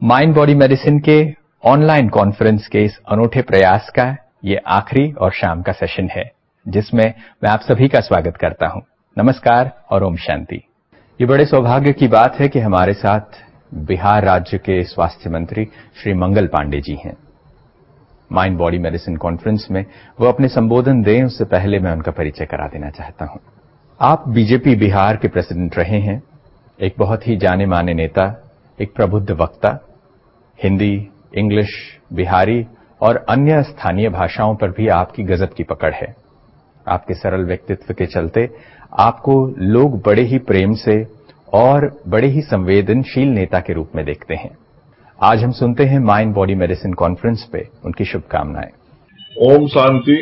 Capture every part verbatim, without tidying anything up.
Mind body medicine के online conference के इस अनूठे प्रयास का ये आखिरी और शाम का सेशन है, जिसमें मैं आप सभी का स्वागत करता हूं। नमस्कार और ओम शांति। ये बड़े सौभाग्य की बात है कि हमारे साथ बिहार राज्य के स्वास्थ्य मंत्री श्री मंगल पांडे जी हैं। माइंड बॉडी मेडिसिन कॉन्फ्रेंस में वो अपने संबोधन दें, उससे पहले मैं उनका परिचय करा देना चाहता हूं। आप बीजेपी बिहार के प्रेसिडेंट रहे हैं, एक बहुत ही जाने माने नेता, एक प्रबुद्ध वक्ता। हिंदी, इंग्लिश, बिहारी और अन्य स्थानीय भाषाओं पर भी आपकी गजब की पकड़ है। आपके सरल व्यक्तित्व के चलते आपको लोग बड़े ही प्रेम से और बड़े ही संवेदनशील नेता के रूप में देखते हैं। आज हम सुनते हैं माइंड बॉडी मेडिसिन कॉन्फ्रेंस पे उनकी शुभकामनाएं। ओम शांति।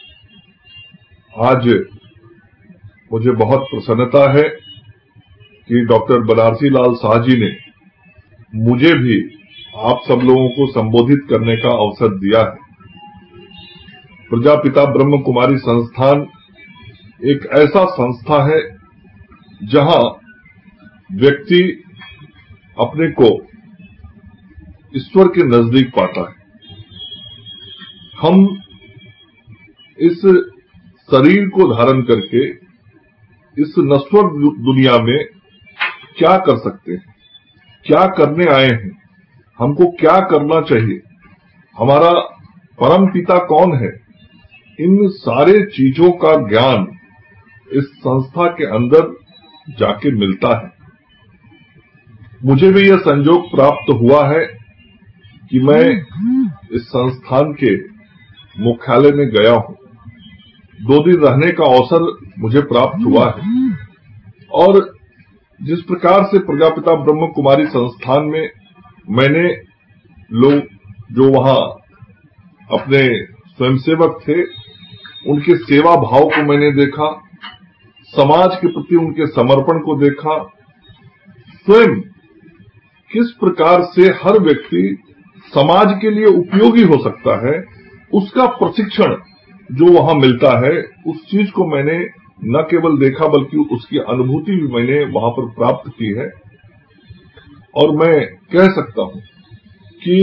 आज मुझे बहुत प्रसन्नता है कि डॉक्टर बनारसी लाल शाह जी ने मुझे भी आप सब लोगों को संबोधित करने का अवसर दिया है। प्रजापिता ब्रह्म कुमारी संस्थान एक ऐसा संस्था है जहां व्यक्ति अपने को ईश्वर के नजदीक पाता है। हम इस शरीर को धारण करके इस नश्वर दुनिया में क्या कर सकते हैं, क्या करने आए हैं, हमको क्या करना चाहिए, हमारा परम पिता कौन है, इन सारे चीजों का ज्ञान इस संस्था के अंदर जाके मिलता है। मुझे भी यह संयोग प्राप्त हुआ है कि मैं इस संस्थान के मुख्यालय में गया हूं। दो दिन रहने का अवसर मुझे प्राप्त हुआ है और जिस प्रकार से प्रजापिता ब्रह्म कुमारी संस्थान में मैंने लोग जो वहां अपने स्वयंसेवक थे, उनके सेवा भाव को मैंने देखा, समाज के प्रति उनके समर्पण को देखा, स्वयं किस प्रकार से हर व्यक्ति समाज के लिए उपयोगी हो सकता है, उसका प्रशिक्षण जो वहां मिलता है, उस चीज को मैंने न केवल देखा बल्कि उसकी अनुभूति भी मैंने वहां पर प्राप्त की है। और मैं कह सकता हूं कि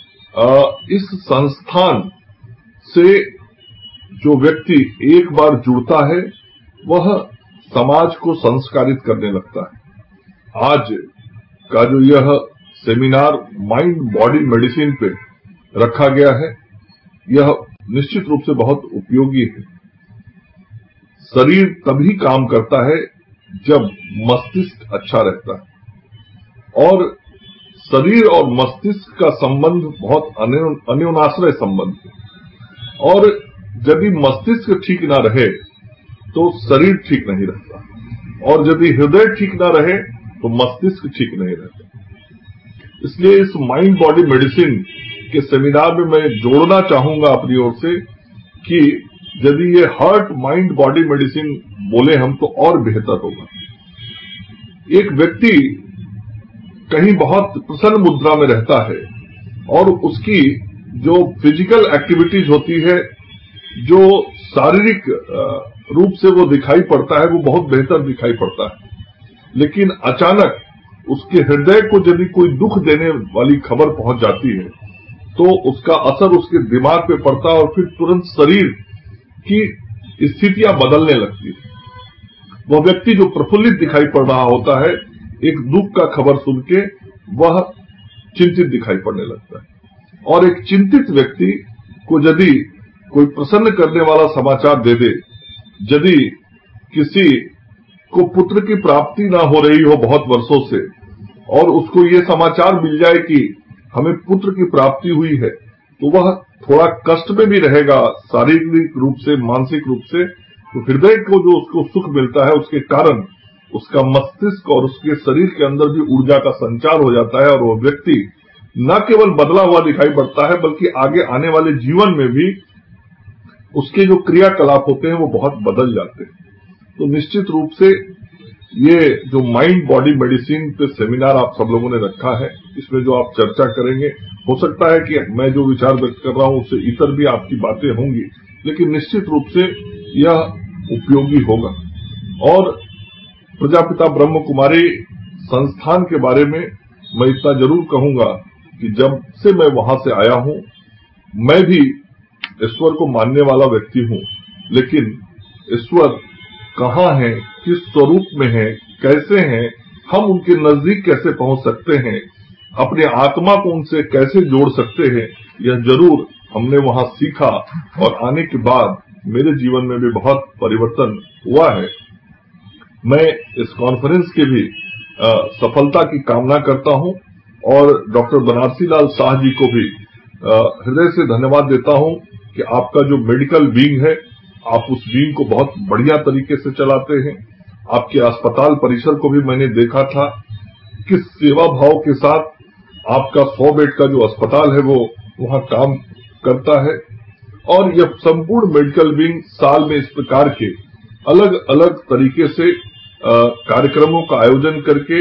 इस संस्थान से जो व्यक्ति एक बार जुड़ता है वह समाज को संस्कारित करने लगता है। आज का जो यह सेमिनार माइंड बॉडी मेडिसिन पे रखा गया है, यह निश्चित रूप से बहुत उपयोगी है। शरीर तभी काम करता है जब मस्तिष्क अच्छा रहता है और शरीर और मस्तिष्क का संबंध बहुत अन्योन्याश्रय संबंध है और यदि मस्तिष्क ठीक ना रहे तो शरीर ठीक नहीं रहता और यदि हृदय ठीक ना रहे तो मस्तिष्क ठीक नहीं रहता। इसलिए इस माइंड बॉडी मेडिसिन के सेमिनार में मैं जोड़ना चाहूंगा अपनी ओर से कि यदि ये हार्ट माइंड बॉडी मेडिसिन बोले हम तो और बेहतर होगा। एक व्यक्ति कहीं बहुत प्रसन्न मुद्रा में रहता है और उसकी जो फिजिकल एक्टिविटीज होती है, जो शारीरिक रूप से वो दिखाई पड़ता है, वो बहुत बेहतर दिखाई पड़ता है, लेकिन अचानक उसके हृदय को यदि कोई दुख देने वाली खबर पहुंच जाती है तो उसका असर उसके दिमाग पे पड़ता है और फिर तुरंत शरीर की स्थितियां बदलने लगती है। वह व्यक्ति जो प्रफुल्लित दिखाई पड़ रहा होता है, एक दुख का खबर सुन के वह चिंतित दिखाई पड़ने लगता है और एक चिंतित व्यक्ति को यदि कोई प्रसन्न करने वाला समाचार दे दे, यदि किसी को पुत्र की प्राप्ति ना हो रही हो बहुत वर्षों से और उसको ये समाचार मिल जाए कि हमें पुत्र की प्राप्ति हुई है, तो वह थोड़ा कष्ट में भी रहेगा, शारीरिक रूप से, मानसिक रूप से। तो हृदय को जो उसको सुख मिलता है उसके कारण उसका मस्तिष्क और उसके शरीर के अंदर भी ऊर्जा का संचार हो जाता है और वह व्यक्ति न केवल बदला हुआ दिखाई पड़ता है बल्कि आगे आने वाले जीवन में भी उसके जो क्रियाकलाप होते हैं वो बहुत बदल जाते हैं। तो निश्चित रूप से ये जो माइंड बॉडी मेडिसिन पे सेमिनार आप सब लोगों ने रखा है, इसमें जो आप चर्चा करेंगे, हो सकता है कि मैं जो विचार व्यक्त कर रहा हूं उससे इतर भी आपकी बातें होंगी, लेकिन निश्चित रूप से यह उपयोगी होगा। और प्रजापिता ब्रह्म कुमारी संस्थान के बारे में मैं इतना जरूर कहूंगा कि जब से मैं वहां से आया हूं, मैं भी ईश्वर को मानने वाला व्यक्ति हूं, लेकिन ईश्वर कहाँ है, किस स्वरूप में है, कैसे हैं, हम उनके नजदीक कैसे पहुंच सकते हैं, अपने आत्मा को उनसे कैसे जोड़ सकते हैं, यह जरूर हमने वहां सीखा और आने के बाद मेरे जीवन में भी बहुत परिवर्तन हुआ है। मैं इस कॉन्फ्रेंस के भी आ, सफलता की कामना करता हूं और डॉक्टर बनारसी लाल शाह जी को भी हृदय से धन्यवाद देता हूं कि आपका जो मेडिकल विंग है, आप उस विंग को बहुत बढ़िया तरीके से चलाते हैं। आपके अस्पताल परिसर को भी मैंने देखा था, किस सेवा भाव के साथ आपका सौ बेड का जो अस्पताल है वो वहां काम करता है। और यह संपूर्ण मेडिकल विंग साल में इस प्रकार के अलग अलग तरीके से कार्यक्रमों का आयोजन करके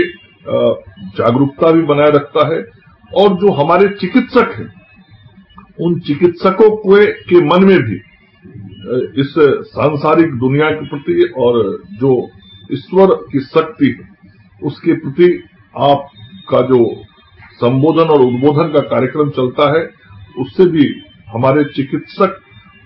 जागरूकता भी बनाए रखता है। और जो हमारे चिकित्सक हैं, उन चिकित्सकों के मन में भी इस सांसारिक दुनिया के प्रति और जो ईश्वर की शक्ति है उसके प्रति आपका जो संबोधन और उद्बोधन का कार्यक्रम चलता है, उससे भी हमारे चिकित्सक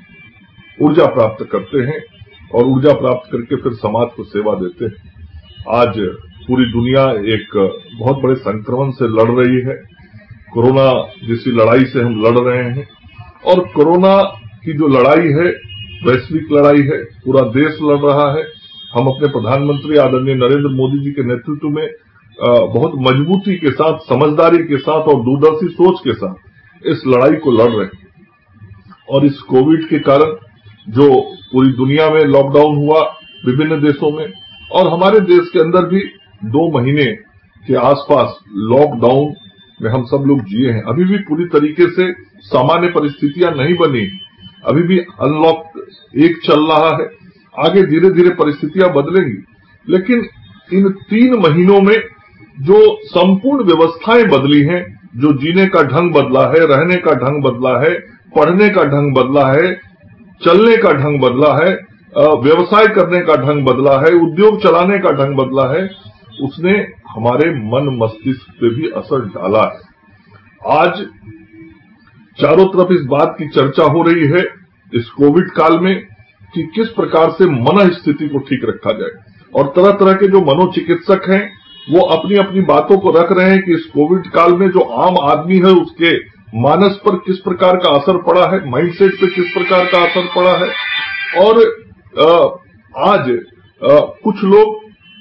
ऊर्जा प्राप्त करते हैं और ऊर्जा प्राप्त करके फिर समाज को सेवा देते हैं। आज पूरी दुनिया एक बहुत बड़े संक्रमण से लड़ रही है, कोरोना जैसी लड़ाई से हम लड़ रहे हैं। और कोरोना की जो लड़ाई है वैश्विक लड़ाई है, पूरा देश लड़ रहा है। हम अपने प्रधानमंत्री आदरणीय नरेंद्र मोदी जी के नेतृत्व में बहुत मजबूती के साथ, समझदारी के साथ और दूरदर्शी सोच के साथ इस लड़ाई को लड़ रहे हैं। और इस कोविड के कारण जो पूरी दुनिया में लॉकडाउन हुआ विभिन्न देशों में, और हमारे देश के अंदर भी दो महीने के आसपास लॉकडाउन में हम सब लोग जिए हैं। अभी भी पूरी तरीके से सामान्य परिस्थितियां नहीं बनी, अभी भी अनलॉक एक चल रहा है। आगे धीरे धीरे परिस्थितियां बदलेंगी, लेकिन इन तीन महीनों में जो संपूर्ण व्यवस्थाएं बदली हैं, जो जीने का ढंग बदला है, रहने का ढंग बदला है, पढ़ने का ढंग बदला है, चलने का ढंग बदला है, व्यवसाय करने का ढंग बदला है, उद्योग चलाने का ढंग बदला है, उसने हमारे मन मस्तिष्क पे भी असर डाला है। आज चारों तरफ इस बात की चर्चा हो रही है इस कोविड काल में कि किस प्रकार से मन स्थिति को ठीक रखा जाए, और तरह तरह के जो मनोचिकित्सक हैं वो अपनी अपनी बातों को रख रहे हैं कि इस कोविड काल में जो आम आदमी है उसके मानस पर किस प्रकार का असर पड़ा है, माइंडसेट पे किस प्रकार का असर पड़ा है। और आ, आज आ, कुछ लोग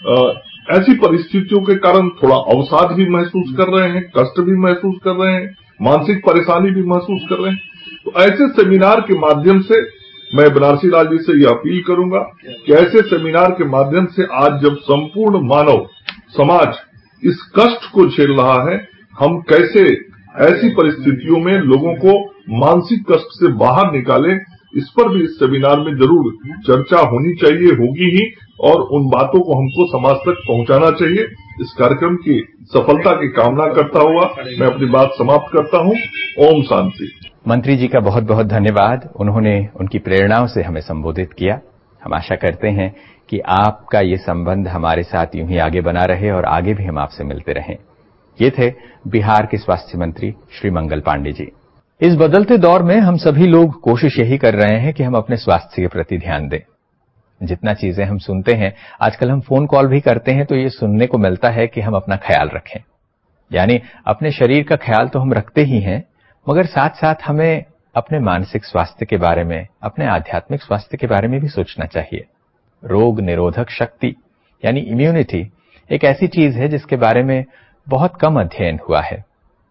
आ, ऐसी परिस्थितियों के कारण थोड़ा अवसाद भी महसूस कर रहे हैं, कष्ट भी महसूस कर रहे हैं, मानसिक परेशानी भी महसूस कर रहे हैं। तो ऐसे सेमिनार के माध्यम से मैं बनारसी लाल जी से यह अपील करूंगा कि ऐसे सेमिनार के माध्यम से आज जब संपूर्ण मानव समाज इस कष्ट को झेल रहा है, हम कैसे ऐसी परिस्थितियों में लोगों को मानसिक कष्ट से बाहर निकालें, इस पर भी इस सेमिनार में जरूर चर्चा होनी चाहिए, होगी ही, और उन बातों को हमको समाज तक पहुंचाना चाहिए। इस कार्यक्रम की सफलता की कामना करता हुआ मैं अपनी बात समाप्त करता हूं। ओम शांति। मंत्री जी का बहुत बहुत धन्यवाद। उन्होंने उनकी प्रेरणाओं से हमें संबोधित किया। हम आशा करते हैं कि आपका ये संबंध हमारे साथ यूं ही आगे बना रहे और आगे भी हम आपसे मिलते रहें। ये थे बिहार के स्वास्थ्य मंत्री श्री मंगल पांडे जी। इस बदलते दौर में हम सभी लोग कोशिश यही कर रहे हैं कि हम अपने स्वास्थ्य के प्रति ध्यान दें। जितना चीजें हम सुनते हैं, आजकल हम फोन कॉल भी करते हैं तो ये सुनने को मिलता है कि हम अपना ख्याल रखें। यानी अपने शरीर का ख्याल तो हम रखते ही हैं, मगर साथ साथ हमें अपने मानसिक स्वास्थ्य के बारे में, अपने आध्यात्मिक स्वास्थ्य के बारे में भी सोचना चाहिए। रोग निरोधक शक्ति यानी इम्यूनिटी एक ऐसी चीज है जिसके बारे में बहुत कम अध्ययन हुआ है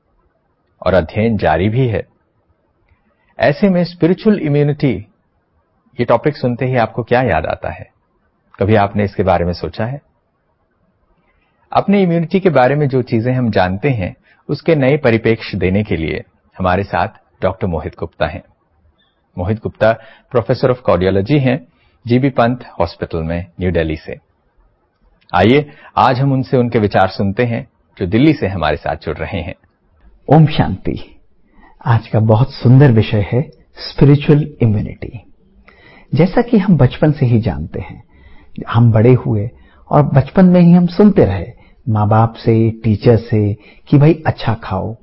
और अध्ययन जारी भी है। ऐसे में स्पिरिचुअल इम्यूनिटी ये टॉपिक सुनते ही आपको क्या याद आता है? कभी आपने इसके बारे में सोचा है? अपने इम्यूनिटी के बारे में जो चीजें हम जानते हैं उसके नए परिप्रेक्ष्य देने के लिए हमारे साथ डॉक्टर मोहित गुप्ता हैं। Mohit Gupta professor of cardiology हैं जीबी पंत हॉस्पिटल में न्यू दिल्ली से। आइए आज हम उनसे उनके विचार सुनते हैं जो दिल्ली से हमारे साथ जुड़ रहे हैं। ओम शांति। आज का बहुत सुंदर विषय है स्पिरिचुअल इम्यूनिटी। जैसा कि हम बचपन से ही जानते हैं, हम बड़े हुए और बचपन में ही हम सुनते रहे माँ बाप से, टीचर से कि भाई अच्छा खाओ,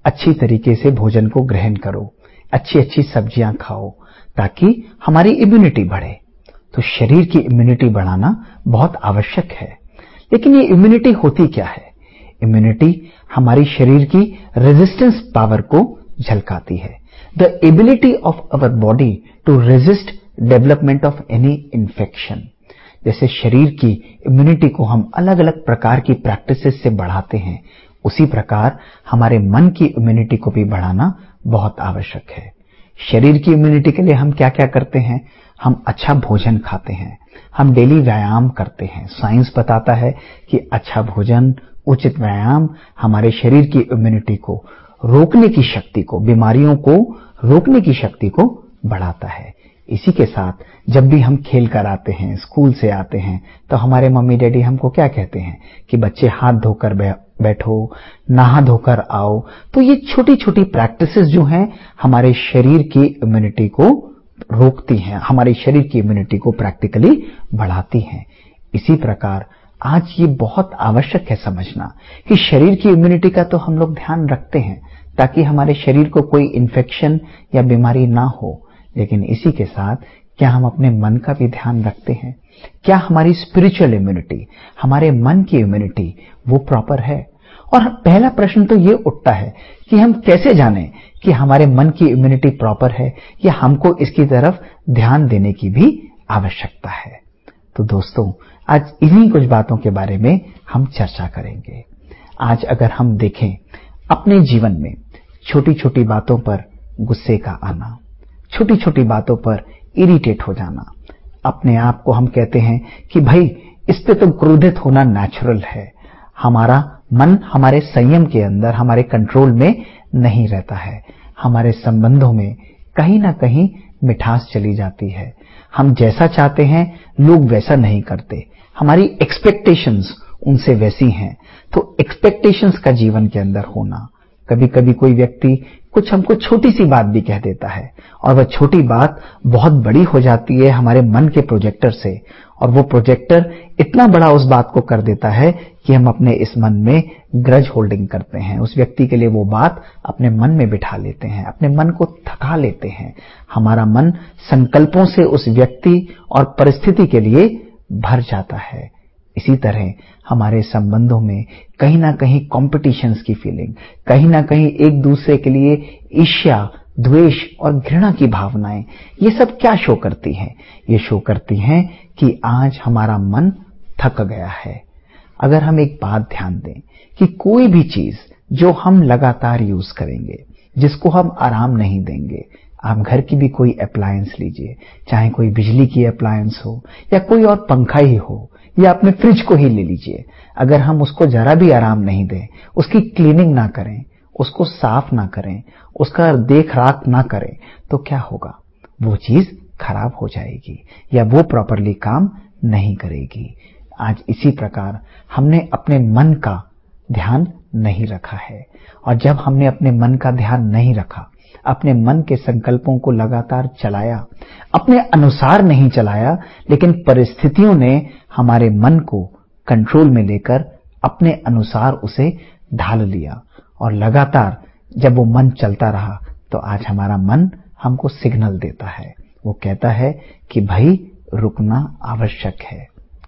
अच्छी तरीके से भोजन को ग्रहण करो, अच्छी अच्छी सब्जियां खाओ ताकि हमारी इम्यूनिटी बढ़े। तो शरीर की इम्यूनिटी बढ़ाना बहुत आवश्यक है। लेकिन ये इम्यूनिटी होती क्या है? इम्यूनिटी हमारी शरीर की रेजिस्टेंस पावर को झलकाती है। The ability of our body to resist development of any infection. जैसे शरीर की इम्यूनिटी को हम अलग अलग प्रकार की प्रैक्टिसेस से बढ़ाते हैं, उसी प्रकार हमारे मन की इम्यूनिटी को भी बढ़ाना बहुत आवश्यक है। शरीर की इम्यूनिटी के लिए हम क्या क्या करते हैं? हम अच्छा भोजन खाते हैं, हम डेली व्यायाम करते हैं। साइंस बताता है कि अच्छा भोजन, उचित व्यायाम हमारे शरीर की इम्यूनिटी को रोकने की शक्ति को, बीमारियों को रोकने की शक्ति को बढ़ाता है। इसी के साथ जब भी हम खेल कर आते हैं, स्कूल से आते हैं, तो हमारे मम्मी डैडी हमको क्या कहते हैं कि बच्चे हाथ धोकर बैठो, नहा धोकर आओ। तो ये छोटी छोटी प्रैक्टिसेस जो हैं हमारे शरीर की इम्यूनिटी को रोकती हैं, हमारे शरीर की इम्यूनिटी को प्रैक्टिकली बढ़ाती हैं। इसी प्रकार आज ये बहुत आवश्यक है समझना कि शरीर की इम्यूनिटी का तो हम लोग ध्यान रखते हैं ताकि हमारे शरीर को कोई इन्फेक्शन या बीमारी ना हो, लेकिन इसी के साथ क्या हम अपने मन का भी ध्यान रखते हैं? क्या हमारी स्पिरिचुअल इम्यूनिटी, हमारे मन की इम्यूनिटी वो प्रॉपर है? और पहला प्रश्न तो ये उठता है कि हम कैसे जानें कि हमारे मन की इम्यूनिटी प्रॉपर है या हमको इसकी तरफ ध्यान देने की भी आवश्यकता है। तो दोस्तों, आज इन्हीं कुछ बातों के बारे में हम चर्चा करेंगे। आज अगर हम देखें अपने जीवन में छोटी छोटी बातों पर गुस्से का आना, छोटी छोटी बातों पर इरिटेट हो जाना, अपने आप को हम कहते हैं कि भाई इस पे तो क्रोधित होना नेचुरल है, हमारा मन हमारे संयम के अंदर, हमारे कंट्रोल में नहीं रहता है, हमारे संबंधों में कहीं ना कहीं मिठास चली जाती है, हम जैसा चाहते हैं लोग वैसा नहीं करते, हमारी एक्सपेक्टेशंस उनसे वैसी हैं। तो एक्सपेक्टेशंस का जीवन के अंदर होना, कभी कभी कोई व्यक्ति कुछ हमको छोटी सी बात भी कह देता है और वह छोटी बात बहुत बड़ी हो जाती है हमारे मन के प्रोजेक्टर से, और वो प्रोजेक्टर इतना बड़ा उस बात को कर देता है कि हम अपने इस मन में ग्रज होल्डिंग करते हैं, उस व्यक्ति के लिए वो बात अपने मन में बिठा लेते हैं, अपने मन को थका लेते हैं। हमारा मन संकल्पों से उस व्यक्ति और परिस्थिति के लिए भर जाता है। इसी तरह हमारे संबंधों में कहीं ना कहीं कॉम्पिटिशन्स की फीलिंग, कहीं ना कहीं एक दूसरे के लिए ईर्ष्या, द्वेष और घृणा की भावनाएं, ये सब क्या शो करती हैं? ये शो करती हैं कि आज हमारा मन थक गया है। अगर हम एक बात ध्यान दें कि कोई भी चीज जो हम लगातार यूज करेंगे, जिसको हम आराम नहीं देंगे, आप घर की भी कोई अप्लायंस लीजिए, चाहे कोई बिजली की अप्लायंस हो या कोई और पंखा ही हो या अपने फ्रिज को ही ले लीजिए, अगर हम उसको जरा भी आराम नहीं दें, उसकी क्लीनिंग ना करें, उसको साफ ना करें, उसका देख राख ना करें, तो क्या होगा? वो चीज खराब हो जाएगी या वो प्रॉपरली काम नहीं करेगी। आज इसी प्रकार हमने अपने मन का ध्यान नहीं रखा है, और जब हमने अपने मन का ध्यान नहीं रखा, अपने मन के संकल्पों को लगातार चलाया, अपने अनुसार नहीं चलाया, लेकिन परिस्थितियों ने हमारे मन को कंट्रोल में लेकर अपने अनुसार उसे ढाल लिया, और लगातार जब वो मन चलता रहा तो आज हमारा मन हमको सिग्नल देता है, वो कहता है कि भाई रुकना आवश्यक है,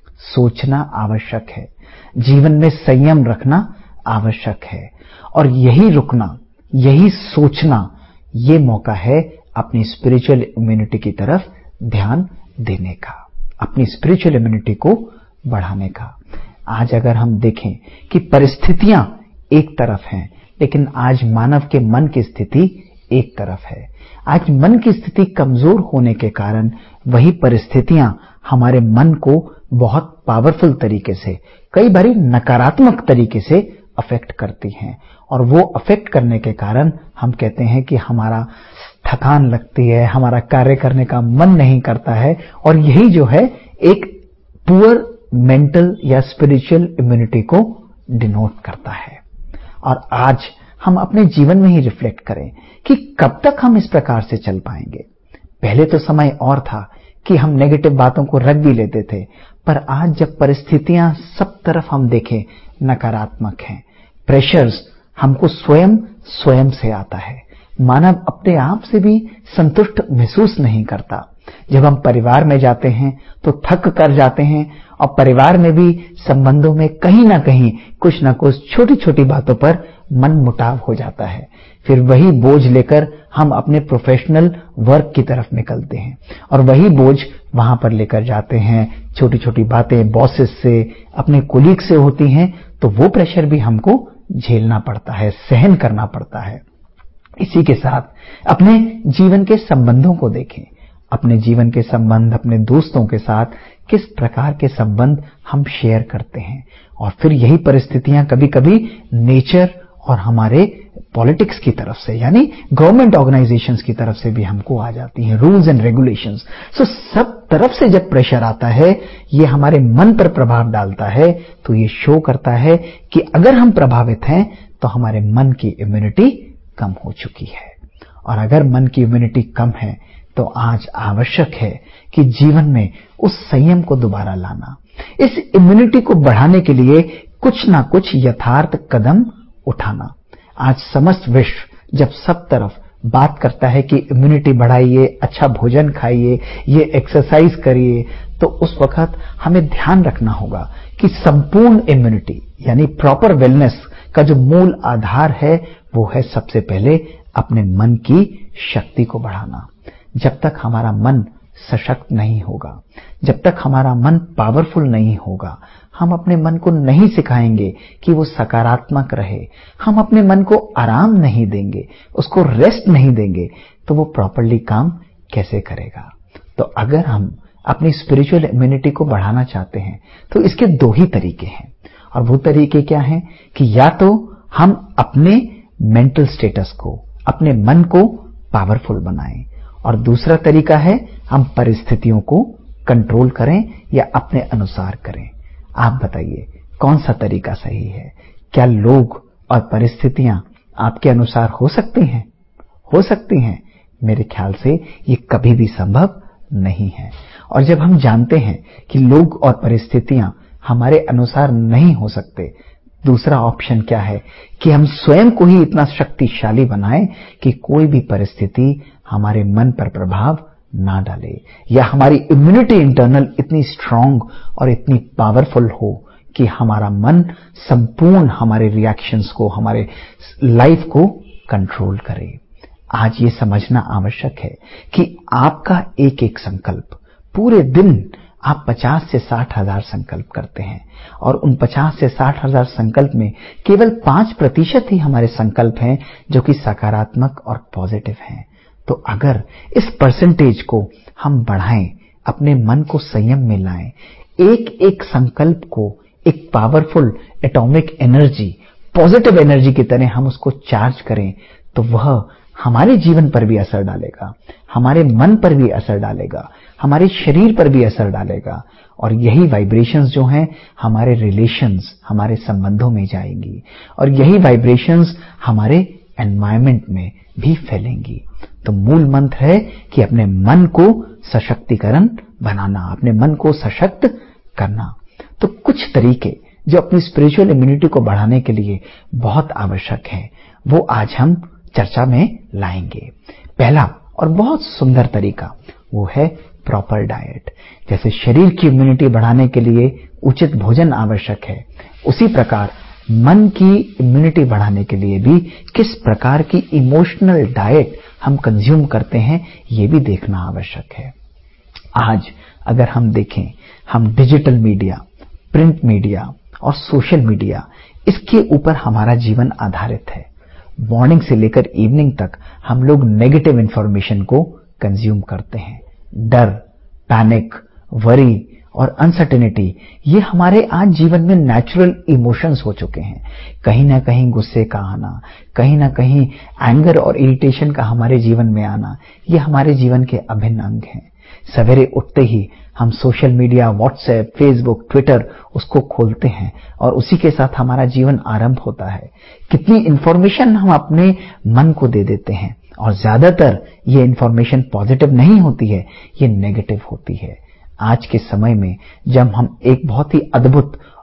सोचना आवश्यक है, जीवन में संयम रखना आवश्यक है। और यही रुकना, यही सोचना, ये मौका है अपनी स्पिरिचुअल इम्यूनिटी की तरफ ध्यान देने का, अपनी स्पिरिचुअल इम्यूनिटी को बढ़ाने का। आज अगर हम देखें कि परिस्थितियां एक तरफ हैं, लेकिन आज मानव के मन की स्थिति एक तरफ है। आज मन की स्थिति कमजोर होने के कारण वही परिस्थितियां हमारे मन को बहुत पावरफुल तरीके से, कई बार नकारात्मक तरीके से अफेक्ट करती हैं, और वो अफेक्ट करने के कारण हम कहते हैं कि हमारा थकान लगती है, हमारा कार्य करने का मन नहीं करता है, और यही जो है एक पुअर मेंटल या स्पिरिचुअल इम्यूनिटी को डिनोट करता है। और आज हम अपने जीवन में ही रिफ्लेक्ट करें कि कब तक हम इस प्रकार से चल पाएंगे। पहले तो समय और था कि हम नेगेटिव बातों को रख भी लेते थे, पर आज जब परिस्थितियां सब तरफ हम देखें नकारात्मक हैं, प्रेशर्स हमको स्वयं स्वयं से आता है। मानव अपने आप से भी संतुष्ट महसूस नहीं करता। जब हम परिवार में जाते हैं तो थक कर जाते हैं और परिवार में भी संबंधों में कहीं ना कहीं कुछ ना कुछ छोटी छोटी बातों पर मन मुटाव हो जाता है। फिर वही बोझ लेकर हम अपने प्रोफेशनल वर्क की तरफ निकलते हैं और वही बोझ वहां पर लेकर जाते हैं। छोटी छोटी बातें बॉसेस से, अपने कोलीग से होती हैं तो वो प्रेशर भी हमको झेलना पड़ता है, सहन करना पड़ता है। इसी के साथ अपने जीवन के संबंधों को देखें। अपने जीवन के संबंध, अपने दोस्तों के साथ किस प्रकार के संबंध हम शेयर करते हैं। और फिर यही परिस्थितियां कभी कभी नेचर और हमारे पॉलिटिक्स की तरफ से, यानी गवर्नमेंट ऑर्गेनाइजेशंस की तरफ से भी हमको आ जाती हैं, रूल्स एंड रेगुलेशंस। सो सब तरफ से जब प्रेशर आता है, ये हमारे मन पर प्रभाव डालता है, तो ये शो करता है कि अगर हम प्रभावित हैं तो हमारे मन की इम्यूनिटी कम हो चुकी है। और अगर मन की इम्यूनिटी कम है तो आज आवश्यक है कि जीवन में उस संयम को दोबारा लाना। इस इम्यूनिटी को बढ़ाने के लिए कुछ ना कुछ यथार्थ कदम उठाना। आज समस्त विश्व जब सब तरफ बात करता है कि इम्यूनिटी बढ़ाइए, अच्छा भोजन खाइए, ये एक्सरसाइज करिए, तो उस वक्त हमें ध्यान रखना होगा कि संपूर्ण इम्यूनिटी यानी प्रॉपर वेलनेस का जो मूल आधार है वो है सबसे पहले अपने मन की शक्ति को बढ़ाना। जब तक हमारा मन सशक्त नहीं होगा, जब तक हमारा मन पावरफुल नहीं होगा, हम अपने मन को नहीं सिखाएंगे कि वो सकारात्मक रहे, हम अपने मन को आराम नहीं देंगे, उसको रेस्ट नहीं देंगे, तो वो प्रॉपर्ली काम कैसे करेगा। तो अगर हम अपनी स्पिरिचुअल इम्यूनिटी को बढ़ाना चाहते हैं तो इसके दो ही तरीके हैं। और वो तरीके क्या हैं कि या तो हम अपने मेंटल स्टेटस को, अपने मन को पावरफुल बनाएं, और दूसरा तरीका है हम परिस्थितियों को कंट्रोल करें या अपने अनुसार करें। आप बताइए कौन सा तरीका सही है? क्या लोग और परिस्थितियां आपके अनुसार हो सकती हैं? हो सकती हैं? मेरे ख्याल से ये कभी भी संभव नहीं है। और जब हम जानते हैं कि लोग और परिस्थितियां हमारे अनुसार नहीं हो सकते, दूसरा ऑप्शन क्या है कि हम स्वयं को ही इतना शक्तिशाली बनाएं कि कोई भी परिस्थिति हमारे मन पर प्रभाव ना डाले, या हमारी इम्यूनिटी इंटरनल इतनी स्ट्रांग और इतनी पावरफुल हो कि हमारा मन संपूर्ण हमारे रिएक्शंस को, हमारे लाइफ को कंट्रोल करे। आज ये समझना आवश्यक है कि आपका एक एक संकल्प, पूरे दिन आप पचास से साठ हजार संकल्प करते हैं और उन पचास से साठ हजार संकल्प में केवल पांच प्रतिशत ही हमारे संकल्प हैं जो कि सकारात्मक और पॉजिटिव हैं। तो अगर इस परसेंटेज को हम बढ़ाएं, अपने मन को संयम में लाएं, एक एक संकल्प को एक powerful atomic energy, positive energy की तरह हम उसको चार्ज करें, तो वह हमारे जीवन पर भी असर डालेगा, हमारे मन पर भी असर डालेगा, हमारे शरीर पर भी असर डालेगा। और यही वाइब्रेशंस जो हैं हमारे रिलेशंस, हमारे संबंधों में जाएंगी, और यही वाइब्रेशंस हमारे एनवायरमेंट में भी फैलेंगी। तो मूल मंत्र है कि अपने मन को सशक्तिकरण बनाना, अपने मन को सशक्त करना। तो कुछ तरीके जो अपनी स्पिरिचुअल इम्यूनिटी को बढ़ाने के लिए बहुत आवश्यक है, वो आज हम चर्चा में लाएंगे। पहला और बहुत सुंदर तरीका वो है प्रॉपर डाइट। जैसे शरीर की इम्यूनिटी बढ़ाने के लिए उचित भोजन आवश्यक है, उसी प्रकार मन की इम्यूनिटी बढ़ाने के लिए भी किस प्रकार की इमोशनल डाइट हम कंज्यूम करते हैं ये भी देखना आवश्यक है। आज अगर हम देखें, हम डिजिटल मीडिया, प्रिंट मीडिया और सोशल मीडिया, इसके ऊपर हमारा जीवन आधारित है। मॉर्निंग से लेकर इवनिंग तक हम लोग नेगेटिव इंफॉर्मेशन को कंज्यूम करते हैं। डर, पैनिक, वरी और अनसर्टेनिटी ये हमारे आज जीवन में नेचुरल इमोशंस हो चुके हैं। कहीं ना कहीं गुस्से का आना, कहीं ना कहीं एंगर और इरिटेशन का हमारे जीवन में आना, ये हमारे जीवन के अभिन्न अंग हैं। सवेरे उठते ही हम social media, WhatsApp, Facebook, Twitter उसको खोलते हैं और उसी के साथ हमारा जीवन आरंभ होता है। कितनी इंफॉर्मेशन हम अपने मन को दे देते हैं, और ज्यादातर ये इंफॉर्मेशन पॉजिटिव नहीं होती है, ये नेगेटिव होती है। आज के समय में जब हम एक बहुत ही अद्भुत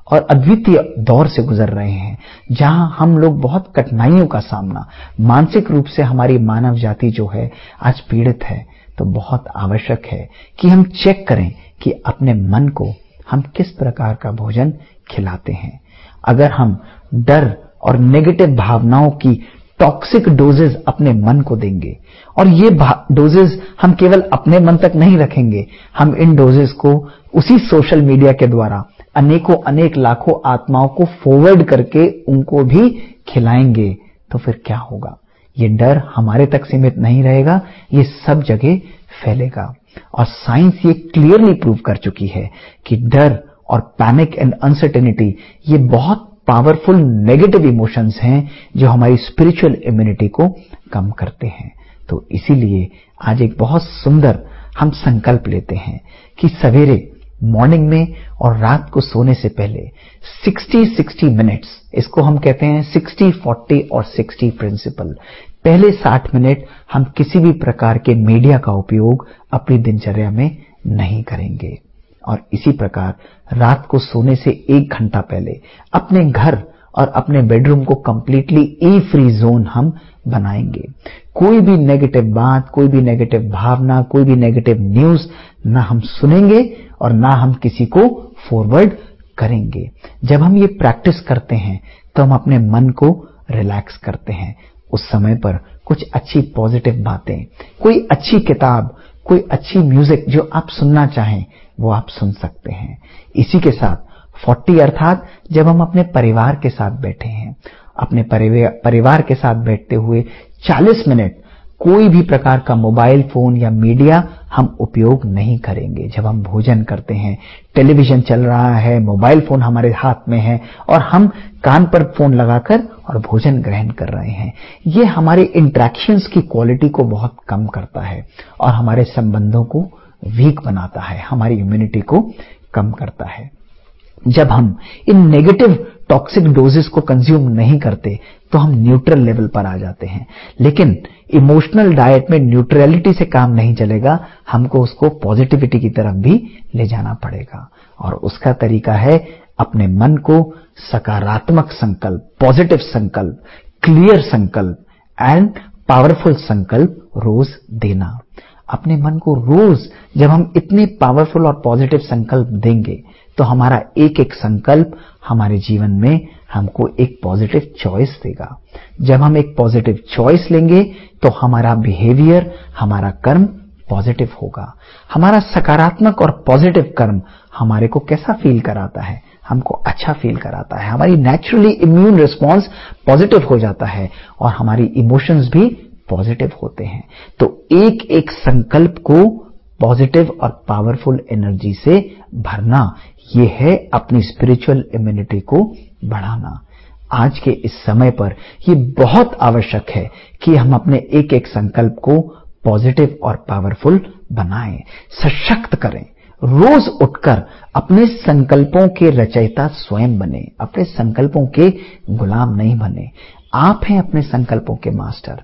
और अद्वितीय दौर से गुजर रहे हैं, जहां हम लोग बहुत कठिनाइयों का सामना, मानसिक रूप से हमारी मानव जाति जो है आज पीड़ित है। तो बहुत आवश्यक है कि हम चेक करें कि अपने मन को हम किस प्रकार का भोजन खिलाते हैं। अगर हम डर और नेगेटिव भावनाओं की टॉक्सिक डोजेज अपने मन को देंगे, और ये डोजेज हम केवल अपने मन तक नहीं रखेंगे, हम इन डोजेज को उसी सोशल मीडिया के द्वारा अनेकों अनेक लाखों आत्माओं को फॉरवर्ड करके उनको भी खिलाएंगे, तो फिर क्या होगा? ये डर हमारे तक सीमित नहीं रहेगा, ये सब जगह फैलेगा। और साइंस ये क्लियरली प्रूव कर चुकी है कि डर और पैनिक एंड अनसर्टेनिटी ये बहुत पावरफुल नेगेटिव इमोशंस हैं जो हमारी स्पिरिचुअल इम्यूनिटी को कम करते हैं। तो इसीलिए आज एक बहुत सुंदर हम संकल्प लेते हैं कि सवेरे मॉर्निंग में और रात को सोने से पहले साठ साठ मिनट्स, इसको हम कहते हैं साठ चालीस और साठ प्रिंसिपल। पहले साठ मिनट हम किसी भी प्रकार के मीडिया का उपयोग अपनी दिनचर्या में नहीं करेंगे, और इसी प्रकार रात को सोने से एक घंटा पहले अपने घर और अपने बेडरूम को कंप्लीटली ई फ्री जोन हम बनाएंगे। कोई भी नेगेटिव बात, कोई भी नेगेटिव भावना, कोई भी नेगेटिव न्यूज ना हम सुनेंगे और ना हम किसी को फॉरवर्ड करेंगे। जब हम ये प्रैक्टिस करते हैं तो हम अपने मन को रिलैक्स करते हैं। उस समय पर कुछ अच्छी पॉजिटिव बातें, कोई अच्छी किताब, कोई अच्छी म्यूजिक जो आप सुनना चाहें वो आप सुन सकते हैं। इसी के साथ चालीस अर्थात जब हम अपने परिवार के साथ बैठे हैं, अपने परिवार के साथ बैठते हुए चालीस मिनट कोई भी प्रकार का मोबाइल फोन या मीडिया हम उपयोग नहीं करेंगे। जब हम भोजन करते हैं, टेलीविजन चल रहा है, मोबाइल फोन हमारे हाथ में है और हम कान पर फोन लगाकर और भोजन ग्रहण कर रहे हैं, ये हमारे इंटरेक्शंस की क्वालिटी को बहुत कम करता है और हमारे संबंधों को वीक बनाता है, हमारी इम्यूनिटी को कम करता है। जब हम इन नेगेटिव टॉक्सिक डोजेस को कंज्यूम नहीं करते तो हम न्यूट्रल लेवल पर आ जाते हैं। लेकिन इमोशनल डाइट में न्यूट्रलिटी से काम नहीं चलेगा, हमको उसको पॉजिटिविटी की तरफ भी ले जाना पड़ेगा। और उसका तरीका है अपने मन को सकारात्मक संकल्प, पॉजिटिव संकल्प, क्लियर संकल्प एंड पावरफुल संकल्प रोज देना। अपने मन को रोज जब हम इतने पावरफुल और पॉजिटिव संकल्प देंगे तो हमारा एक एक संकल्प हमारे जीवन में हमको एक पॉजिटिव चॉइस देगा। जब हम एक पॉजिटिव चॉइस लेंगे तो हमारा बिहेवियर, हमारा कर्म पॉजिटिव होगा। हमारा सकारात्मक और पॉजिटिव कर्म हमारे को कैसा फील कराता है? हमको अच्छा फील कराता है। हमारी नेचुरली इम्यून रिस्पॉन्स पॉजिटिव हो जाता है और हमारी इमोशंस भी पॉजिटिव होते हैं। तो एक एक संकल्प को पॉजिटिव और पावरफुल एनर्जी से भरना, ये है अपनी स्पिरिचुअल इम्यूनिटी को बढ़ाना। आज के इस समय पर ये बहुत आवश्यक है कि हम अपने एक एक संकल्प को पॉजिटिव और पावरफुल बनाएं, सशक्त करें। रोज उठकर अपने संकल्पों के रचयिता स्वयं बने, अपने संकल्पों के गुलाम नहीं बने। आप हैं अपने संकल्पों के मास्टर,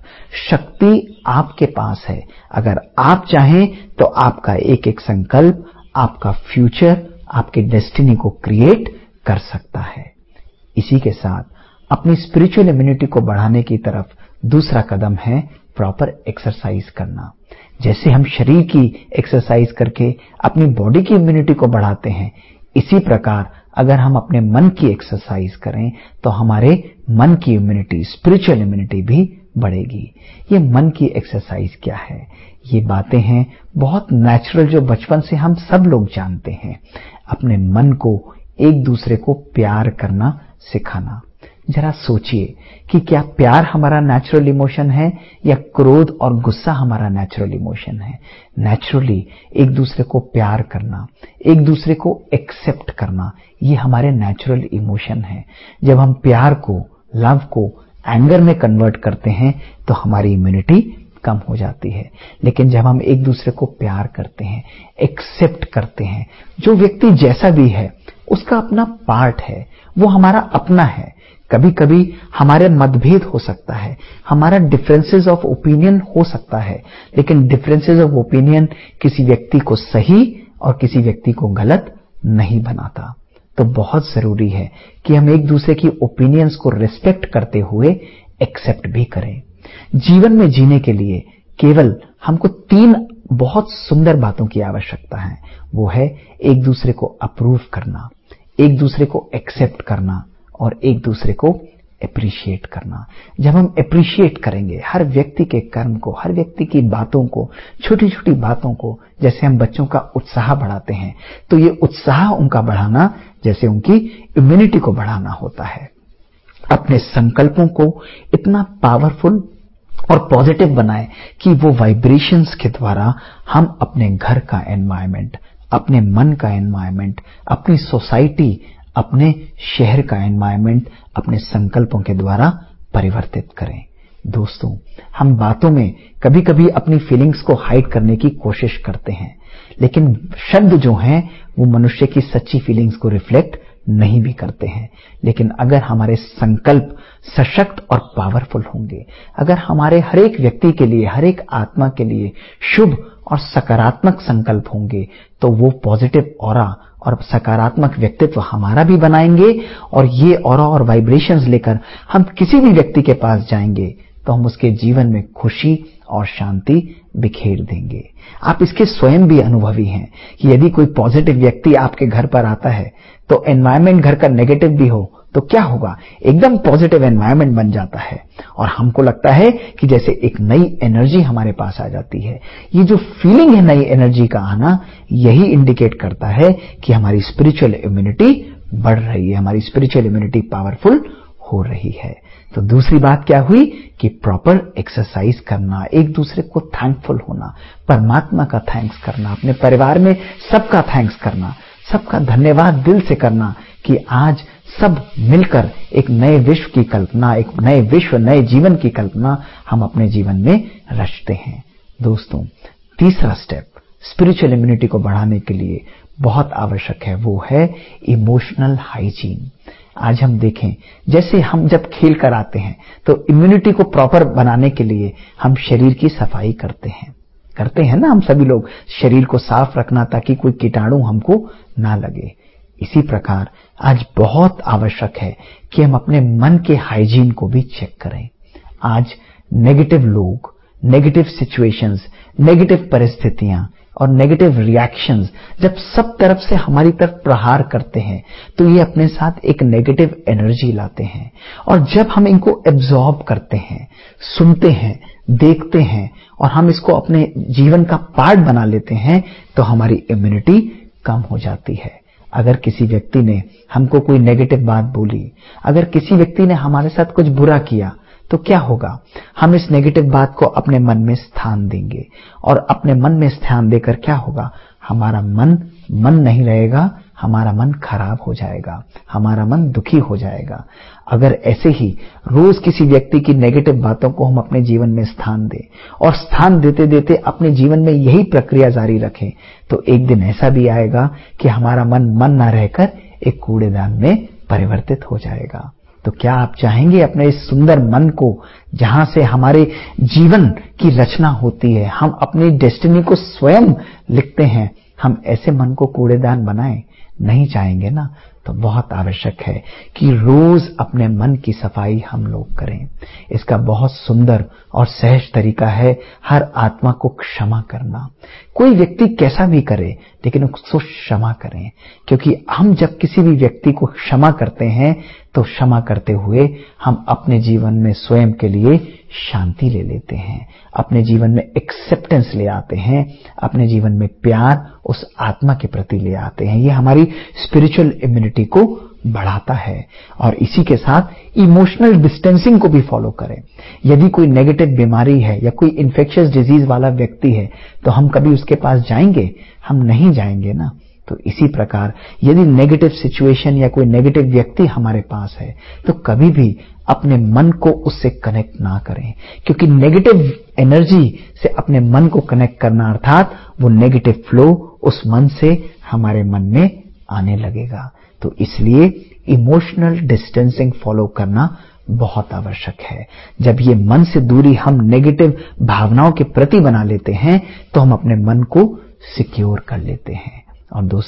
शक्ति आपके पास है। अगर आप चाहें तो आपका एक एक संकल्प आपका फ्यूचर, आपके डेस्टिनी को क्रिएट कर सकता है। इसी के साथ अपनी स्पिरिचुअल इम्यूनिटी को बढ़ाने की तरफ दूसरा कदम है प्रॉपर एक्सरसाइज करना। जैसे हम शरीर की एक्सरसाइज करके अपनी बॉडी की इम्यूनिटी को बढ़ाते हैं, इसी प्रकार अगर हम अपने मन की एक्सरसाइज करें तो हमारे मन की इम्यूनिटी, स्पिरिचुअल इम्यूनिटी भी बढ़ेगी। ये मन की एक्सरसाइज क्या है? ये बातें हैं बहुत नेचुरल जो बचपन से हम सब लोग जानते हैं। अपने मन को एक दूसरे को प्यार करना सिखाना। जरा सोचिए कि क्या प्यार हमारा नेचुरल इमोशन है या क्रोध और गुस्सा हमारा नेचुरल इमोशन है? नेचुरली एक दूसरे को प्यार करना, एक दूसरे को एक्सेप्ट करना, ये हमारे नेचुरल इमोशन है। जब हम प्यार को, लव को एंगर में कन्वर्ट करते हैं तो हमारी इम्यूनिटी कम हो जाती है। लेकिन जब हम एक दूसरे को प्यार करते हैं, एक्सेप्ट करते हैं, जो व्यक्ति जैसा भी है उसका अपना पार्ट है, वो हमारा अपना है। कभी कभी हमारे मतभेद हो सकता है, हमारा डिफरेंसेस ऑफ ओपिनियन हो सकता है, लेकिन डिफरेंसेस ऑफ ओपिनियन किसी व्यक्ति को सही और किसी व्यक्ति को गलत नहीं बनाता। तो बहुत जरूरी है कि हम एक दूसरे की ओपिनियंस को रिस्पेक्ट करते हुए एक्सेप्ट भी करें। जीवन में जीने के लिए केवल हमको तीन बहुत सुंदर बातों की आवश्यकता है। वो है एक दूसरे को अप्रूव करना, एक दूसरे को एक्सेप्ट करना और एक दूसरे को अप्रिशिएट करना। जब हम अप्रिशिएट करेंगे हर व्यक्ति के कर्म को, हर व्यक्ति की बातों को, छोटी छोटी बातों को, जैसे हम बच्चों का उत्साह बढ़ाते हैं, तो ये उत्साह उनका बढ़ाना जैसे उनकी इम्यूनिटी को बढ़ाना होता है। अपने संकल्पों को इतना पावरफुल और पॉजिटिव बनाएं कि वो वाइब्रेशंस के द्वारा हम अपने घर का एनवायरनमेंट, अपने मन का एनवायरनमेंट, अपनी सोसाइटी, अपने शहर का एनवायरनमेंट अपने संकल्पों के द्वारा परिवर्तित करें। दोस्तों, हम बातों में कभी कभी अपनी फीलिंग्स को हाइड करने की कोशिश करते हैं, लेकिन शब्द जो हैं वो मनुष्य की सच्ची फीलिंग्स को रिफ्लेक्ट नहीं भी करते हैं। लेकिन अगर हमारे संकल्प सशक्त और पावरफुल होंगे, अगर हमारे हर एक व्यक्ति के लिए, हर एक आत्मा के लिए शुभ और सकारात्मक संकल्प होंगे, तो वो पॉजिटिव ऑरा और सकारात्मक व्यक्तित्व हमारा भी बनाएंगे और ये ऑरा और वाइब्रेशंस लेकर हम किसी भी व्यक्ति के पास जाएंगे तो हम उसके जीवन में खुशी और शांति बिखेर देंगे। आप इसके स्वयं भी अनुभवी हैं कि यदि कोई पॉजिटिव व्यक्ति आपके घर पर आता है तो एनवायरनमेंट घर का नेगेटिव भी हो तो क्या होगा, एकदम पॉजिटिव एनवायरनमेंट बन जाता है और हमको लगता है कि जैसे एक नई एनर्जी हमारे पास आ जाती है। ये जो फीलिंग है नई एनर्जी का आना, यही इंडिकेट करता है कि हमारी स्पिरिचुअल इम्यूनिटी बढ़ रही है, हमारी स्पिरिचुअल इम्यूनिटी पावरफुल हो रही है। तो दूसरी बात क्या हुई कि प्रॉपर एक्सरसाइज करना, एक दूसरे को थैंकफुल होना, परमात्मा का थैंक्स करना, अपने परिवार में सबका थैंक्स करना, सबका धन्यवाद दिल से करना कि आज सब मिलकर एक नए विश्व की कल्पना, एक नए विश्व, नए जीवन की कल्पना हम अपने जीवन में रचते हैं। दोस्तों, तीसरा स्टेप स्पिरिचुअल इम्यूनिटी को बढ़ाने के लिए बहुत आवश्यक है, वो है इमोशनल हाइजीन। आज हम देखें, जैसे हम जब खेल कर आते हैं तो इम्यूनिटी को प्रॉपर बनाने के लिए हम शरीर की सफाई करते हैं करते हैं ना हम सभी लोग, शरीर को साफ रखना ताकि कोई कीटाणु हमको ना लगे। इसी प्रकार आज बहुत आवश्यक है कि हम अपने मन के हाइजीन को भी चेक करें। आज नेगेटिव लोग, नेगेटिव सिचुएशंस, नेगेटिव परिस्थितियां और नेगेटिव रिएक्शंस जब सब तरफ से हमारी तरफ प्रहार करते हैं तो ये अपने साथ एक नेगेटिव एनर्जी लाते हैं और जब हम इनको एब्जॉर्ब करते हैं, सुनते हैं, देखते हैं और हम इसको अपने जीवन का पार्ट बना लेते हैं तो हमारी इम्यूनिटी कम हो जाती है। अगर किसी व्यक्ति ने हमको कोई नेगेटिव बात बोली, अगर किसी व्यक्ति ने हमारे साथ कुछ बुरा किया तो क्या होगा, हम इस नेगेटिव बात को अपने मन में स्थान देंगे और अपने मन में स्थान देकर क्या होगा, हमारा मन मन नहीं रहेगा, हमारा मन खराब हो जाएगा, हमारा मन दुखी हो जाएगा। अगर ऐसे ही रोज किसी व्यक्ति की नेगेटिव बातों को हम अपने जीवन में स्थान दें और स्थान देते देते अपने जीवन में यही प्रक्रिया जारी रखें तो एक दिन ऐसा भी आएगा कि हमारा मन मन ना रहकर एक कूड़ेदान में परिवर्तित हो जाएगा। तो क्या आप चाहेंगे अपने इस सुंदर मन को, जहां से हमारे जीवन की रचना होती है, हम अपनी डेस्टिनी को स्वयं लिखते हैं, हम ऐसे मन को कूड़ेदान बनाएं? नहीं चाहेंगे ना। तो बहुत आवश्यक है कि रोज अपने मन की सफाई हम लोग करें। इसका बहुत सुंदर और सहज तरीका है हर आत्मा को क्षमा करना। कोई व्यक्ति कैसा भी करे लेकिन उसको क्षमा करें, क्योंकि हम जब किसी भी व्यक्ति को क्षमा करते हैं तो क्षमा करते हुए हम अपने जीवन में स्वयं के लिए शांति ले लेते हैं, अपने जीवन में एक्सेप्टेंस ले आते हैं, अपने जीवन में प्यार उस आत्मा के प्रति ले आते हैं। ये हमारी स्पिरिचुअल इम्यूनिटी को बढ़ाता है। और इसी के साथ इमोशनल डिस्टेंसिंग को भी फॉलो करें। यदि कोई नेगेटिव बीमारी है या कोई इन्फेक्शियस डिजीज वाला व्यक्ति है तो हम कभी उसके पास जाएंगे? हम नहीं जाएंगे ना। तो इसी प्रकार यदि नेगेटिव सिचुएशन या कोई नेगेटिव व्यक्ति हमारे पास है तो कभी भी अपने मन को उससे कनेक्ट ना करें, क्योंकि नेगेटिव एनर्जी से अपने मन को कनेक्ट करना अर्थात वो नेगेटिव फ्लो उस मन से हमारे मन में आने लगेगा। तो इसलिए इमोशनल डिस्टेंसिंग फॉलो करना बहुत आवश्यक है। जब ये मन से दूरी हम नेगेटिव भावनाओं के प्रति बना लेते हैं तो हम अपने मन को सिक्योर कर लेते हैं। और दोस्तों,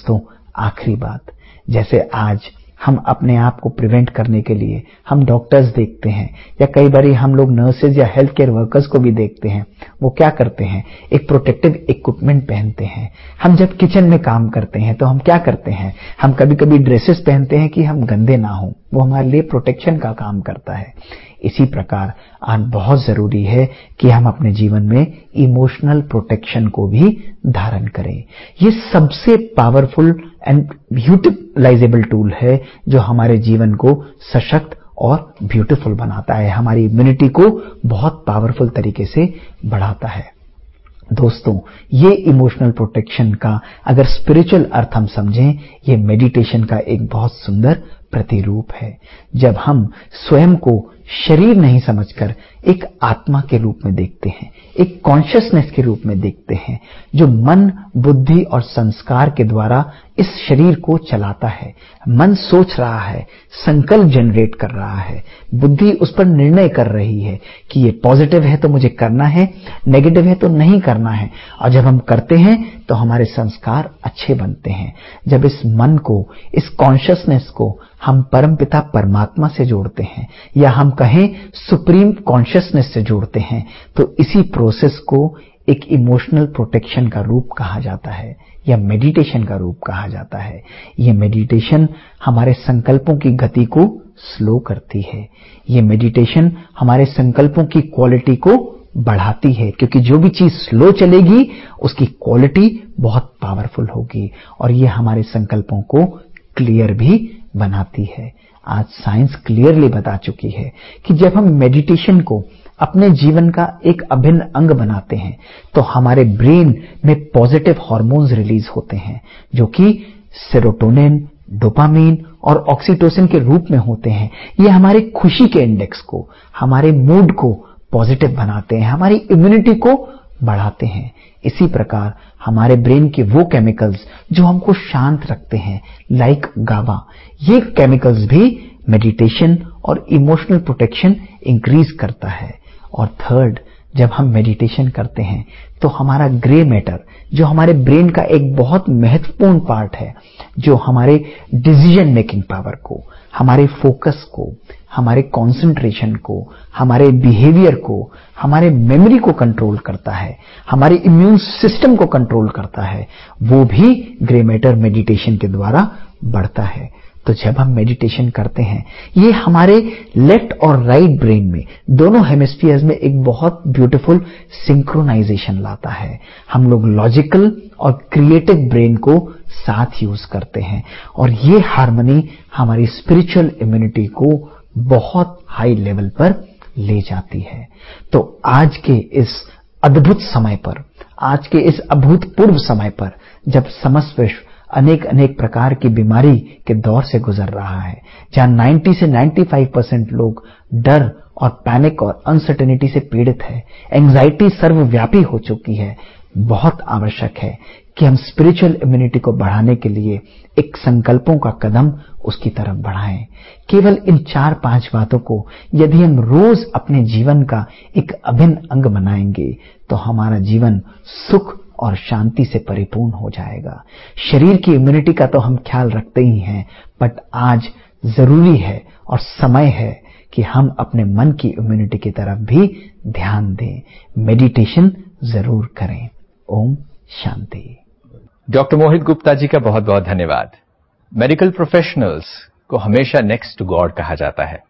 आखिरी बात, जैसे आज हम अपने आप को प्रिवेंट करने के लिए हम डॉक्टर्स देखते हैं या कई बार हम लोग नर्सेज या हेल्थ केयर वर्कर्स को भी देखते हैं, वो क्या करते हैं, एक प्रोटेक्टिव इक्विपमेंट पहनते हैं। हम जब किचन में काम करते हैं तो हम क्या करते हैं, हम कभी कभी ड्रेसेस पहनते हैं कि हम गंदे ना हो, वो हमारे लिए प्रोटेक्शन का काम करता है। इसी प्रकार आज बहुत जरूरी है कि हम अपने जीवन में इमोशनल प्रोटेक्शन को भी धारण करें। ये सबसे पावरफुल एंड यूटिलाइजेबल टूल है जो हमारे जीवन को सशक्त और ब्यूटीफुल बनाता है, हमारी इम्यूनिटी को बहुत पावरफुल तरीके से बढ़ाता है। दोस्तों, ये इमोशनल प्रोटेक्शन का अगर स्पिरिचुअल अर्थ हम समझें, ये मेडिटेशन का एक बहुत सुंदर प्रतिरूप है। जब हम स्वयं को शरीर नहीं समझकर एक आत्मा के रूप में देखते हैं, एक कॉन्शियसनेस के रूप में देखते हैं जो मन, बुद्धि और संस्कार के द्वारा इस शरीर को चलाता है। मन सोच रहा है, संकल्प जनरेट कर रहा है, बुद्धि उस पर निर्णय कर रही है कि ये पॉजिटिव है तो मुझे करना है, नेगेटिव है तो नहीं करना है। और जब हम करते हैं तो हमारे संस्कार अच्छे बनते हैं। जब इस मन को, इस कॉन्शियसनेस को हम परमपिता परमात्मा से जोड़ते हैं या हम कहें सुप्रीम कॉन्शियसनेस से जोड़ते हैं, तो इसी प्रोसेस को एक इमोशनल प्रोटेक्शन का रूप कहा जाता है या मेडिटेशन का रूप कहा जाता है। ये मेडिटेशन हमारे संकल्पों की गति को स्लो करती है। ये मेडिटेशन हमारे संकल्पों की क्वालिटी को बढ़ाती है, क्योंकि जो भी चीज स्लो चलेगी उसकी क्वालिटी बहुत पावरफुल होगी और ये हमारे संकल्पों को क्लियर भी बनाती है। आज साइंस क्लियरली बता चुकी है कि जब हम मेडिटेशन को अपने जीवन का एक अभिन्न अंग बनाते हैं तो हमारे ब्रेन में पॉजिटिव हार्मोन्स रिलीज होते हैं जो कि सेरोटोनिन, डोपामीन और ऑक्सीटोसिन के रूप में होते हैं। ये हमारे खुशी के इंडेक्स को, हमारे मूड को पॉजिटिव बनाते हैं, हमारी इम्यूनिटी को बढ़ाते हैं। इसी प्रकार हमारे ब्रेन के वो केमिकल्स जो हमको शांत रखते हैं, लाइक गाबा, ये केमिकल्स भी मेडिटेशन और इमोशनल प्रोटेक्शन इंक्रीज करता है। और थर्ड, जब हम मेडिटेशन करते हैं तो हमारा ग्रे मैटर, जो हमारे ब्रेन का एक बहुत महत्वपूर्ण पार्ट है, जो हमारे डिसीजन मेकिंग पावर को, हमारे फोकस को, हमारे कंसंट्रेशन को, हमारे बिहेवियर को, हमारे मेमोरी को कंट्रोल करता है, हमारे इम्यून सिस्टम को कंट्रोल करता है, वो भी ग्रे मैटर मेडिटेशन के द्वारा बढ़ता है। तो जब हम मेडिटेशन करते हैं, ये हमारे लेफ्ट और राइट ब्रेन में, दोनों हेमिस्फीयर्स में एक बहुत ब्यूटीफुल सिंक्रोनाइजेशन लाता है। हम लोग लॉजिकल और क्रिएटिव ब्रेन को साथ यूज करते हैं और ये हार्मनी हमारी स्पिरिचुअल इम्यूनिटी को बहुत हाई लेवल पर ले जाती है। तो आज के इस अद्भुत समय पर, आज के इस अभूतपूर्व समय पर, जब समस्त विश्व अनेक अनेक प्रकार की बीमारी के दौर से गुजर रहा है, जहां नब्बे से पचानवे परसेंट लोग डर और पैनिक और अनसर्टेनिटी से पीड़ित है, एंजाइटी सर्वव्यापी हो चुकी है, बहुत आवश्यक है कि हम स्पिरिचुअल इम्यूनिटी को बढ़ाने के लिए एक संकल्पों का कदम उसकी तरफ बढ़ाएं। केवल इन चार पांच बातों को यदि हम रोज अपने जीवन का एक अभिन्न अंग बनाएंगे तो हमारा जीवन सुख और शांति से परिपूर्ण हो जाएगा। शरीर की इम्यूनिटी का तो हम ख्याल रखते ही हैं, बट आज जरूरी है और समय है कि हम अपने मन की इम्यूनिटी की तरफ भी ध्यान दें। मेडिटेशन जरूर करें। ओम शांति। डॉक्टर मोहित गुप्ता जी का बहुत बहुत धन्यवाद। मेडिकल प्रोफेशनल्स को हमेशा नेक्स्ट टू गॉड कहा जाता है।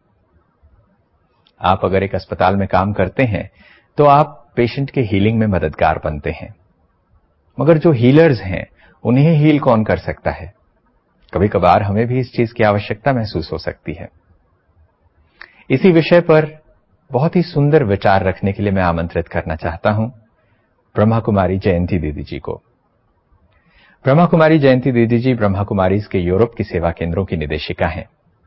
आप अगर एक अस्पताल में काम करते हैं तो आप पेशेंट के हीलिंग में मददगार बनते हैं, मगर जो हीलर्स हैं उन्हें हील कौन कर सकता है? कभी कभार हमें भी इस चीज की आवश्यकता महसूस हो सकती है। इसी विषय पर बहुत ही सुंदर विचार रखने के लिए मैं आमंत्रित करना चाहता हूं ब्रह्मा कुमारी जयंती दीदी जी को। ब्रह्मा कुमारी जयंती दीदी जी ब्रह्मा कुमारीज के यूरोप की सेवा केंद्रों की निदेशिका हैं।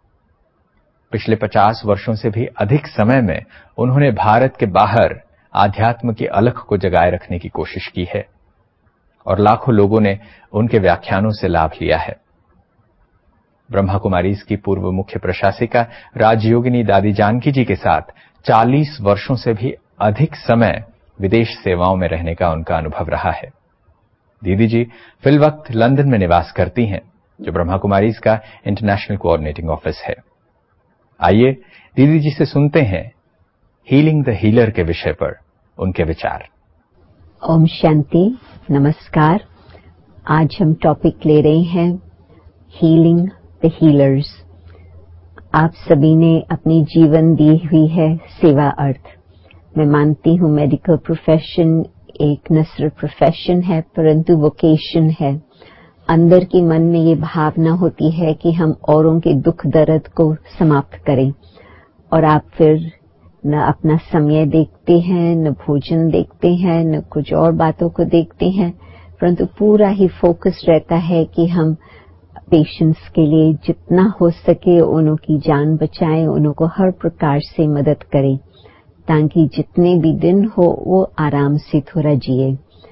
पिछले पचास वर्षों से भी अधिक समय में उन्होंने भारत के बाहर आध्यात्म की अलख को जगाए रखने की कोशिश की है और लाखों लोगों ने उनके व्याख्यानों से लाभ लिया है। ब्रह्मा कुमारीज की पूर्व मुख्य प्रशासिका राजयोगिनी दादी जानकी जी के साथ चालीस वर्षों से भी अधिक समय विदेश सेवाओं में रहने का उनका अनुभव रहा है। दीदी जी फिलवक्त लंदन में निवास करती हैं जो ब्रह्मा कुमारीज का इंटरनेशनल कोऑर्डिनेटिंग ऑफिस है। आइए दीदी जी से सुनते हैं हीलिंग द हीलर के विषय पर उनके विचार। ओम शांति, नमस्कार। आज हम टॉपिक ले रहे हैं हीलिंग द हीलर्स। आप सभी ने अपनी जीवन दी हुई है सेवा अर्थ। मैं मानती हूँ मेडिकल प्रोफेशन एक न सिर्फ प्रोफेशन है परंतु वोकेशन है। अंदर की मन में ये भावना होती है कि हम औरों के दुख दर्द को समाप्त करें, और आप फिर न अपना समय देखते हैं, न भोजन देखते हैं, न कुछ और बातों को देखते हैं, परंतु पूरा ही फोकस रहता है कि हम पेशेंट्स के लिए जितना हो सके उन्हों की जान बचाएं, उन्हों को हर प्रकार से मदद करें ताकि जितने भी दिन हो वो आराम से थोड़ा जिए।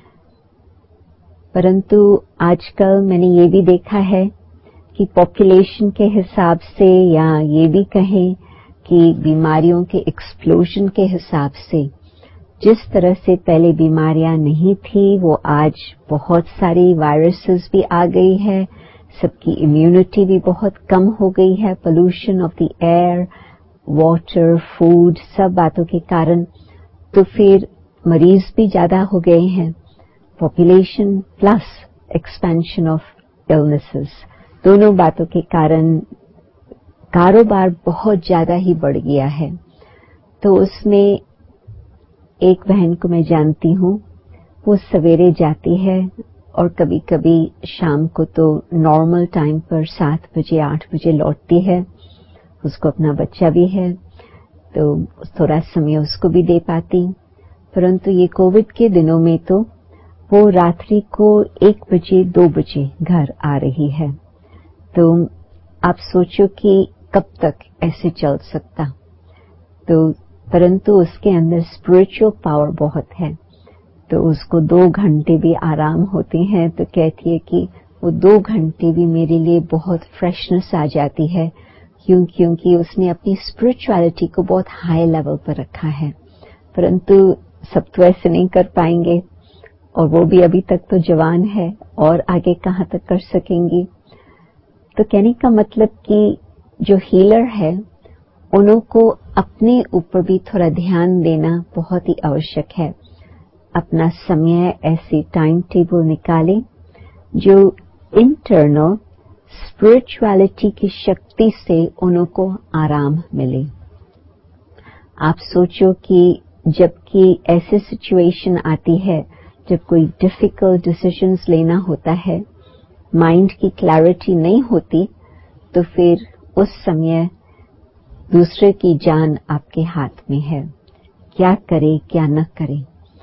परंतु आजकल मैंने ये भी देखा है कि पॉपुलेशन के हिसाब से या ये भी कहें कि बीमारियों के एक्सप्लोजन के हिसाब से जिस तरह से पहले बीमारियां नहीं थी वो आज बहुत सारी वायरसेस भी आ गई है, सबकी इम्यूनिटी भी बहुत कम हो गई है, pollution of the air, water, food, सब बातों के कारण। तो फिर मरीज भी ज्यादा हो गए हैं। Population plus expansion of illnesses, दोनों बातों के कारण कारोबार बहुत ज्यादा ही बढ़ गया है। तो उसमें एक बहन को मैं जानती हूँ, वो सवेरे जाती है और कभी कभी शाम को तो नॉर्मल टाइम पर सात बजे आठ बजे लौटती है। उसको अपना बच्चा भी है तो थोड़ा समय उसको भी दे पाती। परंतु ये कोविड के दिनों में तो वो रात्रि को एक बजे दो बजे घर आ रही है। तो आप सोचो कि कब तक ऐसे चल सकता। तो परंतु उसके अंदर स्पिरिचुअल पावर बहुत है, तो उसको दो घंटे भी आराम होते हैं। तो कहती है कि वो दो घंटे भी मेरे लिए बहुत फ्रेशनेस आ जाती है, क्यों क्योंकि उसने अपनी स्पिरिचुअलिटी को बहुत हाई लेवल पर रखा है। परंतु सब तो ऐसे नहीं कर पाएंगे, और वो भी अभी तक तो जवान है और आगे कहाँ तक कर सकेंगी। तो कहने का मतलब कि जो हीलर है उन्हों को अपने ऊपर भी थोड़ा ध्यान देना बहुत ही आवश्यक है। अपना समय ऐसे टाइम टेबल निकालें जो इंटरनल स्पिरिचुअलिटी की शक्ति से उन्हों को आराम मिले। आप सोचो कि जबकि ऐसी सिचुएशन आती है जब कोई डिफिकल्ट डिसीजंस लेना होता है, माइंड की क्लैरिटी नहीं होती, तो फिर उस समय दूसरे की जान आपके हाथ में है, क्या करे क्या न करे।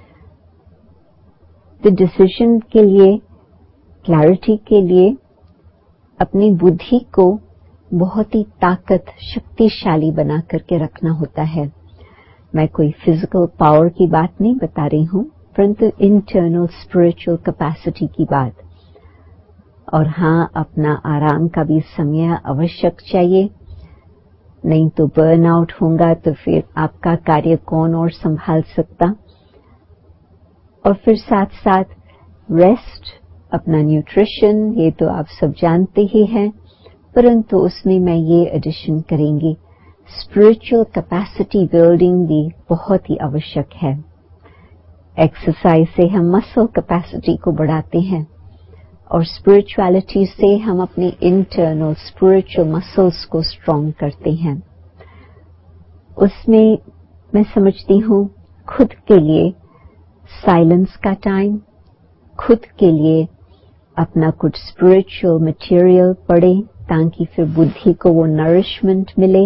तो डिसीजन के लिए, क्लैरिटी के लिए अपनी बुद्धि को बहुत ही ताकत शक्तिशाली बना करके रखना होता है। मैं कोई फिजिकल पावर की बात नहीं बता रही हूँ, परंतु इंटरनल स्पिरिचुअल कैपेसिटी की बात। और हाँ, अपना आराम का भी समय आवश्यक चाहिए, नहीं तो बर्न आउट होगा तो फिर आपका कार्य कौन और संभाल सकता। और फिर साथ साथ रेस्ट, अपना न्यूट्रिशन, ये तो आप सब जानते ही हैं, परंतु उसमें मैं ये एडिशन करेंगी, स्पिरिचुअल कैपेसिटी बिल्डिंग भी बहुत ही आवश्यक है। एक्सरसाइज से हम मसल कैपेसिटी को बढ़ाते हैं और स्पिरिचुअलिटी से हम अपने इंटरनल स्पिरिचुअल मसल्स को स्ट्रॉन्ग करते हैं। उसमें मैं समझती हूँ खुद के लिए साइलेंस का टाइम, खुद के लिए अपना कुछ स्पिरिचुअल मटेरियल पढ़े ताकि फिर बुद्धि को वो नरिशमेंट मिले।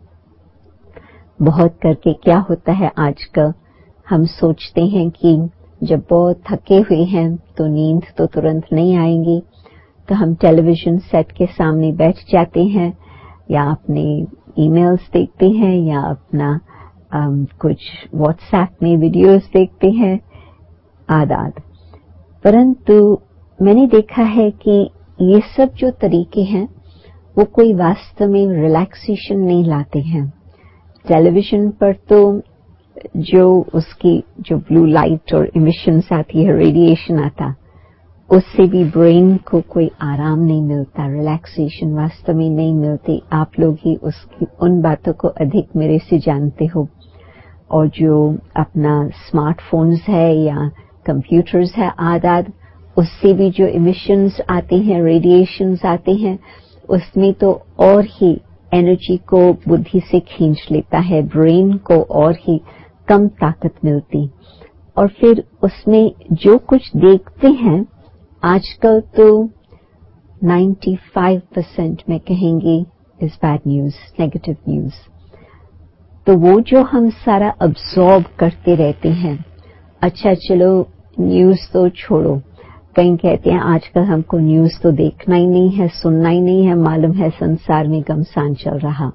बहुत करके क्या होता है आजकल, हम सोचते हैं कि जब बहुत थके हुए हैं तो नींद तो तुरंत नहीं आएगी, तो हम टेलीविजन सेट के सामने बैठ जाते हैं या अपने ईमेल्स देखते हैं या अपना um, कुछ व्हाट्सएप में वीडियोस देखते हैं आदि। परंतु मैंने देखा है कि ये सब जो तरीके हैं वो कोई वास्तव में रिलैक्सेशन नहीं लाते हैं। टेलीविजन पर तो जो उसकी जो ब्लू लाइट और इमिशंस आती है, रेडिएशन आता, उससे भी ब्रेन को कोई आराम नहीं मिलता, रिलैक्सेशन वास्तव में नहीं मिलती। आप लोग ही उसकी उन बातों को अधिक मेरे से जानते हो। और जो अपना स्मार्टफोन्स है या कंप्यूटर्स है आदि, उससे भी जो इमिशंस आते हैं, रेडिएशंस आते हैं, उसमें तो और ही एनर्जी को बुद्धि से खींच लेता है, ब्रेन को और ही कम ताकत मिलती। और फिर उसमें जो कुछ देखते हैं आजकल तो पचानवे परसेंट में कहेंगे is bad news, negative news. तो वो जो हम सारा अब्सॉर्ब करते रहते हैं, अच्छा चलो न्यूज तो छोड़ो, कहीं कहते हैं आजकल हमको न्यूज तो देखना ही नहीं है, सुनना ही नहीं है, मालूम है संसार में घमसान चल रहा।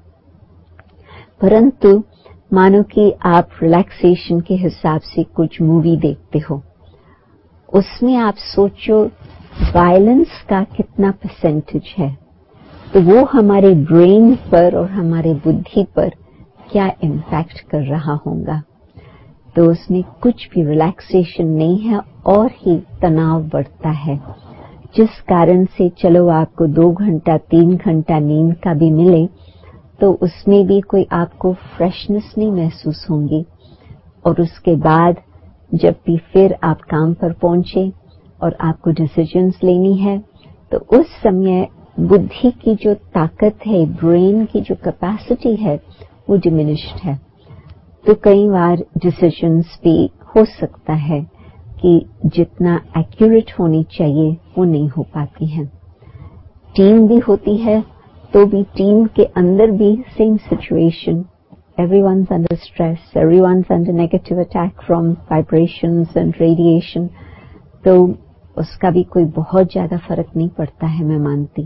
परंतु मानो कि आप रिलैक्सेशन के हिसाब से कुछ मूवी देखते हो, उसमें आप सोचो वायलेंस का कितना परसेंटेज है, तो वो हमारे ब्रेन पर और हमारे बुद्धि पर क्या इम्पैक्ट कर रहा होगा। तो उसमें कुछ भी रिलैक्सेशन नहीं है और ही तनाव बढ़ता है, जिस कारण से चलो आपको दो घंटा तीन घंटा नींद का भी मिले तो उसमें भी कोई आपको फ्रेशनेस नहीं महसूस होंगी। और उसके बाद जब भी फिर आप काम पर पहुंचे और आपको डिसीजंस लेनी है, तो उस समय बुद्धि की जो ताकत है, ब्रेन की जो कैपेसिटी है, वो डिमिनिश्ड है। तो कई बार डिसीजंस भी हो सकता है कि जितना एक्यूरेट होनी चाहिए वो नहीं हो पाती हैं। टीम भी होती है तो भी टीम के अंदर भी same situation, everyone's under stress, everyone's under negative attack from vibrations and radiation, तो उसका भी कोई बहुत ज्यादा फर्क नहीं पड़ता है, मैं मानती।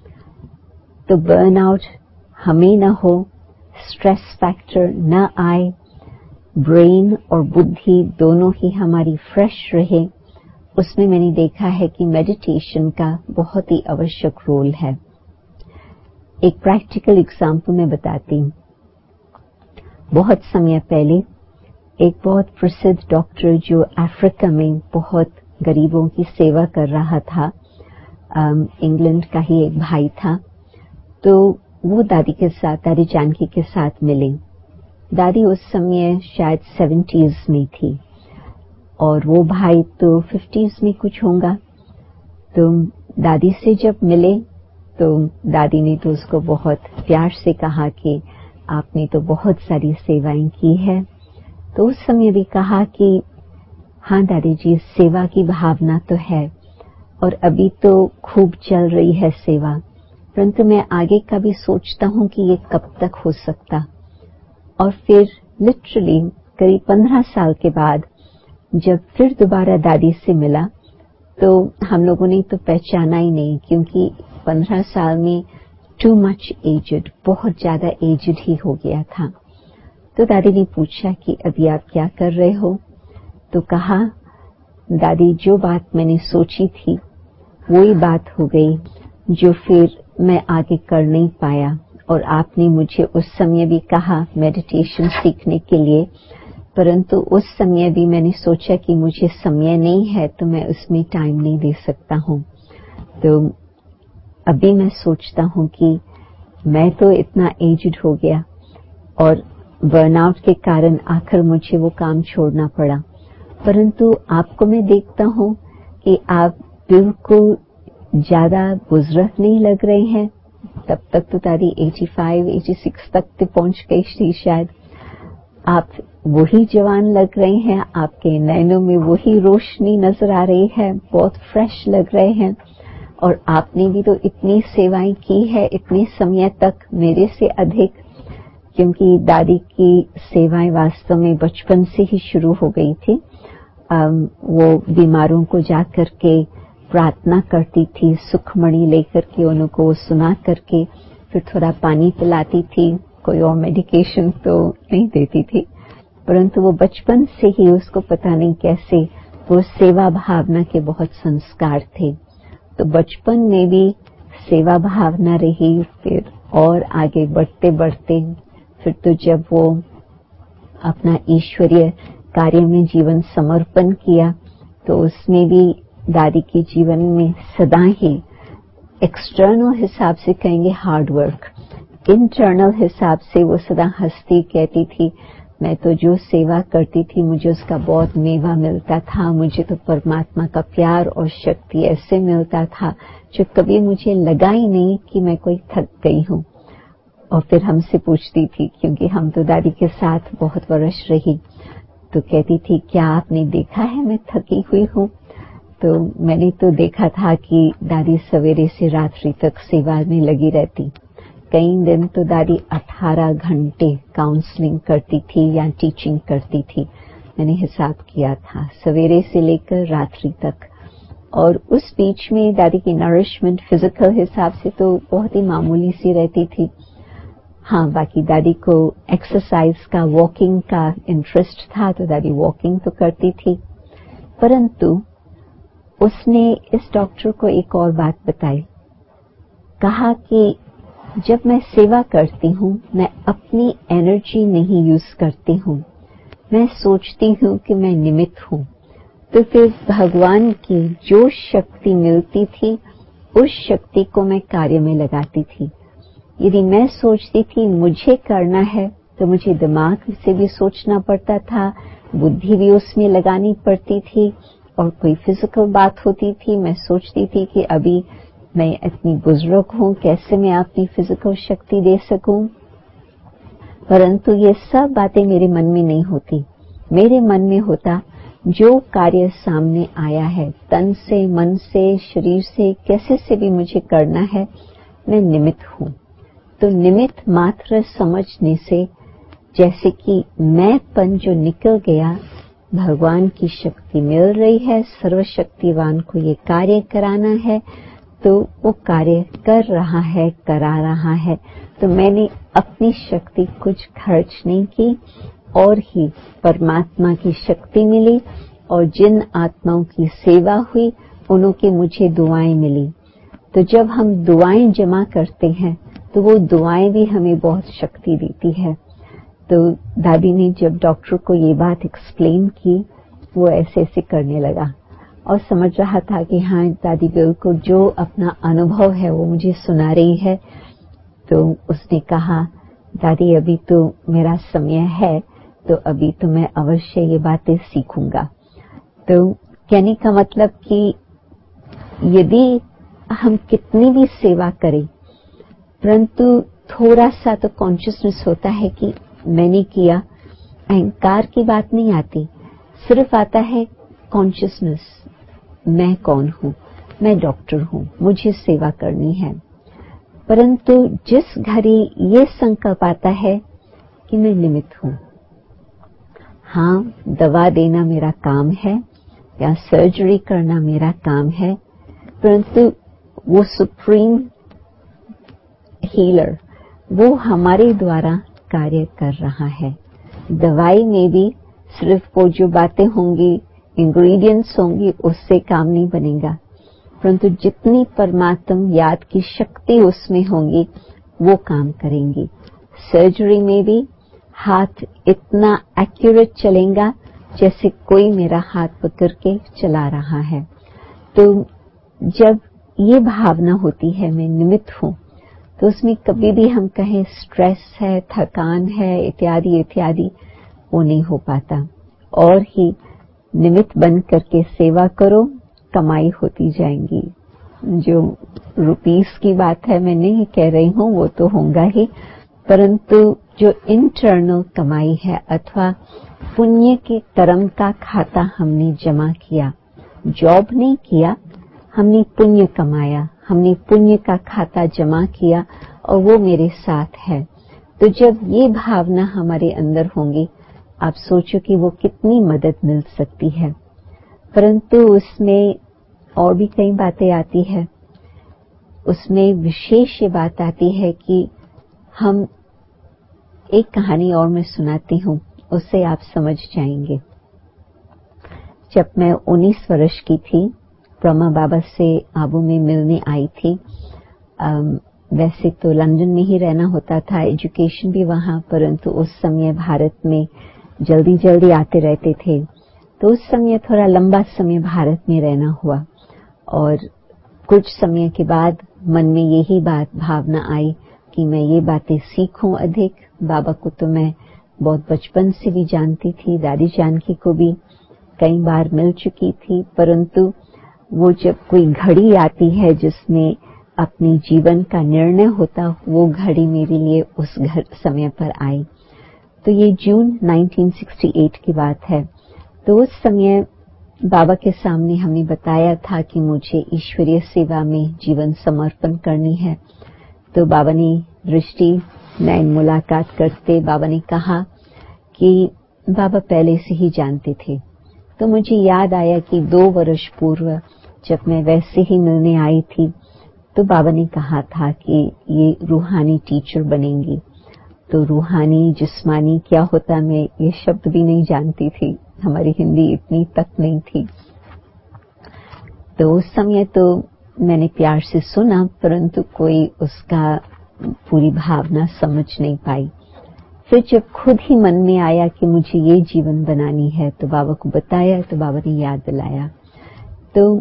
तो बर्नआउट हमें न हो, स्ट्रेस फैक्टर न आए, ब्रेन और बुद्धि दोनों ही हमारी फ्रेश रहे, उसमें मैंने देखा है कि मेडिटेशन का बहुत ही आवश्यक रोल है। एक प्रैक्टिकल एग्जाम्पल मैं बताती हूँ। बहुत समय पहले एक बहुत प्रसिद्ध डॉक्टर जो अफ्रीका में बहुत गरीबों की सेवा कर रहा था, इंग्लैंड का ही एक भाई था, तो वो दादी के साथ, दादी जानकी के साथ मिले। दादी उस समय शायद सेवेंटीज में थी और वो भाई तो फिफ्टीज में कुछ होगा। तो दादी से जब मिले तो दादी ने तो उसको बहुत प्यार से कहा कि आपने तो बहुत सारी सेवाएं की है। तो उस समय भी कहा कि हाँ दादी जी, सेवा की भावना तो है और अभी तो खूब चल रही है सेवा, परंतु मैं आगे का भी सोचता हूँ कि ये कब तक हो सकता। और फिर लिटरली करीब पंद्रह साल के बाद जब फिर दोबारा दादी से मिला तो हम लोगों ने तो पहचाना ही नहीं, क्योंकि पंद्रह साल में टू मच एजड, बहुत ज्यादा एजड ही हो गया था। तो दादी ने पूछा कि अभी आप क्या कर रहे हो? तो कहा दादी, जो बात मैंने सोची थी वही बात हो गई, जो फिर मैं आगे कर नहीं पाया। और आपने मुझे उस समय भी कहा मेडिटेशन सीखने के लिए, परंतु उस समय भी मैंने सोचा कि मुझे समय नहीं है तो मैं उसमें टाइम नहीं दे सकता हूँ। तो अभी मैं सोचता हूँ कि मैं तो इतना एजड हो गया और बर्नआउट के कारण आखिर मुझे वो काम छोड़ना पड़ा, परंतु आपको मैं देखता हूँ कि आप बिल्कुल ज्यादा बुजुर्ग नहीं लग रहे हैं। तब तक तो दादी पचासी, छियासी तक तो पहुंच गई थी शायद। आप वही जवान लग रहे हैं, आपके नैनों में वही रोशनी नजर आ रही है, बहुत फ्रेश लग रहे हैं। और आपने भी तो इतनी सेवाएं की है इतने समय तक, मेरे से अधिक, क्योंकि दादी की सेवाएं वास्तव में बचपन से ही शुरू हो गई थी। वो बीमारों को जाकर के प्रार्थना करती थी, सुखमणि लेकर के उनको सुना करके फिर थोड़ा पानी पिलाती थी, कोई और मेडिकेशन तो नहीं देती थी, परंतु वो बचपन से ही उसको पता नहीं कैसे वो सेवा भावना के बहुत संस्कार थे। तो बचपन में भी सेवा भावना रही, फिर और आगे बढ़ते बढ़ते फिर तो जब वो अपना ईश्वरीय कार्य में जीवन समर्पण किया तो उसमें भी दादी के जीवन में सदा ही एक्सटर्नल हिसाब से कहेंगे हार्ड वर्क, इंटरनल हिसाब से वो सदा हंसती कहती थी, मैं तो जो सेवा करती थी मुझे उसका बहुत मेवा मिलता था, मुझे तो परमात्मा का प्यार और शक्ति ऐसे मिलता था जो कभी मुझे लगा ही नहीं कि मैं कोई थक गई हूँ। और फिर हमसे पूछती थी, क्योंकि हम तो दादी के साथ बहुत वर्ष रही, तो कहती थी क्या आपने देखा है मैं थकी हुई हूँ? तो मैंने तो देखा था कि दादी सवेरे से रात्रि तक सेवा में लगी रहती। कई दिन तो दादी अठारह घंटे काउंसलिंग करती थी या टीचिंग करती थी, मैंने हिसाब किया था, सवेरे से लेकर रात्रि तक। और उस बीच में दादी की नरिशमेंट फिजिकल हिसाब से तो बहुत ही मामूली सी रहती थी। हाँ, बाकी दादी को एक्सरसाइज का, वॉकिंग का इंटरेस्ट था, तो दादी वॉकिंग तो करती थी। परंतु उसने इस डॉक्टर को एक और बात बताई, कहा कि जब मैं सेवा करती हूँ मैं अपनी एनर्जी नहीं यूज करती हूँ, मैं सोचती हूँ कि मैं निमित्त हूँ। तो फिर भगवान की जो शक्ति मिलती थी उस शक्ति को मैं कार्य में लगाती थी। यदि मैं सोचती थी मुझे करना है तो मुझे दिमाग से भी सोचना पड़ता था, बुद्धि भी उसमें लगानी पड़ती थी, और कोई फिजिकल बात होती थी मैं सोचती थी कि अभी मैं इतनी बुजुर्ग हूँ, कैसे मैं अपनी फिजिकल शक्ति दे सकूं। परंतु ये सब बातें मेरे मन में नहीं होती। मेरे मन में होता जो कार्य सामने आया है, तन से, मन से, शरीर से, कैसे से भी मुझे करना है, मैं निमित्त हूँ। तो निमित्त मात्र समझने से जैसे कि मैंपन जो निकल गया, भगवान की शक्ति मिल रही है, सर्वशक्तिवान को ये कार्य कराना है, तो वो कार्य कर रहा है, करा रहा है। तो मैंने अपनी शक्ति कुछ खर्च नहीं की, और ही परमात्मा की शक्ति मिली, और जिन आत्माओं की सेवा हुई उन्हों की मुझे दुआएं मिली। तो जब हम दुआएं जमा करते हैं तो वो दुआएं भी हमें बहुत शक्ति देती है। तो दादी ने जब डॉक्टर को ये बात एक्सप्लेन की, वो ऐसे ऐसे करने लगा और समझ रहा था कि हाँ दादी बिल्कुल जो अपना अनुभव है वो मुझे सुना रही है। तो उसने कहा, दादी अभी तो मेरा समय है, तो अभी तो मैं अवश्य ये बातें सीखूंगा। तो कहने का मतलब कि यदि हम कितनी भी सेवा करें, परंतु थोड़ा सा तो कॉन्शियसनेस होता है कि मैंने किया, अहंकार की बात नहीं आती, सिर्फ आता है कॉन्शियसनेस, मैं कौन हूँ, मैं डॉक्टर हूँ, मुझे सेवा करनी है। परंतु जिस घड़ी ये संकल्प आता है कि मैं निमित्त हूँ, हाँ दवा देना मेरा काम है या सर्जरी करना मेरा काम है, परंतु वो सुप्रीम हीलर वो हमारे द्वारा कार्य कर रहा है। दवाई में भी सिर्फ वो जो बातें होंगी, इंग्रेडिएंट्स होंगी, उससे काम नहीं बनेगा, परंतु जितनी परमात्म याद की शक्ति उसमें होंगी वो काम करेंगी। सर्जरी में भी हाथ इतना एक्यूरेट चलेगा जैसे कोई मेरा हाथ पकड़ के चला रहा है। तो जब ये भावना होती है मैं निमित्त हूँ, तो उसमें कभी भी हम कहें स्ट्रेस है, थकान है, इत्यादि इत्यादि, वो नहीं हो पाता। और ही निमित्त बन करके सेवा करो, कमाई होती जाएंगी। जो रुपीस की बात है मैं नहीं कह रही हूँ, वो तो होगा ही, परंतु जो इंटरनल कमाई है अथवा पुण्य के कर्म का खाता हमने जमा किया, जॉब नहीं किया, हमने पुण्य कमाया, हमने पुण्य का खाता जमा किया और वो मेरे साथ है। तो जब ये भावना हमारे अंदर होंगी, आप सोचो कि वो कितनी मदद मिल सकती है। परंतु उसमें और भी कई बातें आती है। उसमें विशेष ये बात आती है कि हम, एक कहानी और मैं सुनाती हूँ, उससे आप समझ जाएंगे। जब मैं उन्नीस वर्ष की थी, ब्रह्मा बाबा से आबू में मिलने आई थी। आम, वैसे तो लंदन में ही रहना होता था, एजुकेशन भी वहाँ, परंतु उस समय भारत में जल्दी जल्दी आते रहते थे, तो उस समय थोड़ा लंबा समय भारत में रहना हुआ। और कुछ समय के बाद मन में यही बात भावना आई कि मैं ये बातें सीखूं अधिक। बाबा को तो मैं बहुत बचपन से भी जानती थी, दादी जानकी को भी कई बार मिल चुकी थी, परंतु वो जब कोई घड़ी आती है जिसमें अपने जीवन का निर्णय होता, वो घड़ी मेरे लिए उस घर समय पर आई। तो ये जून उन्नीस सौ अड़सठ की बात है। तो उस समय बाबा के सामने हमने बताया था कि मुझे ईश्वरीय सेवा में जीवन समर्पण करनी है। तो बाबा ने दृष्टि नैन मुलाकात करते बाबा ने कहा कि बाबा पहले से ही जानते थे। तो मुझे याद आया कि दो वर्ष पूर्व जब मैं वैसे ही मिलने आई थी तो बाबा ने कहा था कि ये रूहानी टीचर बनेंगी। तो रूहानी जिस्मानी क्या होता, मैं ये शब्द भी नहीं जानती थी, हमारी हिंदी इतनी तक नहीं थी। तो उस समय तो मैंने प्यार से सुना, परंतु कोई उसका पूरी भावना समझ नहीं पाई। फिर जब खुद ही मन में आया कि मुझे ये जीवन बनानी है तो बाबा को बताया, तो बाबा ने याद दिलाया। तो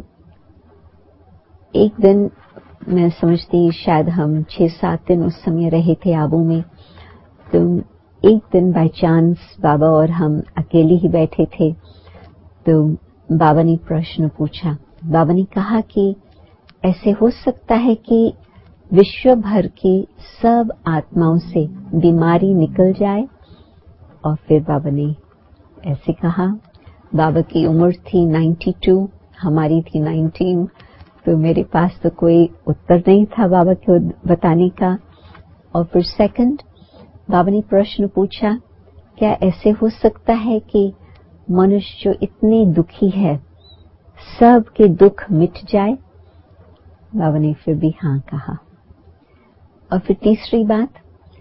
एक दिन मैं समझती शायद हम छह सात दिन उस समय रहे थे आबू में। तो एक दिन बाय चांस बाबा और हम अकेले ही बैठे थे। तो बाबा ने प्रश्न पूछा। बाबा ने कहा कि ऐसे हो सकता है कि विश्व भर की सब आत्माओं से बीमारी निकल जाए। और फिर बाबा ने ऐसे कहा। बाबा की उम्र थी बानवे, हमारी थी उन्नीस। तो मेरे पास तो कोई उत्तर नहीं था बाबा को बताने का। और फिर सेकंड बाबा ने प्रश्न पूछा, क्या ऐसे हो सकता है कि मनुष्य जो इतने दुखी है सब के दुख मिट जाए? बाबा ने फिर भी हाँ कहा। और फिर तीसरी बात,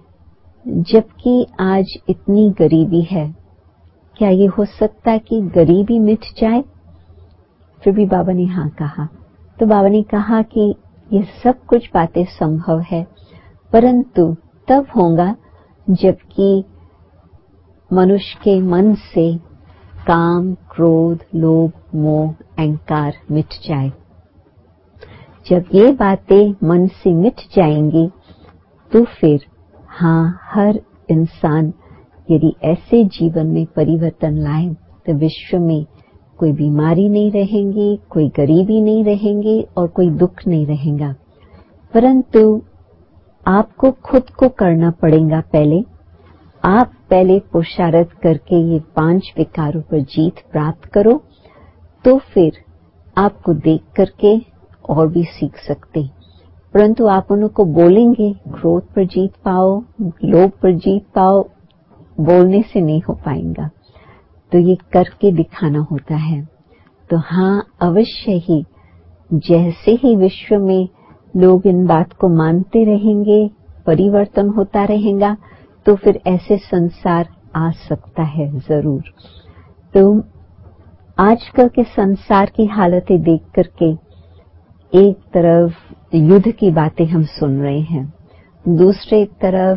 जबकि आज इतनी गरीबी है, क्या ये हो सकता है कि गरीबी मिट जाए? फिर भी बाबा ने हाँ कहा। तो बाबा ने कहा कि ये सब कुछ बातें संभव है, परंतु तब होगा जबकि मनुष्य के मन से काम, क्रोध, लोभ, मोह, अहंकार मिट जाए। जब ये बातें मन से मिट जाएंगी तो फिर हाँ, हर इंसान यदि ऐसे जीवन में परिवर्तन लाए तो विश्व में कोई बीमारी नहीं रहेंगी, कोई गरीबी नहीं रहेंगी और कोई दुख नहीं रहेगा। परंतु आपको खुद को करना पड़ेगा। पहले आप पहले पुरुषार्थ करके ये पांच विकारों पर जीत प्राप्त करो, तो फिर आपको देख करके और भी सीख सकते। परंतु आप उनको बोलेंगे क्रोध पर जीत पाओ, लोभ पर जीत पाओ, बोलने से नहीं हो पाएगा। तो ये करके दिखाना होता है। तो हाँ, अवश्य ही जैसे ही विश्व में लोग इन बात को मानते रहेंगे, परिवर्तन होता रहेगा, तो फिर ऐसे संसार आ सकता है जरूर। तो आजकल के संसार की हालतें देख करके एक तरफ युद्ध की बातें हम सुन रहे हैं, दूसरे तरफ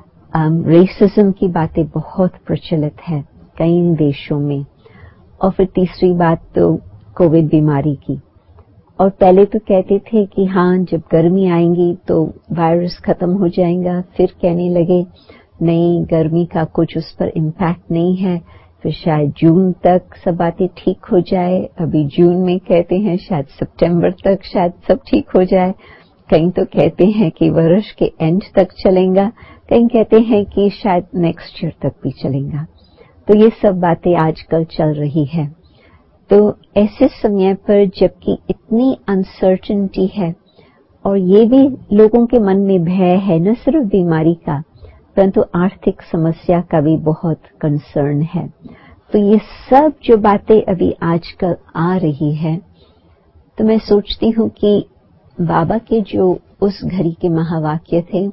रेसिज्म की बातें बहुत प्रचलित है कई देशों में, और फिर तीसरी बात तो कोविड बीमारी की। और पहले तो कहते थे कि हाँ, जब गर्मी आएंगी तो वायरस खत्म हो जाएगा, फिर कहने लगे नहीं, गर्मी का कुछ उस पर इम्पैक्ट नहीं है, फिर शायद जून तक सब बातें ठीक हो जाए। अभी जून में कहते हैं शायद सितंबर तक शायद सब ठीक हो जाए। कहीं तो कहते हैं कि वर्ष के एंड तक चलेगा, कहीं कहते हैं कि शायद नेक्स्ट ईयर तक भी चलेगा। तो ये सब बातें आजकल चल रही है। तो ऐसे समय पर जबकि इतनी अनसर्टेनिटी है और ये भी लोगों के मन में भय है, न सिर्फ बीमारी का परंतु आर्थिक समस्या का भी बहुत कंसर्न है। तो ये सब जो बातें अभी आजकल आ रही है, तो मैं सोचती हूँ कि बाबा के जो उस घड़ी के महावाक्य थे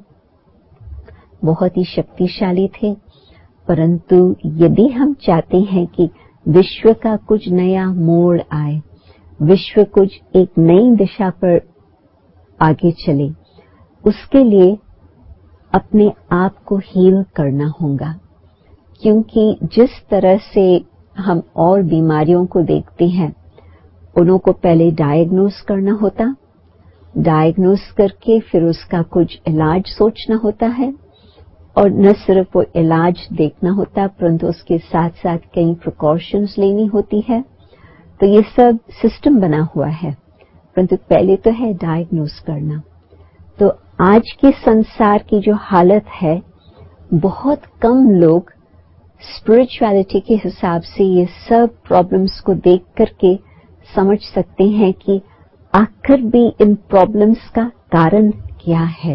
बहुत ही शक्तिशाली थे। परंतु यदि हम चाहते हैं कि विश्व का कुछ नया मोड़ आए, विश्व कुछ एक नई दिशा पर आगे चले, उसके लिए अपने आप को हील करना होगा। क्योंकि जिस तरह से हम और बीमारियों को देखते हैं, उन्हों को पहले डायग्नोस करना होता, डायग्नोस करके फिर उसका कुछ इलाज सोचना होता है, और न सिर्फ वो इलाज देखना होता परंतु उसके साथ साथ कई प्रिकॉशंस लेनी होती है। तो ये सब सिस्टम बना हुआ है, परंतु पहले तो है डायग्नोस करना। तो आज के संसार की जो हालत है, बहुत कम लोग स्पिरिचुअलिटी के हिसाब से ये सब प्रॉब्लम्स को देख करके समझ सकते हैं कि आखिर भी इन प्रॉब्लम्स का कारण क्या है।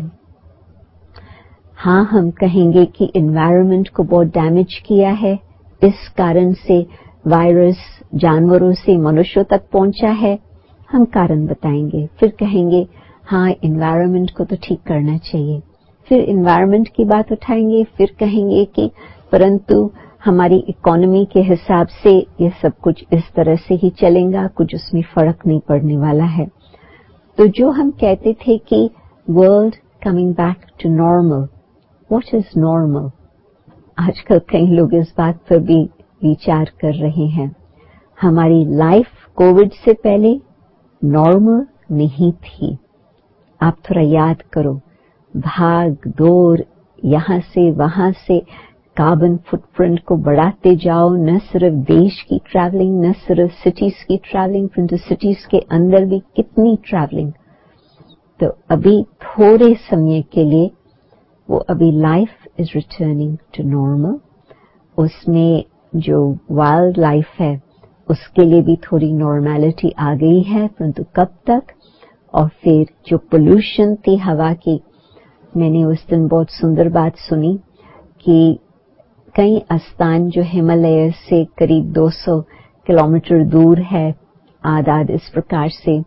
हाँ, हम कहेंगे कि एनवायरनमेंट को बहुत डैमेज किया है, इस कारण से वायरस जानवरों से मनुष्यों तक पहुंचा है, हम कारण बताएंगे। फिर कहेंगे हाँ, एनवायरनमेंट को तो ठीक करना चाहिए। फिर एनवायरनमेंट की बात उठाएंगे, फिर कहेंगे कि परंतु हमारी इकोनॉमी के हिसाब से ये सब कुछ इस तरह से ही चलेगा, कुछ उसमें फर्क नहीं पड़ने वाला है। तो जो हम कहते थे कि world coming back to normal, what is normal? आजकल कई लोग इस बात पर भी विचार कर रहे हैं। हमारी लाइफ कोविड से पहले नॉर्मल नहीं थी। आप थोड़ा याद करो, भाग दौड़, यहां से वहां से कार्बन फुटप्रिंट को बढ़ाते जाओ, न सिर्फ देश की ट्रैवलिंग, न सिर्फ सिटीज की ट्रैवलिंग, परंतु सिटीज के अंदर भी कितनी ट्रैवलिंग। तो अभी थोड़े समय के लिए वो अभी life is returning to normal. उसमें जो वाइल्ड लाइफ है उसके लिए भी थोड़ी नॉर्मैलिटी आ गई है, परंतु कब तक? और फिर जो पोल्यूशन थी हवा की, मैंने उस दिन बहुत सुंदर बात सुनी कि कई स्थान जो हिमालय से करीब दो सौ किलोमीटर दूर है, आद आद इस प्रकार से,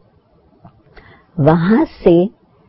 वहां से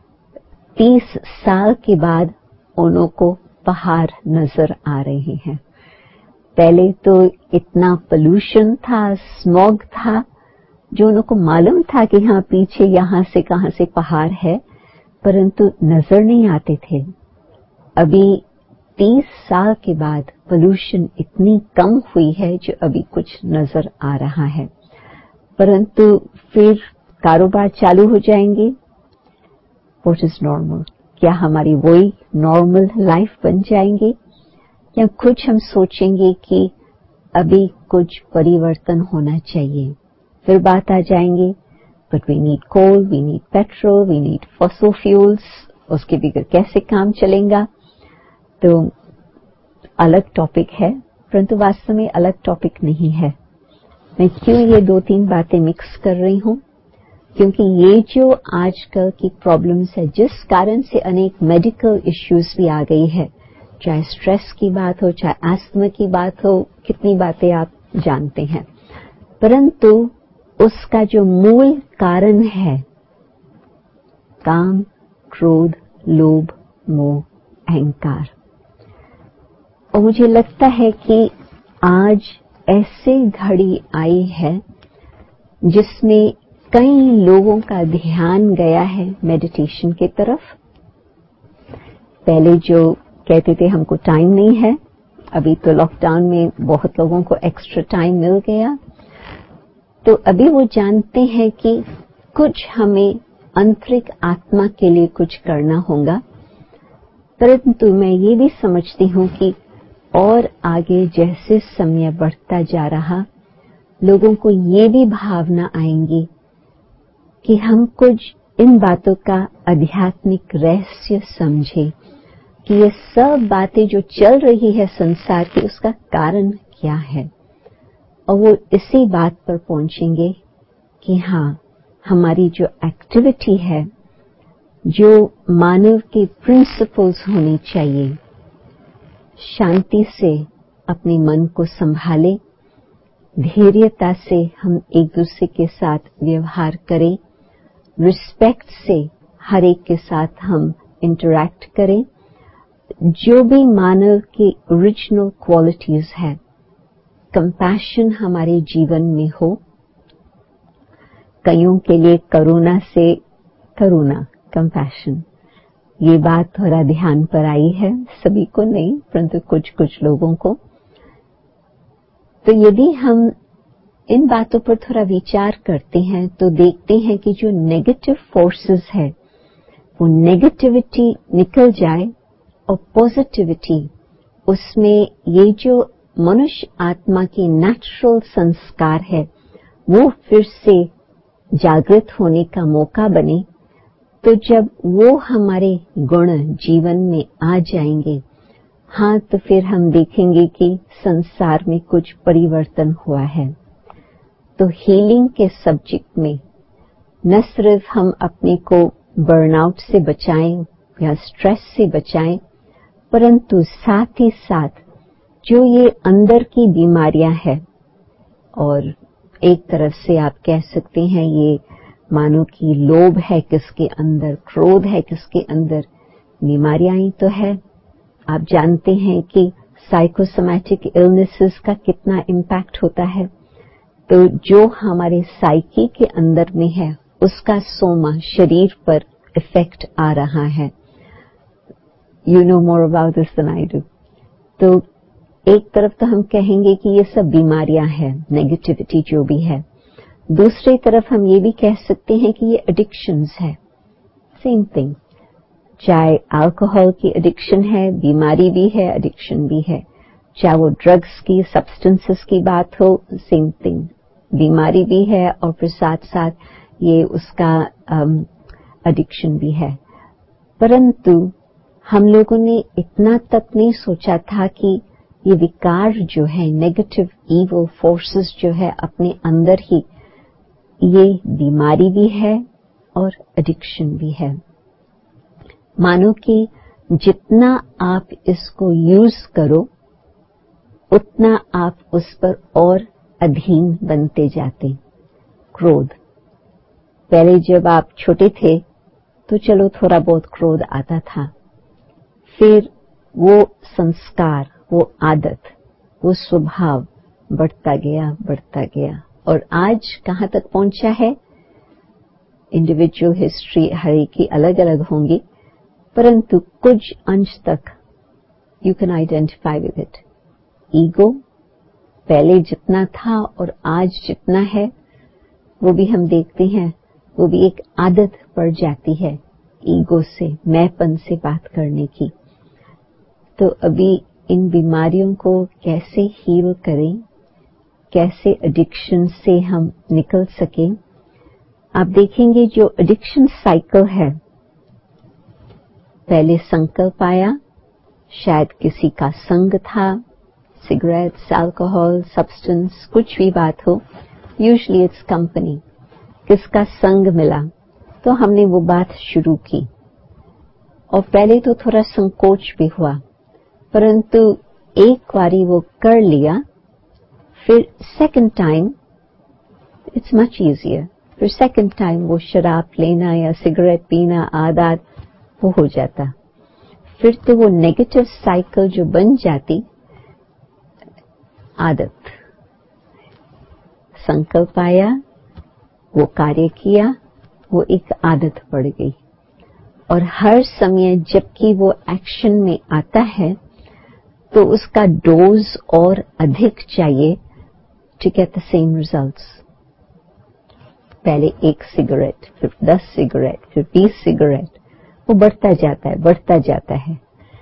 तीस साल के बाद उन्हों को पहाड़ नजर आ रहे हैं। पहले तो इतना पोल्यूशन था, स्मॉग था, जो उन्हों को मालूम था कि हाँ पीछे यहां से कहां से पहाड़ है, परंतु नजर नहीं आते थे। अभी तीस साल के बाद पोल्यूशन इतनी कम हुई है जो अभी कुछ नजर आ रहा है, परंतु फिर कारोबार चालू हो जाएंगे। What is normal? क्या हमारी वही नॉर्मल लाइफ बन जाएंगे, या कुछ हम सोचेंगे कि अभी कुछ परिवर्तन होना चाहिए? फिर बात आ जाएंगे, but we need coal, we need petrol, we need fossil fuels, उसके बगैर कैसे काम चलेगा? तो अलग टॉपिक है, परंतु वास्तव में अलग टॉपिक नहीं है। मैं क्यों ये दो तीन बातें मिक्स कर रही हूं? क्योंकि ये जो आजकल की प्रॉब्लम्स है, जिस कारण से अनेक मेडिकल इश्यूज भी आ गई है, चाहे स्ट्रेस की बात हो, चाहे एस्थमा की बात हो, कितनी बातें आप जानते हैं, परंतु उसका जो मूल कारण है काम, क्रोध, लोभ, मोह, अहंकार। और मुझे लगता है कि आज ऐसे घड़ी आई है जिसमें कई लोगों का ध्यान गया है मेडिटेशन की तरफ। पहले जो कहते थे हमको टाइम नहीं है, अभी तो लॉकडाउन में बहुत लोगों को एक्स्ट्रा टाइम मिल गया, तो अभी वो जानते हैं कि कुछ हमें आंतरिक आत्मा के लिए कुछ करना होगा। परंतु मैं ये भी समझती हूँ कि और आगे जैसे समय बढ़ता जा रहा, लोगों को ये भी भावना आएंगी कि हम कुछ इन बातों का आध्यात्मिक रहस्य समझे कि ये सब बातें जो चल रही है संसार की, उसका कारण क्या है। और वो इसी बात पर पहुंचेंगे कि हाँ, हमारी जो एक्टिविटी है, जो मानव के प्रिंसिपल्स होने चाहिए, शांति से अपने मन को संभाले, धैर्यता से हम एक दूसरे के साथ व्यवहार करें, रिस्पेक्ट से हर एक के साथ हम इंटरैक्ट करें, जो भी मानव की ओरिजिनल क्वालिटीज है, कंपैशन हमारे जीवन में हो। कईयों के लिए करुणा से करुणा, कंपैशन, ये बात थोड़ा ध्यान पर आई है, सभी को नहीं परंतु कुछ कुछ लोगों को। तो यदि हम इन बातों पर थोड़ा विचार करते हैं तो देखते हैं कि जो नेगेटिव फोर्सेस है वो नेगेटिविटी निकल जाए और पॉजिटिविटी, उसमें ये जो मनुष्य आत्मा की नेचुरल संस्कार है वो फिर से जागृत होने का मौका बने। तो जब वो हमारे गुण जीवन में आ जाएंगे, हाँ, तो फिर हम देखेंगे कि संसार में कुछ परिवर्तन हुआ है। तो हीलिंग के सब्जेक्ट में न सिर्फ हम अपने को बर्नआउट से बचाएं या स्ट्रेस से बचाएं, परंतु साथ ही साथ जो ये अंदर की बीमारियां हैं, और एक तरफ से आप कह सकते हैं ये मानो कि लोभ है किसके अंदर, क्रोध है किसके अंदर, बीमारियां ही तो है। आप जानते हैं कि साइकोसोमैटिक इलनेसेस का कितना इम्पैक्ट होता है। तो जो हमारे साइकी के अंदर में है उसका सोमा शरीर पर इफेक्ट आ रहा है। You know more about this than I do. तो एक तरफ तो हम कहेंगे कि ये सब बीमारियां हैं, नेगेटिविटी जो भी है। दूसरी तरफ हम ये भी कह सकते हैं कि ये एडिक्शंस है, सेम थिंग। चाहे अल्कोहल की एडिक्शन है, बीमारी भी है, एडिक्शन भी है। चाहे वो ड्रग्स की, सब्सटेंसेस की बात हो, सेम थिंग, बीमारी भी है और फिर साथ साथ ये उसका एडिक्शन भी है। परंतु हम लोगों ने इतना तक नहीं सोचा था कि ये विकार जो है, नेगेटिव इविल फोर्सेस जो है अपने अंदर ही, ये बीमारी भी है और एडिक्शन भी है। मानो कि जितना आप इसको यूज करो उतना आप उस पर और अधीन बनते जाते। क्रोध, पहले जब आप छोटे थे तो चलो थोड़ा बहुत क्रोध आता था, फिर वो संस्कार, वो आदत, वो स्वभाव बढ़ता गया बढ़ता गया और आज कहां तक पहुंचा है। इंडिविजुअल हिस्ट्री हर एक की अलग अलग होंगी, परंतु कुछ अंश तक you can identify with it. Ego पहले जितना था और आज जितना है वो भी हम देखते हैं, वो भी एक आदत पड़ जाती है ईगो से, मैंपन से बात करने की। तो अभी इन बीमारियों को कैसे हील करें, कैसे एडिक्शन से हम निकल सकें। आप देखेंगे जो एडिक्शन साइकिल है, पहले संकल्प आया, शायद किसी का संग था, सिगरेट्स, अल्कोहल, सब्सटेंस, कुछ भी बात हो, यूजुअली इट्स कंपनी, किसका संग मिला तो हमने वो बात शुरू की। और पहले तो थोड़ा संकोच भी हुआ, परंतु एक बारी वो कर लिया, फिर second time it's much easier. फिर सेकंड टाइम वो शराब लेना या सिगरेट पीना आदत वो हो जाता। फिर तो वो नेगेटिव साइकिल जो बन जाती, आदत, संकल्प आया, वो कार्य किया, वो एक आदत पड़ गई। और हर समय जबकि वो एक्शन में आता है तो उसका डोज और अधिक चाहिए to get the same results. पहले एक सिगरेट, फिर दस सिगरेट, फिर बीस सिगरेट, वो बढ़ता जाता है बढ़ता जाता है।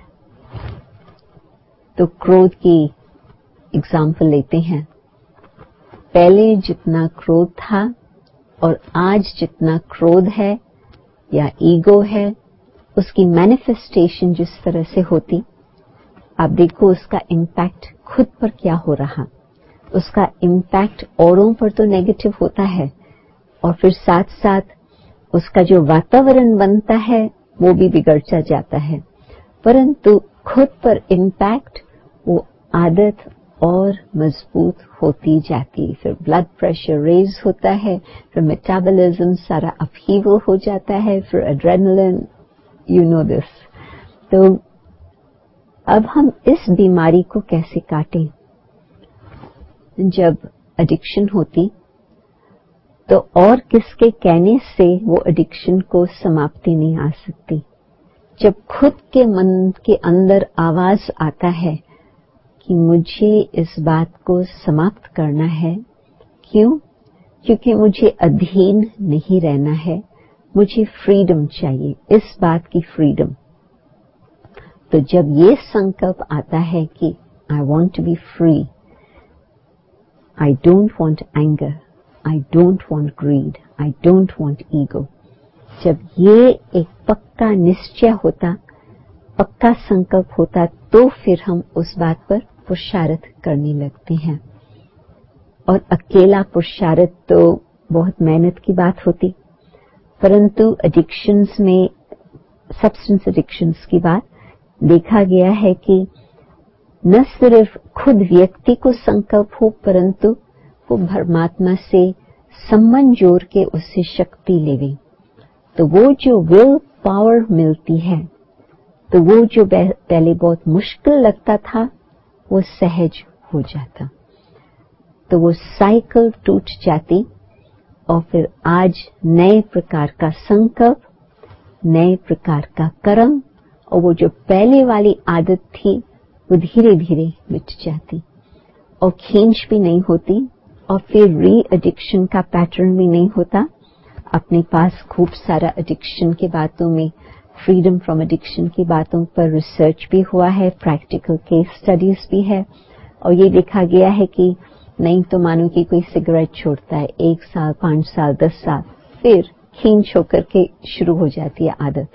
तो क्रोध की एग्जाम्पल लेते हैं। पहले जितना क्रोध था और आज जितना क्रोध है या ईगो है, उसकी मैनिफेस्टेशन जिस तरह से होती, आप देखो उसका इम्पैक्ट खुद पर क्या हो रहा। उसका इम्पैक्ट औरों पर तो नेगेटिव होता है और फिर साथ साथ उसका जो वातावरण बनता है वो भी बिगड़ता जाता है, परंतु खुद पर इम्पैक्ट वो आदत और मजबूत होती जाती। फिर ब्लड प्रेशर रेज होता है, फिर मेटाबॉलिज्म सारा अपहीवल हो जाता है, फिर एड्रेनलिन, यू नो दिस। तो अब हम इस बीमारी को कैसे काटें। जब एडिक्शन होती तो और किसके कहने से वो एडिक्शन को समाप्ति नहीं आ सकती। जब खुद के मन के अंदर आवाज आता है कि मुझे इस बात को समाप्त करना है, क्यों? क्योंकि मुझे अधीन नहीं रहना है, मुझे फ्रीडम चाहिए, इस बात की फ्रीडम। तो जब ये संकल्प आता है कि I want to be free, I don't want anger, I don't want greed, I don't want ego, जब ये एक पक्का निश्चय होता, पक्का संकल्प होता, तो फिर हम उस बात पर पुरुषार्थ करने लगते हैं। और अकेला पुरुषार्थ तो बहुत मेहनत की बात होती, परंतु एडिक्शंस में, सब्सटेंस एडिक्शंस की बात देखा गया है कि न सिर्फ खुद व्यक्ति को संकल्प हो, परंतु वो परमात्मा से संबंध जोड़ के उससे शक्ति लेवे, तो वो जो विल पावर मिलती है, तो वो जो पहले बहुत मुश्किल लगता था वो सहज हो जाता, तो वो साइकिल टूट जाती। और फिर आज नए प्रकार का संकल्प, नए प्रकार का कर्म, और वो जो पहले वाली आदत थी वो धीरे धीरे मिट जाती और खींच भी नहीं होती, और फिर री एडिक्शन का पैटर्न भी नहीं होता। अपने पास खूब सारा एडिक्शन के बातों में, फ्रीडम फ्रॉम एडिक्शन की बातों पर रिसर्च भी हुआ है, प्रैक्टिकल केस स्टडीज भी है, और ये देखा गया है कि नहीं तो मानो कि कोई सिगरेट छोड़ता है, एक साल, पांच साल, दस साल, फिर खींच होकर के शुरू हो जाती है आदत।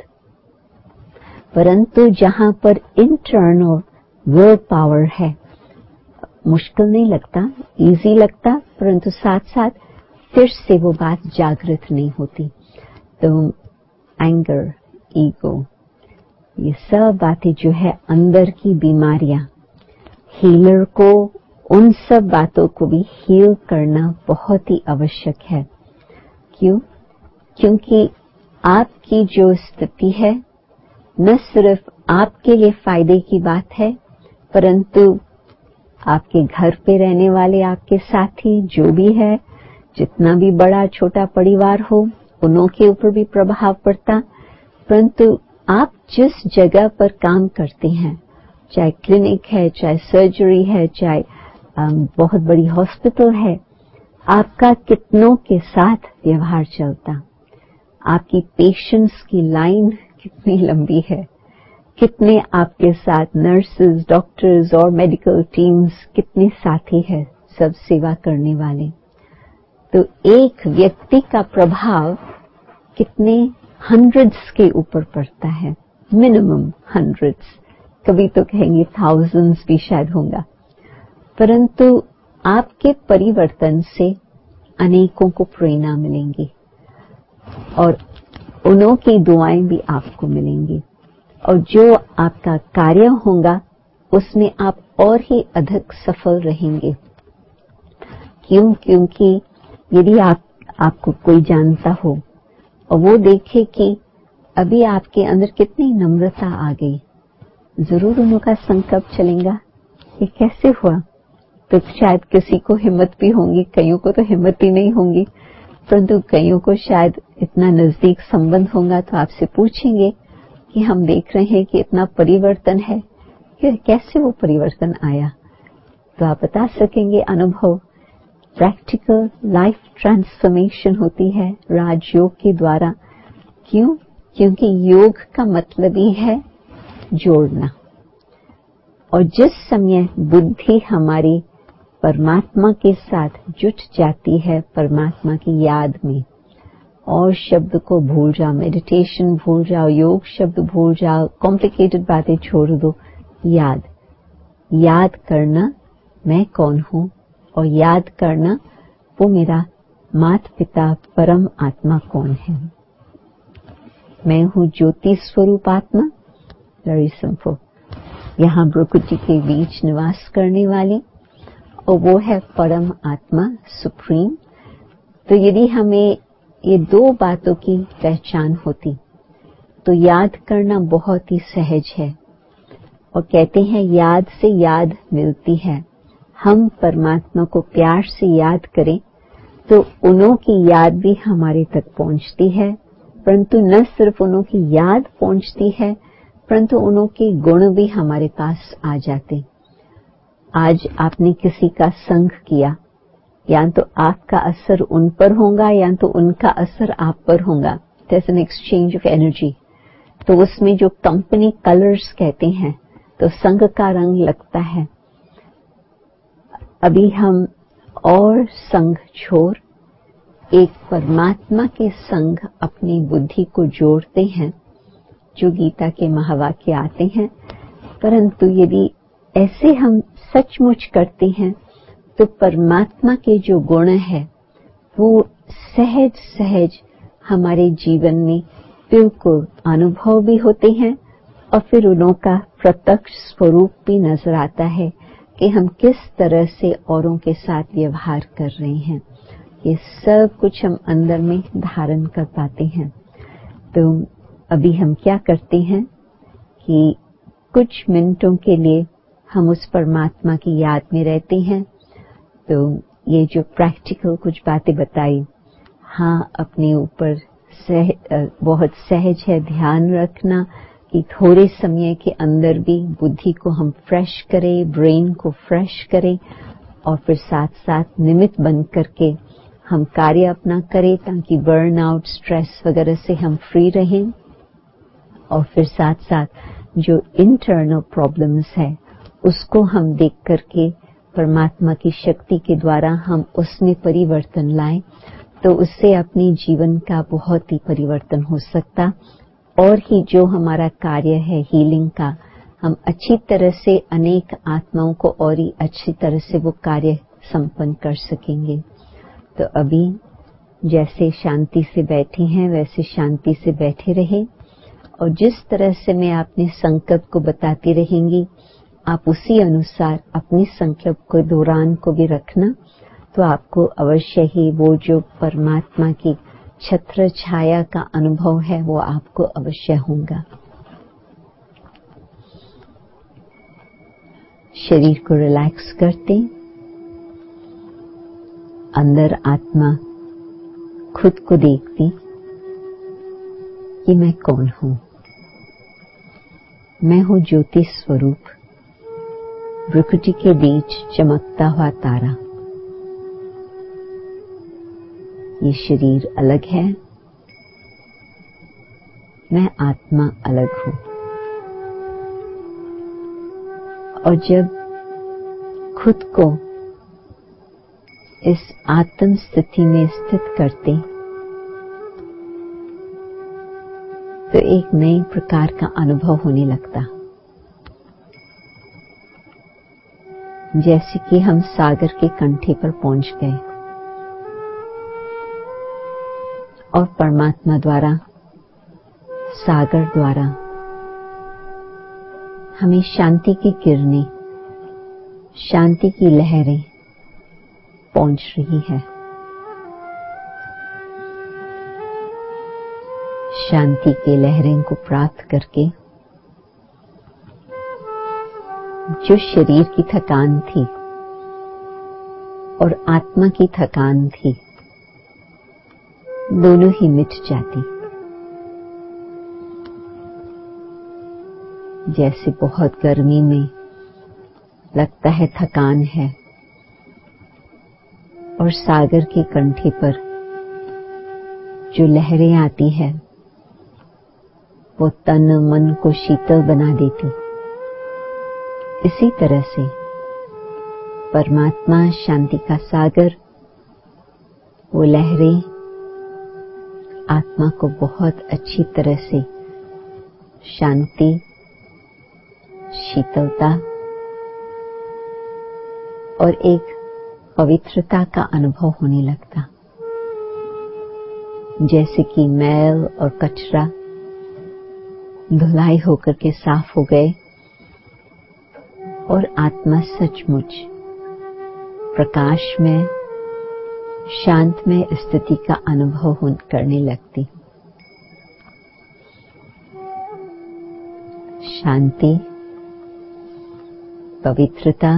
परंतु जहां पर इंटरनल विल पावर है, मुश्किल नहीं लगता, इजी लगता, परंतु साथ साथ फिर से वो बात जागृत नहीं होती। तो एंगर, ईगो, ये सब बातें जो है अंदर की बीमारियां, हीलर को उन सब बातों को भी हील करना बहुत ही आवश्यक है। क्यों? क्योंकि आपकी जो स्थिति है न सिर्फ आपके लिए फायदे की बात है, परंतु आपके घर पे रहने वाले आपके साथी जो भी है, जितना भी बड़ा छोटा परिवार हो, उनों के ऊपर भी प्रभाव पड़ता। परंतु आप जिस जगह पर काम करते हैं, चाहे क्लिनिक है, चाहे सर्जरी है, चाहे बहुत बड़ी हॉस्पिटल है, आपका कितनों के साथ व्यवहार चलता, आपकी पेशेंट्स की लाइन कितनी लंबी है, कितने आपके साथ नर्सेज, डॉक्टर्स और मेडिकल टीम्स कितने साथी है, सब सेवा करने वाले। तो एक व्यक्ति का प्रभाव कितने हंड्रेड्स के ऊपर पड़ता है, मिनिमम हंड्रेड्स, कभी तो कहेंगे थाउजेंड्स भी शायद होगा। परंतु आपके परिवर्तन से अनेकों को प्रेरणा मिलेंगी और उन्हों की दुआएं भी आपको मिलेंगी, और जो आपका कार्य होगा उसमें आप और ही अधिक सफल रहेंगे। क्यों? क्योंकि यदि आप आपको कोई जानता हो और वो देखे कि अभी आपके अंदर कितनी नम्रता आ गई, जरूर उनका संकल्प चलेगा, ये कैसे हुआ? तो शायद किसी को हिम्मत भी होंगी, कईयों को तो हिम्मत ही नहीं होंगी, परंतु कईयों को शायद इतना नजदीक संबंध होगा तो आपसे पूछेंगे कि हम देख रहे हैं कि इतना परिवर्तन है, कि कैसे वो परिवर्तन आया, तो आप बता सकेंगे। अनुभव, प्रैक्टिकल लाइफ ट्रांसफॉर्मेशन होती है राजयोग के द्वारा। क्यों? क्योंकि योग का मतलब ही है जोड़ना, और जिस समय बुद्धि हमारी परमात्मा के साथ जुट जाती है, परमात्मा की याद में, और शब्द को भूल जाओ, मेडिटेशन भूल जाओ, योग शब्द भूल जाओ, कॉम्प्लिकेटेड बातें छोड़ दो, याद याद करना मैं कौन हूं, और याद करना वो मेरा माता पिता परम आत्मा कौन है। मैं हूं ज्योति स्वरूप आत्मा, वेरी सिंपल, यहाँ प्रकृति के बीच निवास करने वाली, और वो है परम आत्मा, सुप्रीम। तो यदि हमें ये दो बातों की पहचान होती तो याद करना बहुत ही सहज है, और कहते हैं याद से याद मिलती है। हम परमात्मा को प्यार से याद करें तो उन्हों की याद भी हमारे तक पहुंचती है, परंतु न सिर्फ उन्हों की याद पहुंचती है, परंतु उन्हों के गुण भी हमारे पास आ जाते। आज आपने किसी का संग किया, या तो आपका असर उन पर होगा या तो उनका असर आप पर होगा। There's an exchange of energy। तो उसमें जो कंपनी कलर्स कहते हैं, तो संग का रंग लगता है। अभी हम और संग छोड़ एक परमात्मा के संग अपनी बुद्धि को जोड़ते हैं, जो गीता के महावाक्य आते हैं। परंतु यदि ऐसे हम सचमुच करते हैं तो परमात्मा के जो गुण है वो सहज सहज हमारे जीवन में बिल्कुल अनुभव भी होते हैं और फिर उनका प्रत्यक्ष स्वरूप भी नजर आता है कि हम किस तरह से औरों के साथ व्यवहार कर रहे हैं। ये सब कुछ हम अंदर में धारण कर पाते हैं। तो अभी हम क्या करते हैं कि कुछ मिनटों के लिए हम उस परमात्मा की याद में रहते हैं। तो ये जो प्रैक्टिकल कुछ बातें बताई, हाँ, अपने ऊपर सह, बहुत सहज है ध्यान रखना कि थोड़े समय के अंदर भी बुद्धि को हम फ्रेश करें, ब्रेन को फ्रेश करें और फिर साथ साथ निमित्त बन करके हम कार्य अपना करें ताकि बर्न आउट, स्ट्रेस वगैरह से हम फ्री रहें। और फिर साथ साथ जो इंटरनल प्रॉब्लम्स है उसको हम देख करके परमात्मा की शक्ति के द्वारा हम उसमें परिवर्तन लाएं, तो उससे अपने जीवन का बहुत ही परिवर्तन हो सकता और ही जो हमारा कार्य है हीलिंग का, हम अच्छी तरह से अनेक आत्माओं को और ही अच्छी तरह से वो कार्य संपन्न कर सकेंगे। तो अभी जैसे शांति से बैठे हैं वैसे शांति से बैठे रहे और जिस तरह से मैं अपने संकल्प को बताती रहेंगी आप उसी अनुसार अपने संकल्प को दौरान को भी रखना, तो आपको अवश्य ही वो जो परमात्मा की छत्र छाया का अनुभव है वो आपको अवश्य होगा। शरीर को रिलैक्स करते, अंदर आत्मा खुद को देखती कि मैं कौन हूं। मैं हूं ज्योति स्वरूप, प्रकृति के बीच चमकता हुआ तारा। ये शरीर अलग है, मैं आत्मा अलग हूं। और जब खुद को इस आत्म स्थिति में स्थित करते तो एक नए प्रकार का अनुभव होने लगता, जैसे कि हम सागर के कंठे पर पहुंच गए और परमात्मा द्वारा, सागर द्वारा हमें शांति की किरणें, शांति की लहरें पहुंच रही है। शांति की लहरें को प्राप्त करके जो शरीर की थकान थी और आत्मा की थकान थी, दोनों ही मिट जाती। जैसे बहुत गर्मी में लगता है थकान है और सागर के कंठे पर जो लहरें आती है वो तन मन को शीतल बना देती, इसी तरह से परमात्मा शांति का सागर, वो लहरें आत्मा को बहुत अच्छी तरह से शांति, शीतलता और एक पवित्रता का अनुभव होने लगता, जैसे कि मैल और कचरा धुलाई होकर के साफ हो गए और आत्मा सचमुच प्रकाश में, शांत में स्थिति का अनुभव करने लगती। शांति, पवित्रता,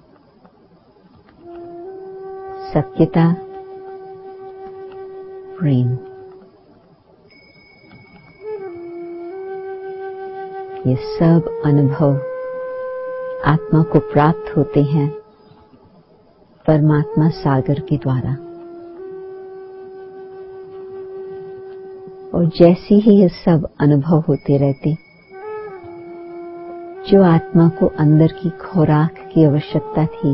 सत्यता, प्रेम, ये सब अनुभव आत्मा को प्राप्त होते हैं परमात्मा सागर के द्वारा। और जैसे ही ये सब अनुभव होते रहते, जो आत्मा को अंदर की खुराक की आवश्यकता थी,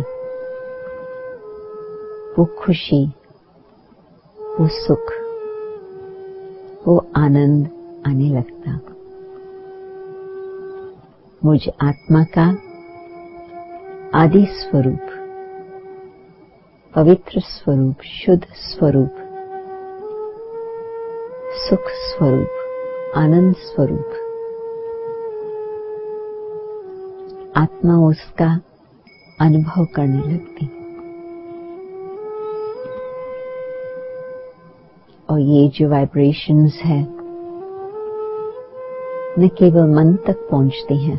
वो खुशी, वो सुख, वो आनंद आने लगता। मुझ आत्मा का आदि स्वरूप, पवित्र स्वरूप, शुद्ध स्वरूप, सुख स्वरूप, आनंद स्वरूप, आत्मा उसका अनुभव करने लगती। और ये जो वाइब्रेशंस है न केवल मन तक पहुंचती हैं,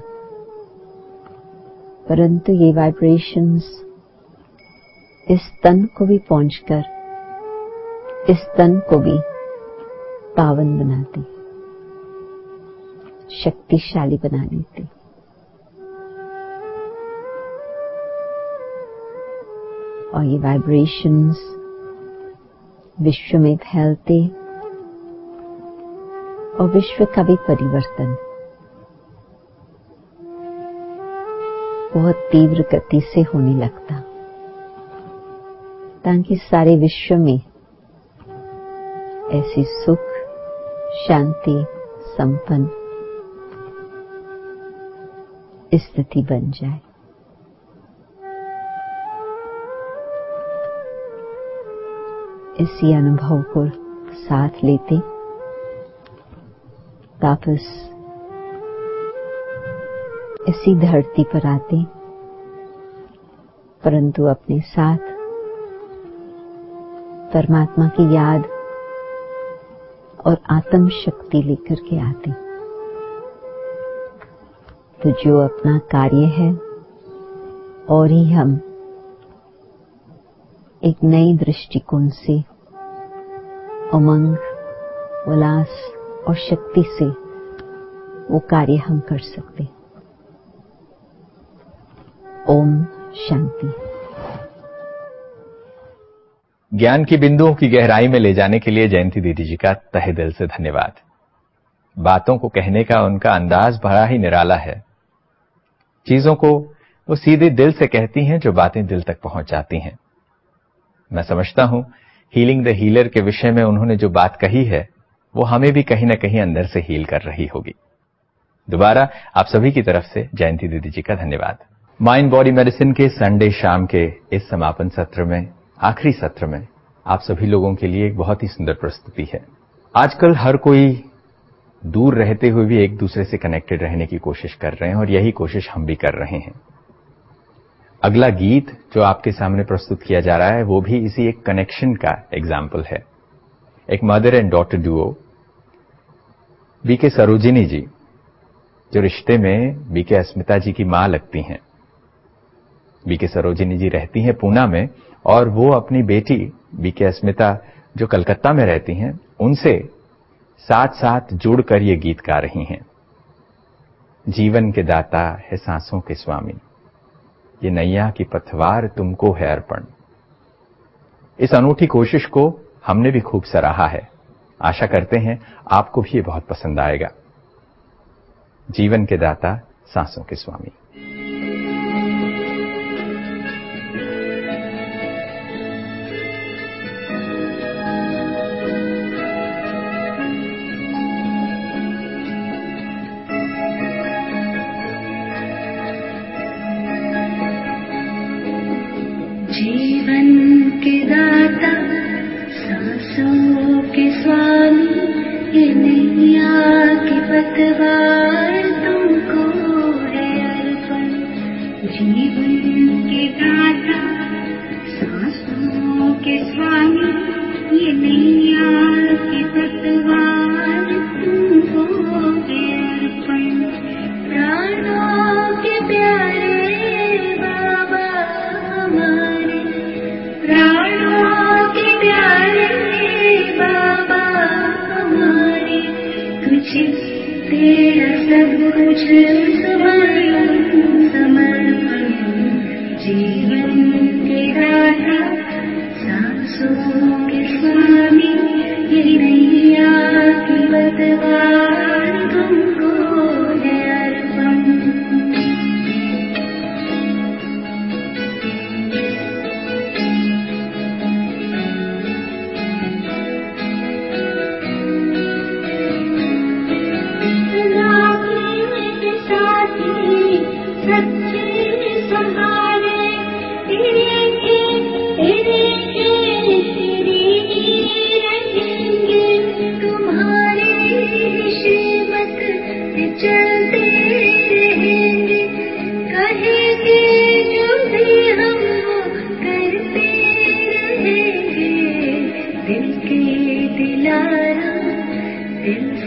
परंतु ये वाइब्रेशंस इस तन को भी पहुंचकर इस तन को भी पावन बनाती, शक्तिशाली बना देती। और ये वाइब्रेशंस विश्व में फैलते और विश्व का भी परिवर्तन बहुत तीव्र गति से होने लगता, ताकि सारे विश्व में ऐसी सुख, शांति, संपन्न स्थिति बन जाए। इसी अनुभव को साथ लेते वापस इसी धरती पर आते, परंतु अपने साथ परमात्मा की याद और आत्म शक्ति लेकर के आते। तो जो अपना कार्य है और ही हम एक नई दृष्टिकोण से उमंग, उल्लास और शक्ति से वो कार्य हम कर सकते। ओम शांति। ज्ञान की बिंदुओं की गहराई में ले जाने के लिए जयंती दीदी जी का तहे दिल से धन्यवाद। बातों को कहने का उनका अंदाज बड़ा ही निराला है। चीजों को वो सीधे दिल से कहती हैं, जो बातें दिल तक पहुंच जाती हैं। मैं समझता हूं हीलिंग द हीलर के विषय में उन्होंने जो बात कही है, वो हमें भी कहीं ना कहीं अंदर से हील कर रही होगी। दोबारा आप सभी की तरफ से जयंती दीदी जी का धन्यवाद। माइंड बॉडी मेडिसिन के संडे शाम के इस समापन सत्र में, आखिरी सत्र में, आप सभी लोगों के लिए एक बहुत ही सुंदर प्रस्तुति है। आजकल हर कोई दूर रहते हुए भी एक दूसरे से कनेक्टेड रहने की कोशिश कर रहे हैं और यही कोशिश हम भी कर रहे हैं। अगला गीत जो आपके सामने प्रस्तुत किया जा रहा है वो भी इसी एक कनेक्शन का एग्जाम्पल है। एक mother and daughter duo BK Sarojini ji, जो रिश्ते में बीके अस्मिता जी की मां लगती हैं। बीके सरोजिनी जी रहती हैं पूना में और वो अपनी बेटी बीके अस्मिता जो कलकत्ता में रहती हैं, उनसे साथ साथ जुड़कर ये गीत गा रही हैं। जीवन के दाता है सांसों के स्वामी, ये नैया की पतवार तुमको है अर्पण। इस अनूठी कोशिश को हमने भी खूब सराहा है। आशा करते हैं आपको भी ये बहुत पसंद आएगा। जीवन के दाता सांसों के स्वामी। जीवन के दाता सांसों के स्वामी, ये नैया की पतवार तुमको है अर्पण। जीवन के दाता सांसों के स्वामी, ये नैया की पतवार तुमको है अर्पण। प्राणों के प्यारे बाबा हमारे, प्राणों के प्यारे बाबा हमारे, तुझे तेरा सब कुछ समर्पण समर्पण। जीवन के दाता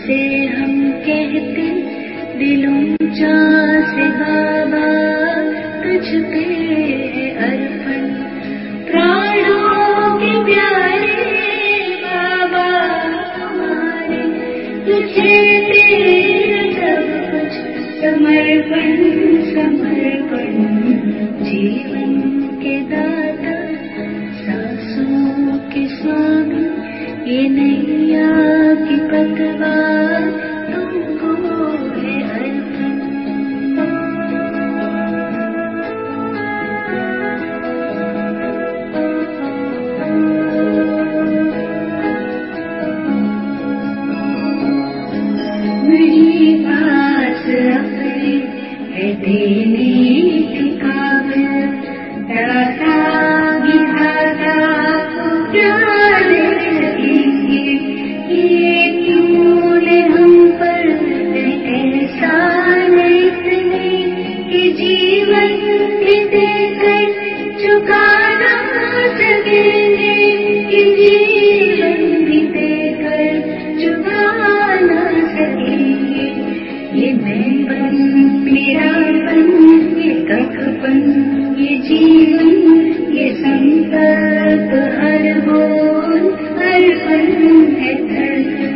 से हम कहते दिलों से बाबा तुझ पे है अर्पण, प्राणों के प्यारे बाबा हमारे, तुझे तेरा सब कुछ समर्पण समर्पण। जीवन के दाता सांसों के स्वामी, ये नैया की पतवार तुमको है अर्पण। मेरी पास अपने है देने के काबिल, दाता विधाता को क्या दे सकेंगे, ये क्यों ने हम पर एहसान इतने कि जीवन भी देकर चुका ना सकेंगे, कि जीवन भी देकर चुका ना सकेंगे। ये मैं बन मेरा बन ये कखपन ये जीवन ये संकल्प हर बोल हर पल है धड़कन।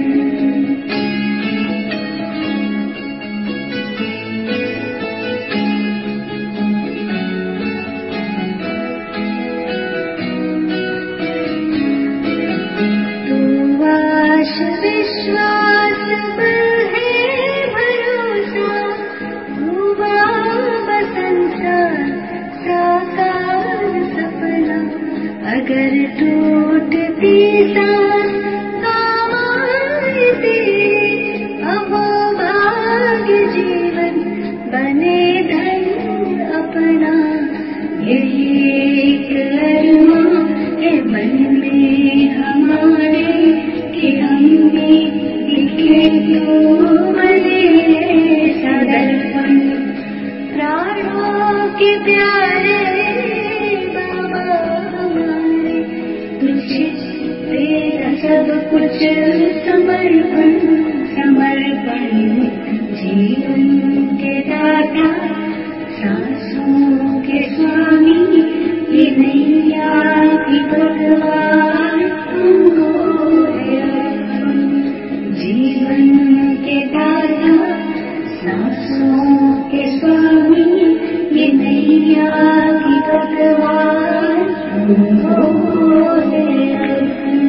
तू आश विश्वास पर है भरोसा, हुआ बसंसार साकार सपना। अगर टूटती सांस काम आए तेरे, अब भाग्य जीवन बने धन अपना। यही एक अरमां है मन में हमारे कि हम भी लिखे तो बने सदर्पण, प्राणों के प्यारे बाबा हमारे, तुझे तेरा सब कुछ समर्पण समर्पण। जीवन के दाता सांसों के स्वामी, ये नैया की पतवार तुमको है अर्पण। जीवन के दाता सांसों के स्वामी, ये नैया की पतवार तुमको है अर्पण।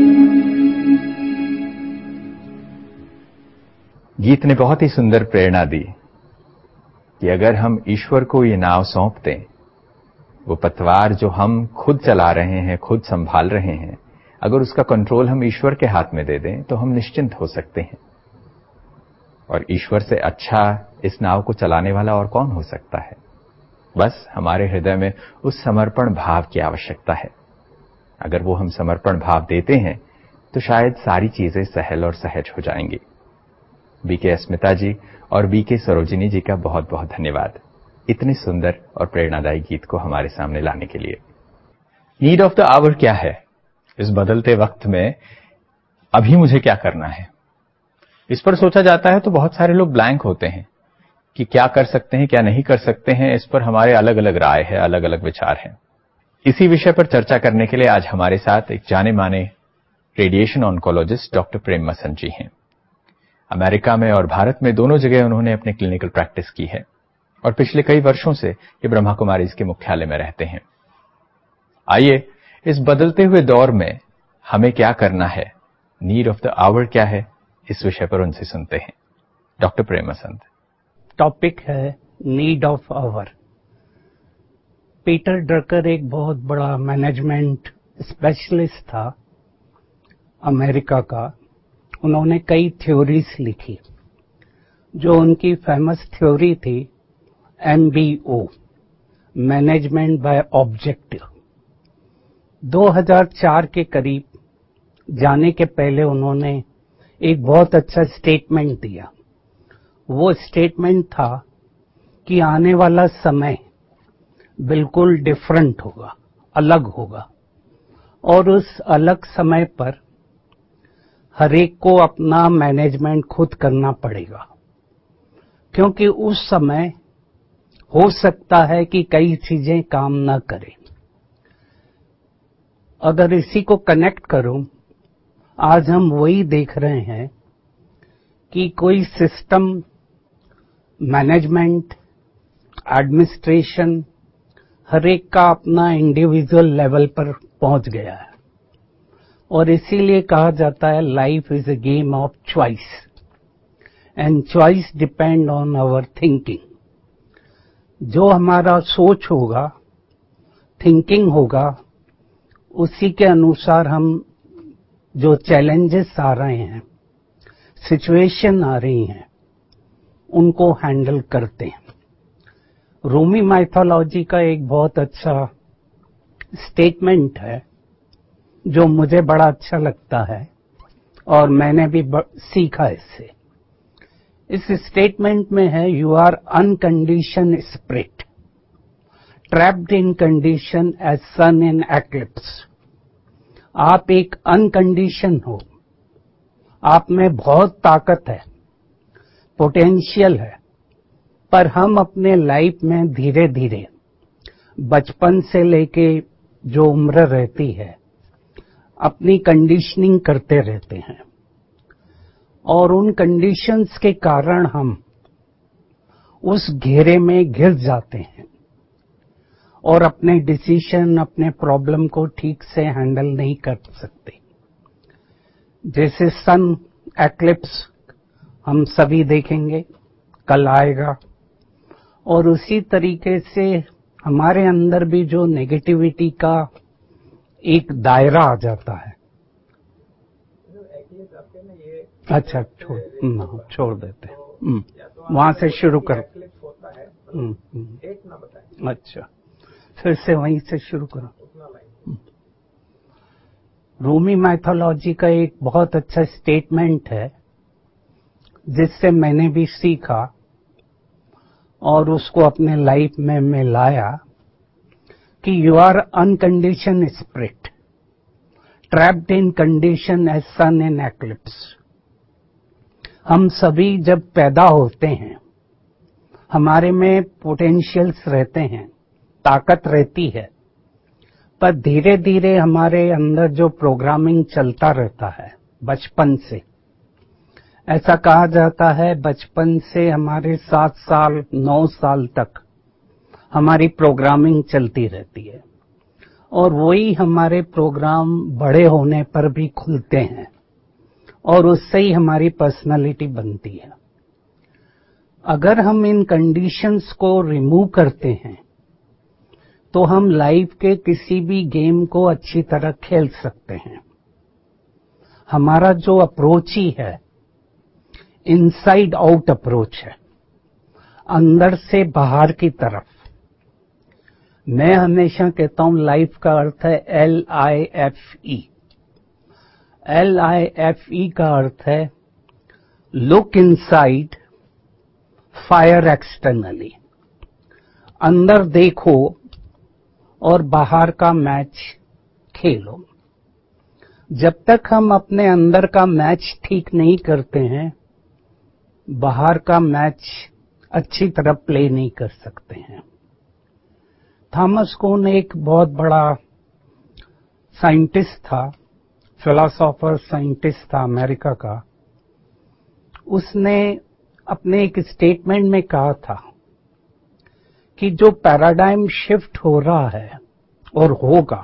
गीत ने बहुत ही सुंदर प्रेरणा दी कि अगर हम ईश्वर को ये नाव सौंप दें, वो पतवार जो हम खुद चला रहे हैं, खुद संभाल रहे हैं, अगर उसका कंट्रोल हम ईश्वर के हाथ में दे दें तो हम निश्चिंत हो सकते हैं। और ईश्वर से अच्छा इस नाव को चलाने वाला और कौन हो सकता है। बस हमारे हृदय में उस समर्पण भाव की आवश्यकता है। अगर वो हम समर्पण भाव देते हैं तो शायद सारी चीजें सहल और सहज हो जाएंगी। बीके अस्मिता जी और बीके सरोजिनी जी का बहुत बहुत धन्यवाद इतने सुंदर और प्रेरणादायी गीत को हमारे सामने लाने के लिए। नीड ऑफ द आवर क्या है? इस बदलते वक्त में अभी मुझे क्या करना है, इस पर सोचा जाता है तो बहुत सारे लोग ब्लैंक होते हैं कि क्या कर सकते हैं क्या नहीं कर सकते हैं। इस पर हमारे अलग अलग राय है, अलग अलग विचार हैं। इसी विषय पर चर्चा करने के लिए आज हमारे साथ एक जाने माने radiation oncologist doctor Prem Masand ji हैं। अमेरिका में और भारत में दोनों जगह उन्होंने अपनी क्लिनिकल प्रैक्टिस की है और पिछले कई वर्षों से ये ब्रह्मा कुमारीज के मुख्यालय में रहते हैं। आइए इस बदलते हुए दौर में हमें क्या करना है, नीड ऑफ द आवर क्या है, इस विषय पर उनसे सुनते हैं। डॉक्टर प्रेम मसंद। टॉपिक है need of hour. Peter Drucker एक बहुत बड़ा मैनेजमेंट स्पेशलिस्ट था अमेरिका का। उन्होंने कई थ्योरीज लिखी। जो उनकी फेमस थ्योरी थी M B O, management by objective. दो हज़ार चार के करीब जाने के पहले उन्होंने एक बहुत अच्छा स्टेटमेंट दिया। वो स्टेटमेंट था कि आने वाला समय बिल्कुल डिफरेंट होगा, अलग होगा, और उस अलग समय पर हर एक को अपना मैनेजमेंट खुद करना पड़ेगा, क्योंकि उस समय हो सकता है कि कई चीजें काम न करें। अगर इसी को कनेक्ट करूं, आज हम वही देख रहे हैं कि कोई सिस्टम, मैनेजमेंट, एडमिनिस्ट्रेशन, हर एक का अपना इंडिविजुअल लेवल पर पहुंच गया है, और इसीलिए कहा जाता है life is a game of choice and choice depend on our thinking. जो हमारा सोच होगा, थिंकिंग होगा, उसी के अनुसार हम जो चैलेंजेस आ रहे हैं, सिचुएशन आ रही हैं, उनको हैंडल करते हैं। रूमी माइथोलॉजी का एक बहुत अच्छा स्टेटमेंट है जो मुझे बड़ा अच्छा लगता है और मैंने भी सीखा इससे। इस स्टेटमेंट में है, you are uncondition spirit trapped in condition as sun in eclipse. आप एक अनकंडीशन हो, आप में बहुत ताकत है, पोटेंशियल है, पर हम अपने लाइफ में धीरे धीरे बचपन से लेके जो उम्र रहती है, अपनी कंडीशनिंग करते रहते हैं, और उन कंडीशंस के कारण हम उस घेरे में घिर जाते हैं और अपने डिसीजन, अपने प्रॉब्लम को ठीक से हैंडल नहीं कर सकते। जैसे सन एक्लिप्स हम सभी देखेंगे, कल आएगा, और उसी तरीके से हमारे अंदर भी जो नेगेटिविटी का एक दायरा आ जाता है। अच्छा, छोड़ न, छोड़ देते हैं, वहां से शुरू कर। अच्छा, फिर से वहीं से शुरू करो। रूमी माइथोलॉजी का एक बहुत अच्छा स्टेटमेंट है जिससे मैंने भी सीखा और उसको अपने लाइफ में मैं लाया कि you are uncondition spirit trapped in condition as sun in eclipse. हम सभी जब पैदा होते हैं, हमारे में पोटेंशियल्स रहते हैं, ताकत रहती है, पर धीरे धीरे हमारे अंदर जो प्रोग्रामिंग चलता रहता है बचपन से, ऐसा कहा जाता है बचपन से हमारे सात साल नौ साल तक हमारी प्रोग्रामिंग चलती रहती है, और वही हमारे प्रोग्राम बड़े होने पर भी खुलते हैं और उससे ही हमारी पर्सनालिटी बनती है। अगर हम इन कंडीशंस को रिमूव करते हैं तो हम लाइफ के किसी भी गेम को अच्छी तरह खेल सकते हैं। हमारा जो अप्रोच ही है, इनसाइड आउट अप्रोच है, अंदर से बाहर की तरफ। मैं हमेशा कहता हूं लाइफ का अर्थ है L I F E. L I F E का अर्थ है लुक इनसाइड, फायर एक्सटर्नली। अंदर देखो और बाहर का मैच खेलो। जब तक हम अपने अंदर का मैच ठीक नहीं करते हैं, बाहर का मैच अच्छी तरह प्ले नहीं कर सकते हैं। थॉमस कुन एक बहुत बड़ा साइंटिस्ट था, फिलोसोफर साइंटिस्ट था अमेरिका का। उसने अपने एक स्टेटमेंट में कहा था कि जो पैराडाइम शिफ्ट हो रहा है और होगा,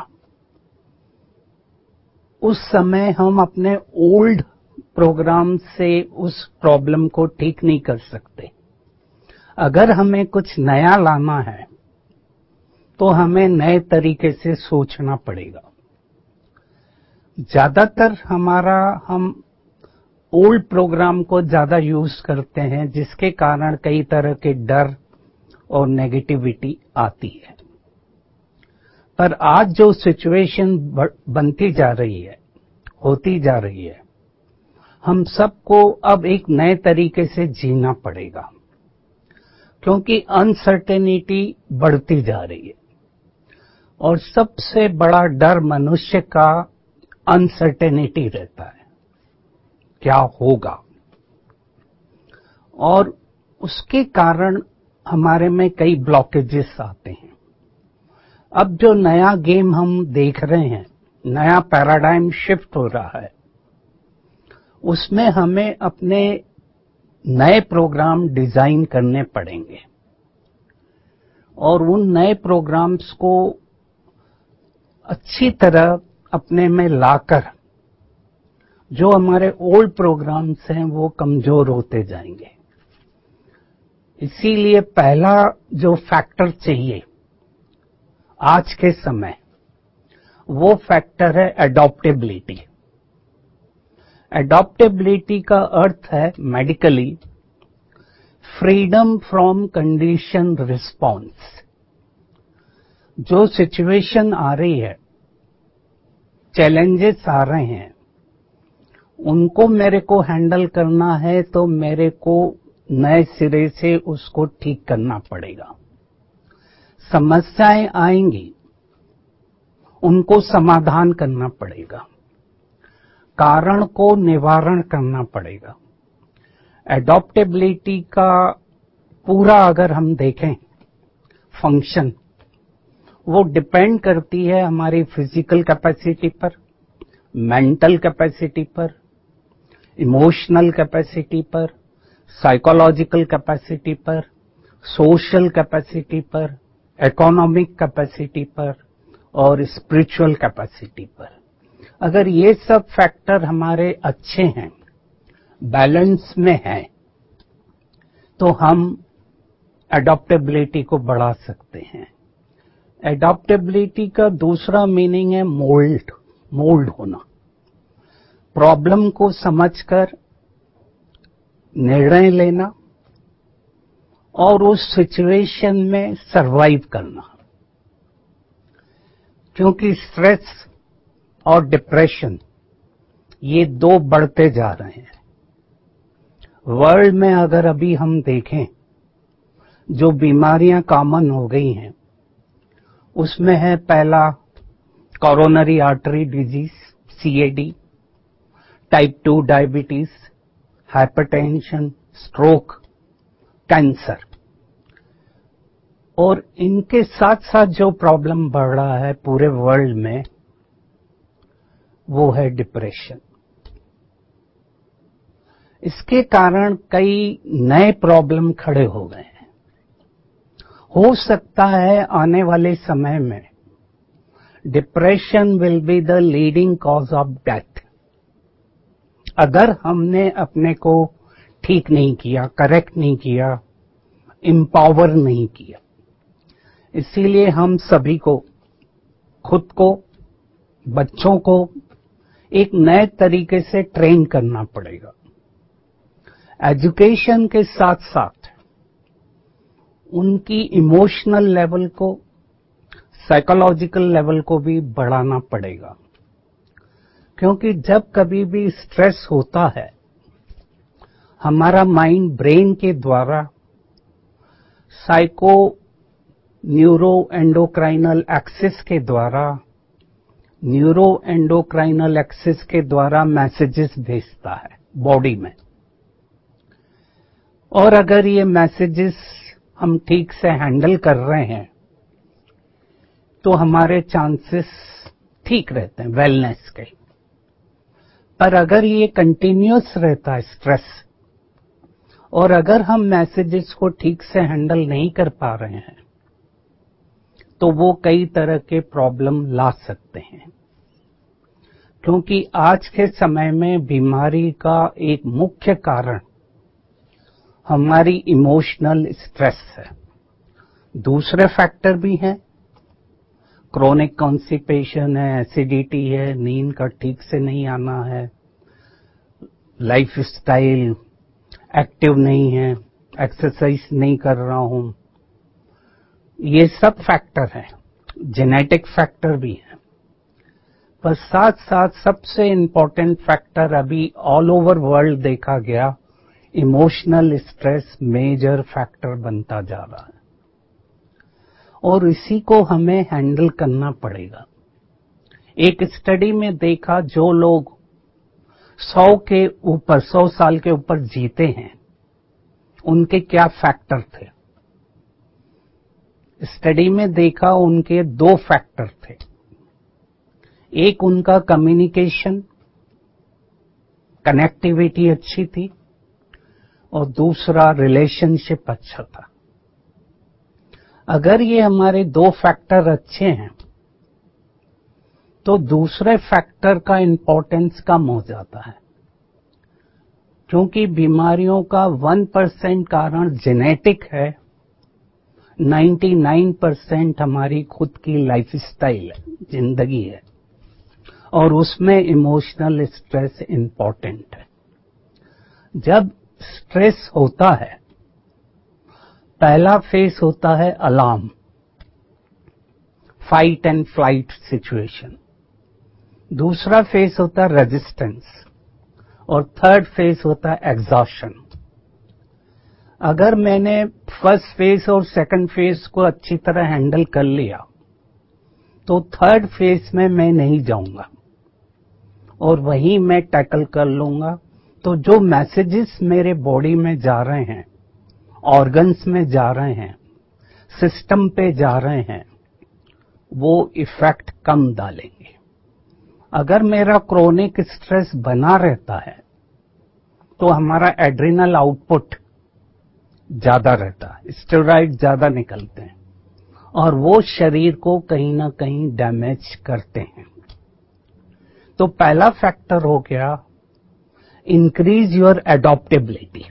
उस समय हम अपने ओल्ड प्रोग्राम से उस प्रॉब्लम को ठीक नहीं कर सकते। अगर हमें कुछ नया लाना है तो हमें नए तरीके से सोचना पड़ेगा। ज्यादातर हमारा हम ओल्ड प्रोग्राम को ज्यादा यूज करते हैं, जिसके कारण कई तरह के डर और नेगेटिविटी आती है। पर आज जो सिचुएशन बनती जा रही है, होती जा रही है, हम सबको अब एक नए तरीके से जीना पड़ेगा, क्योंकि अनसर्टेनिटी बढ़ती जा रही है और सबसे बड़ा डर मनुष्य का अनसर्टेनिटी रहता है। क्या होगा, और उसके कारण हमारे में कई ब्लॉकेजेस आते हैं। अब जो नया गेम हम देख रहे हैं, नया पैराडाइम शिफ्ट हो रहा है, उसमें हमें अपने नए प्रोग्राम डिजाइन करने पड़ेंगे और उन नए प्रोग्राम्स को अच्छी तरह अपने में लाकर जो हमारे ओल्ड प्रोग्राम्स हैं वो कमजोर होते जाएंगे। इसीलिए पहला जो फैक्टर चाहिए आज के समय, वो फैक्टर है एडॉप्टेबिलिटी। एडॉप्टेबिलिटी का अर्थ है medically freedom from condition response. जो सिचुएशन आ रही है, चैलेंजेस आ रहे हैं, उनको मेरे को हैंडल करना है तो मेरे को नए सिरे से उसको ठीक करना पड़ेगा। समस्याएं आएंगी, उनको समाधान करना पड़ेगा, कारण को निवारण करना पड़ेगा। एडॉप्टेबिलिटी का पूरा अगर हम देखें फंक्शन, वो डिपेंड करती है हमारी फिजिकल कैपेसिटी पर, मेंटल कैपेसिटी पर, इमोशनल कैपेसिटी पर, साइकोलॉजिकल कैपेसिटी पर, सोशल कैपेसिटी पर, इकोनॉमिक कैपेसिटी पर और स्पिरिचुअल कैपेसिटी पर। अगर ये सब फैक्टर हमारे अच्छे हैं, बैलेंस में हैं, तो हम एडॉप्टेबिलिटी को बढ़ा सकते हैं। एडॉप्टेबिलिटी का दूसरा मीनिंग है मोल्ड, मोल्ड होना। प्रॉब्लम को समझकर निर्णय लेना और उस सिचुएशन में सरवाइव करना। क्योंकि स्ट्रेस और डिप्रेशन ये दो बढ़ते जा रहे हैं वर्ल्ड में। अगर अभी हम देखें, जो बीमारियां कॉमन हो गई हैं, उसमें है पहला coronary artery disease CAD, type two diabetes, hypertension, stroke, cancer. और इनके साथ साथ जो प्रॉब्लम बढ़ रहा है पूरे वर्ल्ड में, वो है डिप्रेशन। इसके कारण कई नए प्रॉब्लम खड़े हो गए हैं। हो सकता है आने वाले समय में depression will be the leading cause of death, अगर हमने अपने को ठीक नहीं किया, करेक्ट नहीं किया, एम्पावर नहीं किया। इसीलिए हम सभी को, खुद को, बच्चों को एक नए तरीके से ट्रेन करना पड़ेगा। एजुकेशन के साथ साथ उनकी इमोशनल लेवल को, साइकोलॉजिकल लेवल को भी बढ़ाना पड़ेगा। क्योंकि जब कभी भी स्ट्रेस होता है, हमारा माइंड ब्रेन के द्वारा साइको न्यूरो एंडोक्राइनल एक्सिस के द्वारा न्यूरो एंडोक्राइनल एक्सिस के द्वारा मैसेजेस भेजता है बॉडी में। और अगर ये मैसेजेस हम ठीक से हैंडल कर रहे हैं तो हमारे चांसेस ठीक रहते हैं वेलनेस के। पर अगर ये कंटिन्यूअस रहता है स्ट्रेस, और अगर हम मैसेजेस को ठीक से हैंडल नहीं कर पा रहे हैं, तो वो कई तरह के प्रॉब्लम ला सकते हैं। क्योंकि आज के समय में बीमारी का एक मुख्य कारण हमारी इमोशनल स्ट्रेस है। दूसरे फैक्टर भी हैं, क्रोनिक कॉन्स्टिपेशन है, एसिडिटी है, नींद का ठीक से नहीं आना है, लाइफ स्टाइल एक्टिव नहीं है, एक्सरसाइज नहीं कर रहा हूं, ये सब फैक्टर हैं। जेनेटिक फैक्टर भी है। पर साथ साथ सबसे इम्पोर्टेंट फैक्टर अभी ऑल ओवर वर्ल्ड देखा गया, इमोशनल स्ट्रेस मेजर फैक्टर बनता जा रहा है। और इसी को हमें हैंडल करना पड़ेगा। एक स्टडी में देखा, जो लोग सौ के ऊपर सौ साल के ऊपर जीते हैं, उनके क्या फैक्टर थे? स्टडी में देखा उनके दो फैक्टर थे। एक उनका कम्युनिकेशन, कनेक्टिविटी अच्छी थी, और दूसरा रिलेशनशिप अच्छा था। अगर ये हमारे दो फैक्टर अच्छे हैं तो दूसरे फैक्टर का इंपॉर्टेंस कम हो जाता है, क्योंकि बीमारियों का वन परसेंट कारण जेनेटिक है, नाइन्टी नाइन परसेंट हमारी खुद की लाइफस्टाइल है, जिंदगी है, और उसमें इमोशनल स्ट्रेस इंपॉर्टेंट है। जब स्ट्रेस होता है, पहला फेस होता है alarm, fight and flight situation. दूसरा फेस होता है रेजिस्टेंस, और थर्ड फेस होता है एग्जॉशन। अगर मैंने फर्स्ट फेस और सेकंड फेस को अच्छी तरह हैंडल कर लिया तो थर्ड फेस में मैं नहीं जाऊंगा और वहीं मैं टैकल कर लूंगा। तो जो मैसेजेस मेरे बॉडी में जा रहे हैं, ऑर्गन्स में जा रहे हैं, सिस्टम पे जा रहे हैं, वो इफेक्ट कम डालेंगे। अगर मेरा क्रोनिक स्ट्रेस बना रहता है तो हमारा एड्रिनल आउटपुट ज्यादा रहता है, स्टेरॉइड ज्यादा निकलते हैं, और वो शरीर को कहीं ना कहीं डैमेज करते हैं। तो पहला फैक्टर हो गया इंक्रीज योर एडॉप्टेबिलिटी।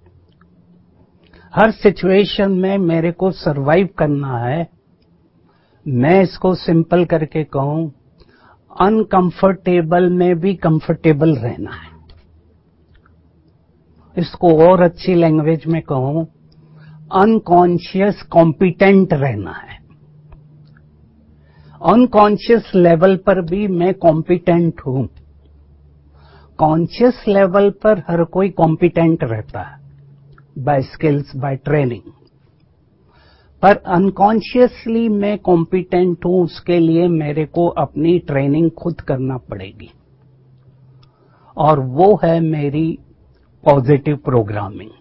हर सिचुएशन में मेरे को सरवाइव करना है। मैं इसको सिंपल करके कहूं, अनकंफर्टेबल में भी कंफर्टेबल रहना है। इसको और अच्छी लैंग्वेज में कहूं, अनकॉन्शियस कॉम्पिटेंट रहना है। अनकॉन्शियस लेवल पर भी मैं कॉम्पिटेंट हूं। कॉन्शियस लेवल पर हर कोई कॉम्पिटेंट रहता है, बाय स्किल्स, बाय ट्रेनिंग। पर अनकॉन्शियसली मैं कॉम्पिटेंट हूं, उसके लिए मेरे को अपनी ट्रेनिंग खुद करना पड़ेगी, और वो है मेरी positive programming,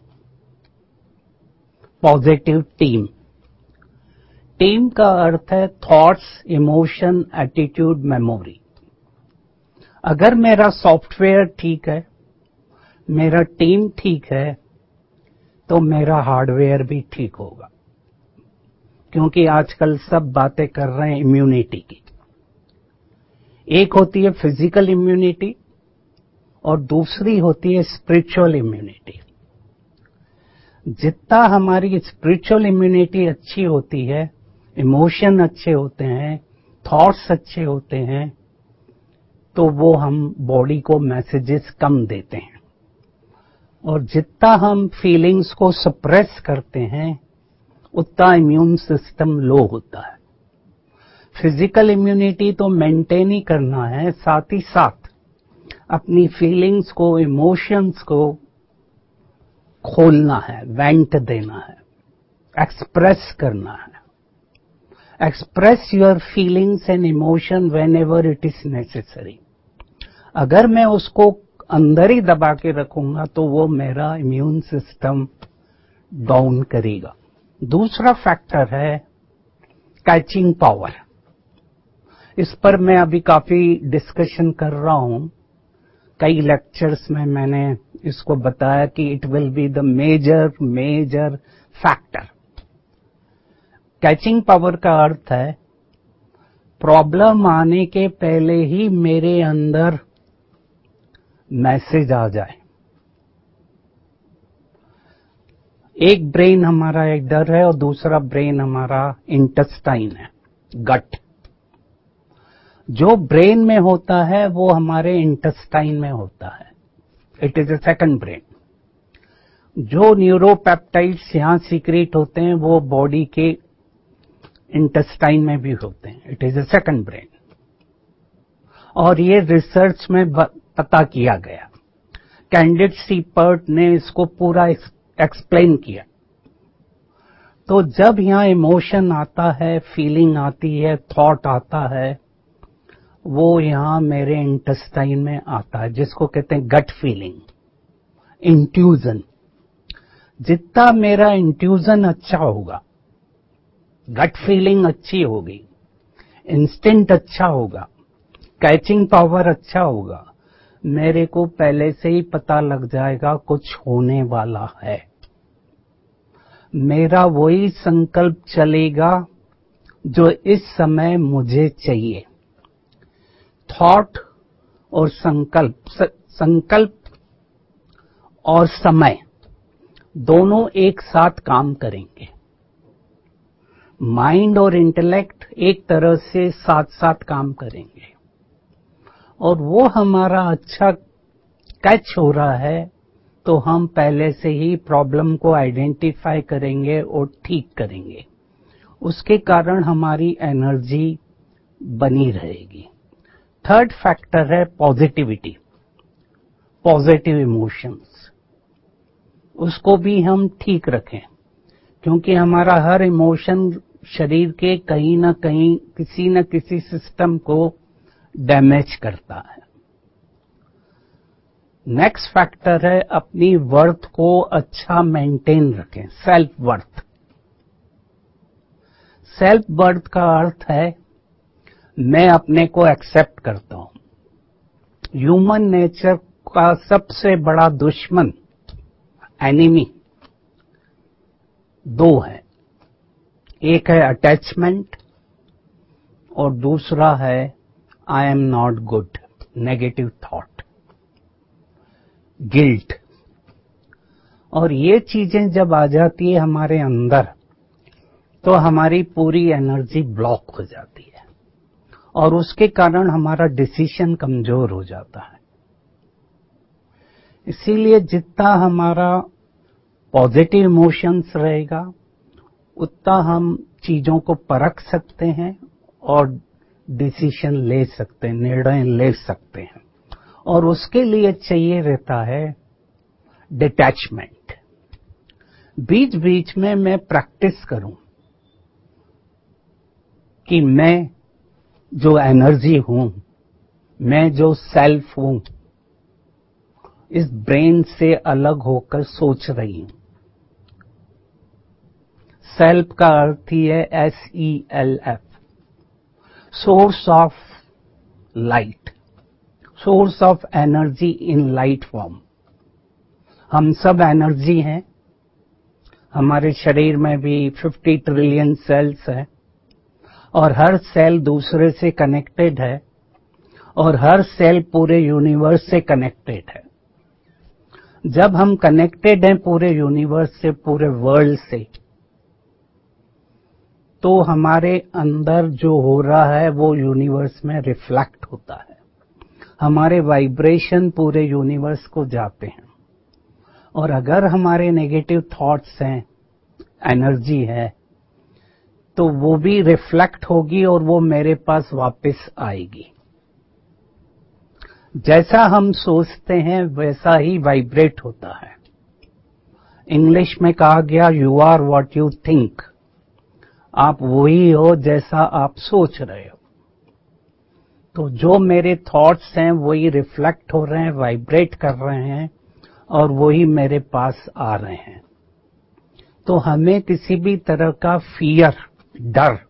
positive team. Team का अर्थ है थॉट्स, इमोशन, एटीट्यूड, मेमोरी। अगर मेरा सॉफ्टवेयर ठीक है, मेरा टीम ठीक है, तो मेरा हार्डवेयर भी ठीक होगा। क्योंकि आजकल सब बातें कर रहे हैं इम्यूनिटी की। एक होती है फिजिकल इम्यूनिटी और दूसरी होती है स्पिरिचुअल इम्यूनिटी। जितना हमारी स्पिरिचुअल इम्यूनिटी अच्छी होती है, इमोशन अच्छे होते हैं, थॉट्स अच्छे होते हैं, तो वो हम बॉडी को मैसेजेस कम देते हैं। और जितना हम फीलिंग्स को सप्रेस करते हैं, उतना इम्यून सिस्टम लो होता है। फिजिकल इम्यूनिटी तो मेंटेन ही करना है, साथ ही साथ अपनी फीलिंग्स को, इमोशंस को खोलना है, वेंट देना है, एक्सप्रेस करना है। Express your feelings and emotion whenever it is necessary. अगर मैं उसको अंदर ही दबा के रखूंगा तो वो मेरा इम्यून सिस्टम डाउन करेगा। दूसरा फैक्टर है कैचिंग पावर। इस पर मैं अभी काफी डिस्कशन कर रहा हूं। कई लेक्चर्स में मैंने इसको बताया कि it will be the major major factor. Catching power का अर्थ है प्रॉब्लम आने के पहले ही मेरे अंदर मैसेज आ जाए। एक ब्रेन हमारा इधर है और दूसरा ब्रेन हमारा इंटेस्टाइन है, गट। जो ब्रेन में होता है वो हमारे इंटेस्टाइन में होता है, it is a second brain. जो न्यूरोपेप्टाइड्स यहां सीक्रेट होते हैं वो बॉडी के इंटेस्टाइन में भी होते हैं, it is a second brain. और ये रिसर्च में पता किया गया, कैंडिड सीपर्ट ने इसको पूरा एक्सप्लेन किया। तो जब यहां इमोशन आता है, फीलिंग आती है, थॉट आता है, वो यहाँ मेरे इंटेस्टाइन में आता है, जिसको कहते हैं गट फीलिंग, इंट्यूजन। जितना मेरा इंट्यूजन अच्छा होगा, गट फीलिंग अच्छी होगी, इंस्टिंक्ट अच्छा होगा, कैचिंग पावर अच्छा होगा, मेरे को पहले से ही पता लग जाएगा कुछ होने वाला है। मेरा वही संकल्प चलेगा जो इस समय मुझे चाहिए। थॉट और संकल्प, संकल्प और समय दोनों एक साथ काम करेंगे। माइंड और इंटेलेक्ट एक तरह से साथ साथ काम करेंगे, और वो हमारा अच्छा कैच हो रहा है तो हम पहले से ही प्रॉब्लम को आइडेंटिफाई करेंगे और ठीक करेंगे। उसके कारण हमारी एनर्जी बनी रहेगी। थर्ड फैक्टर है पॉजिटिविटी, पॉजिटिव इमोशंस। उसको भी हम ठीक रखें, क्योंकि हमारा हर इमोशन शरीर के कहीं ना कहीं किसी न किसी सिस्टम को डैमेज करता है। नेक्स्ट फैक्टर है अपनी वर्थ को अच्छा मेंटेन रखें, सेल्फ वर्थ। सेल्फ वर्थ का अर्थ है मैं अपने को एक्सेप्ट करता हूं। ह्यूमन नेचर का सबसे बड़ा दुश्मन, एनिमी, दो है। एक है अटैचमेंट और दूसरा है I am not good, negative thought, guilt. और ये चीजें जब आ जाती है हमारे अंदर तो हमारी पूरी एनर्जी ब्लॉक हो जाती है और उसके कारण हमारा डिसीजन कमजोर हो जाता है। इसीलिए जितना हमारा पॉजिटिव इमोशंस रहेगा उतना हम चीजों को परख सकते हैं और डिसीजन ले सकते हैं, निर्णय ले सकते हैं। और उसके लिए चाहिए रहता है डिटैचमेंट। बीच बीच में मैं प्रैक्टिस करूं कि मैं जो एनर्जी हूं, मैं जो सेल्फ हूं, इस ब्रेन से अलग होकर सोच रही हूं। सेल्फ का अर्थ ही है S E L F, source of light, source of energy in light form. हम सब एनर्जी हैं। हमारे शरीर में भी पचास ट्रिलियन सेल्स हैं और हर सेल दूसरे से कनेक्टेड है और हर सेल पूरे यूनिवर्स से कनेक्टेड है। जब हम कनेक्टेड हैं पूरे यूनिवर्स से, पूरे वर्ल्ड से, तो हमारे अंदर जो हो रहा है वो यूनिवर्स में रिफ्लेक्ट होता है। हमारे वाइब्रेशन पूरे यूनिवर्स को जाते हैं और अगर हमारे नेगेटिव थॉट्स हैं, एनर्जी है, तो वो भी रिफ्लेक्ट होगी और वो मेरे पास वापस आएगी। जैसा हम सोचते हैं वैसा ही वाइब्रेट होता है। इंग्लिश में कहा गया you are what you think. आप वही हो जैसा आप सोच रहे हो। तो जो मेरे थॉट्स हैं वही रिफ्लेक्ट हो रहे हैं, वाइब्रेट कर रहे हैं और वही मेरे पास आ रहे हैं। तो हमें किसी भी तरह का फियर, डर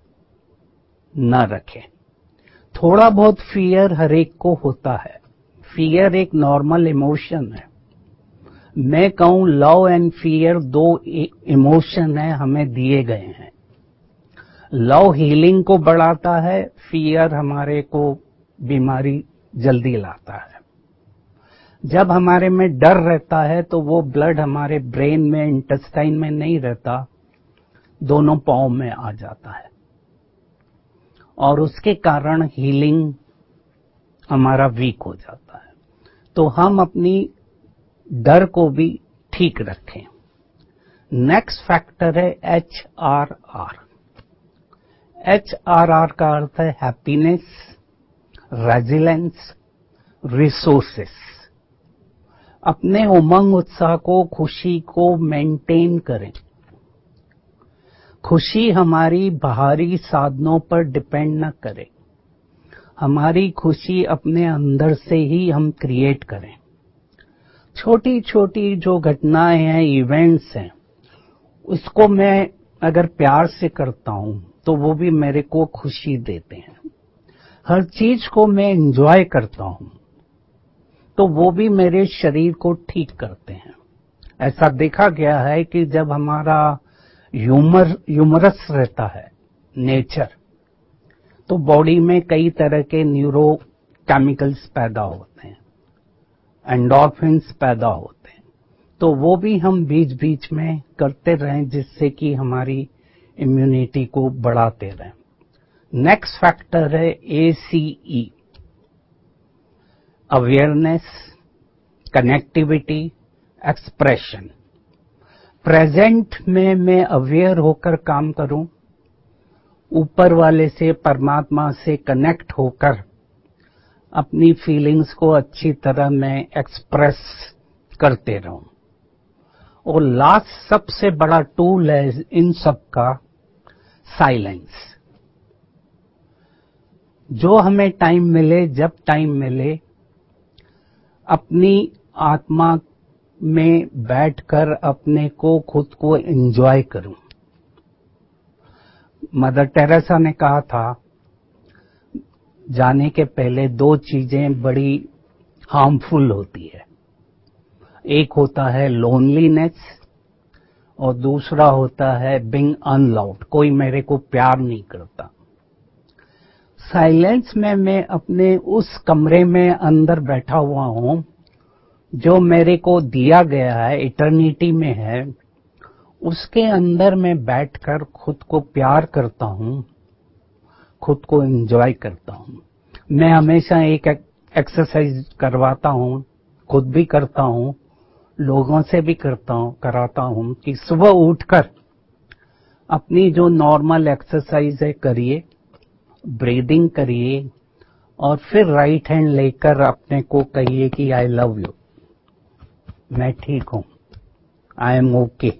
न रखें। थोड़ा बहुत फियर हर एक को होता है। फियर एक नॉर्मल इमोशन है। मैं कहूं लव एंड फियर दो इमोशन है, हमें दिए गए हैं। लव हीलिंग को बढ़ाता है, फियर हमारे को बीमारी जल्दी लाता है। जब हमारे में डर रहता है तो वो ब्लड हमारे ब्रेन में, इंटेस्टाइन में नहीं रहता, दोनों पांव में आ जाता है और उसके कारण हीलिंग हमारा वीक हो जाता है। तो हम अपनी डर को भी ठीक रखें। नेक्स्ट फैक्टर है H R R. H R R का अर्थ है हैप्पीनेस, रेजिलेंस, रिसोर्सेस। अपने उमंग उत्साह को, खुशी को मेंटेन करें। खुशी हमारी बाहरी साधनों पर डिपेंड न करे। हमारी खुशी अपने अंदर से ही हम क्रिएट करें। छोटी छोटी जो घटनाएं हैं, इवेंट्स हैं, उसको मैं अगर प्यार से करता हूं तो वो भी मेरे को खुशी देते हैं। हर चीज को मैं एंजॉय करता हूं तो वो भी मेरे शरीर को ठीक करते हैं। ऐसा देखा गया है कि जब हमारा ह्यूमर ह्यूमरस रहता है नेचर, तो बॉडी में कई तरह के न्यूरो केमिकल्स पैदा होते हैं, एंडोर्फिन्स पैदा होते हैं। तो वो भी हम बीच बीच में करते रहें जिससे कि हमारी इम्यूनिटी को बढ़ाते रहें। नेक्स्ट फैक्टर है A C E, awareness, connectivity, expression. Present में मैं अवेयर होकर काम करूं, ऊपर वाले से, परमात्मा से कनेक्ट होकर अपनी फीलिंग्स को अच्छी तरह मैं एक्सप्रेस करते रहूं। और लास्ट सबसे बड़ा टूल है इन सब का साइलेंस। जो हमें टाइम मिले, जब टाइम मिले, अपनी आत्मा में बैठकर अपने को, खुद को एंजॉय करूं। मदर टेरेसा ने कहा था, जाने के पहले दो चीजें बड़ी हार्मफुल होती है। एक होता है लोनलीनेस और दूसरा होता है बीइंग अनलव्ड, कोई मेरे को प्यार नहीं करता। साइलेंस में मैं अपने उस कमरे में अंदर बैठा हुआ हूं जो मेरे को दिया गया है, इटर्निटी में है, उसके अंदर मैं बैठकर खुद को प्यार करता हूं, खुद को एंजॉय करता हूं। मैं हमेशा एक एक्सरसाइज करवाता हूं, खुद भी करता हूं, लोगों से भी करता हूं, कराता हूं कि सुबह उठकर अपनी जो नॉर्मल एक्सरसाइज है करिए, ब्रीदिंग करिए और फिर राइट हैंड लेकर अपने को कहिए कि आई लव यू, मैं ठीक हूं, आई एम ओके।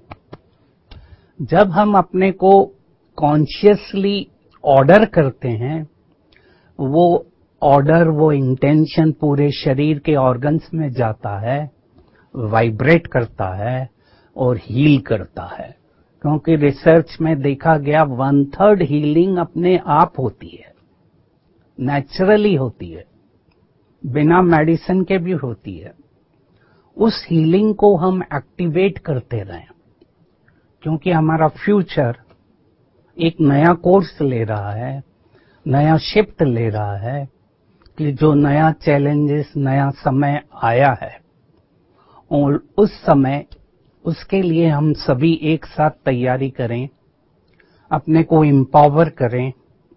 जब हम अपने को कॉन्शियसली ऑर्डर करते हैं, वो ऑर्डर, वो इंटेंशन पूरे शरीर के ऑर्गन्स में जाता है, वाइब्रेट करता है और हील करता है। क्योंकि रिसर्च में देखा गया वन थर्ड हीलिंग अपने आप होती है, नेचुरली होती है, बिना मेडिसिन के भी होती है। उस हीलिंग को हम एक्टिवेट करते रहें, क्योंकि हमारा फ्यूचर एक नया कोर्स ले रहा है, नया शिफ्ट ले रहा है कि जो नया चैलेंजेस, नया समय आया है, और उस समय, उसके लिए हम सभी एक साथ तैयारी करें, अपने को एम्पावर करें,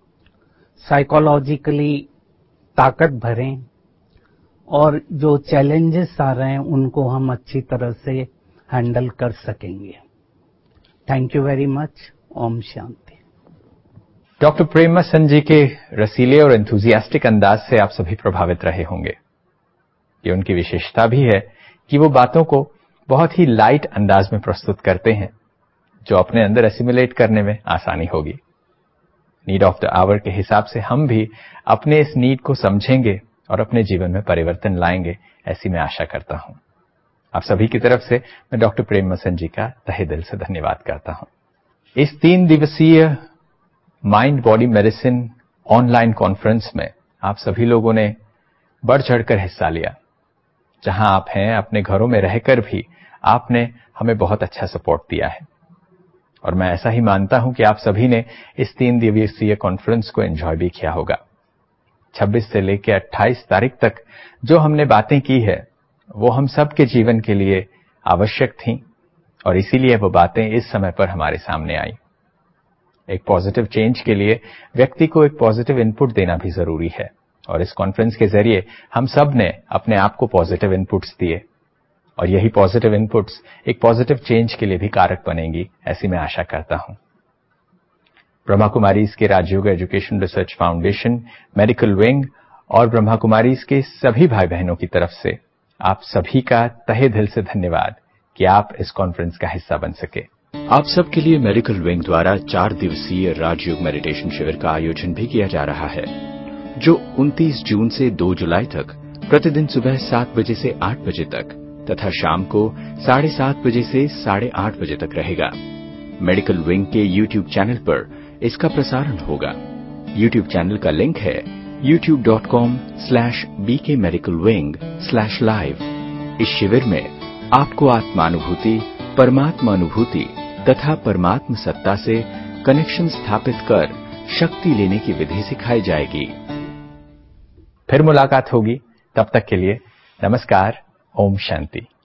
साइकोलॉजिकली ताकत भरें और जो चैलेंजेस आ रहे हैं उनको हम अच्छी तरह से हैंडल कर सकेंगे। Thank you very much. ओम शांति। डॉक्टर प्रेमचंद जी के रसीले और एंथुजियास्टिक अंदाज से आप सभी प्रभावित रहे होंगे। ये उनकी विशेषता भी है कि वो बातों को बहुत ही लाइट अंदाज में प्रस्तुत करते हैं, जो अपने अंदर एसिमुलेट करने में आसानी होगी। नीड ऑफ द आवर के हिसाब से हम भी अपने इस नीड को समझेंगे और अपने जीवन में परिवर्तन लाएंगे, ऐसी मैं आशा करता हूं। आप सभी की तरफ से मैं डॉक्टर प्रेमचंद जी का तहे दिल से धन्यवाद करता हूं। इस तीन दिवसीय mind body medicine online conference में आप सभी लोगों ने बढ़ चढ़कर हिस्सा लिया। जहां आप हैं, अपने घरों में रहकर भी आपने हमें बहुत अच्छा सपोर्ट दिया है, और मैं ऐसा ही मानता हूं कि आप सभी ने इस तीन दिवसीय कॉन्फ्रेंस को एंजॉय भी किया होगा। छब्बीस से लेकर अट्ठाईस तारीख तक जो हमने बातें की है, वो हम सब के जीवन के लिए आवश्यक थीं, और इसीलिए वो बातें इस समय पर हमारे सामने आई। एक पॉजिटिव चेंज के लिए व्यक्ति को एक पॉजिटिव इनपुट देना भी जरूरी है, और इस कॉन्फ्रेंस के जरिए हम सब ने अपने आप को पॉजिटिव इनपुट्स दिए, और यही पॉजिटिव इनपुट्स एक पॉजिटिव चेंज के लिए भी कारक बनेंगी, ऐसी मैं आशा करता हूं। ब्रह्मा कुमारीज के Rajyoga education research foundation, medical wing और ब्रह्मा कुमारीज के सभी भाई बहनों की तरफ से आप सभी का तहे दिल से धन्यवाद कि आप इस कॉन्फ्रेंस का हिस्सा बन सके। आप सबके लिए मेडिकल विंग द्वारा चार दिवसीय राजयोग मेडिटेशन शिविर का आयोजन भी किया जा रहा है, जो उनतीस जून से दो जुलाई तक प्रतिदिन सुबह सात बजे से आठ बजे तक तथा शाम को साढ़े सात बजे से साढ़े आठ बजे तक रहेगा। मेडिकल विंग के यूट्यूब चैनल पर इसका प्रसारण होगा। यूट्यूब चैनल का लिंक है YouTube dot com slash BK medical wing slash live. इस शिविर में आपको आत्मानुभूति, परमात्मानुभूति तथा परमात्म सत्ता से कनेक्शन स्थापित कर शक्ति लेने की विधि सिखाई जाएगी। फिर मुलाकात होगी, तब तक के लिए नमस्कार, ओम शांति।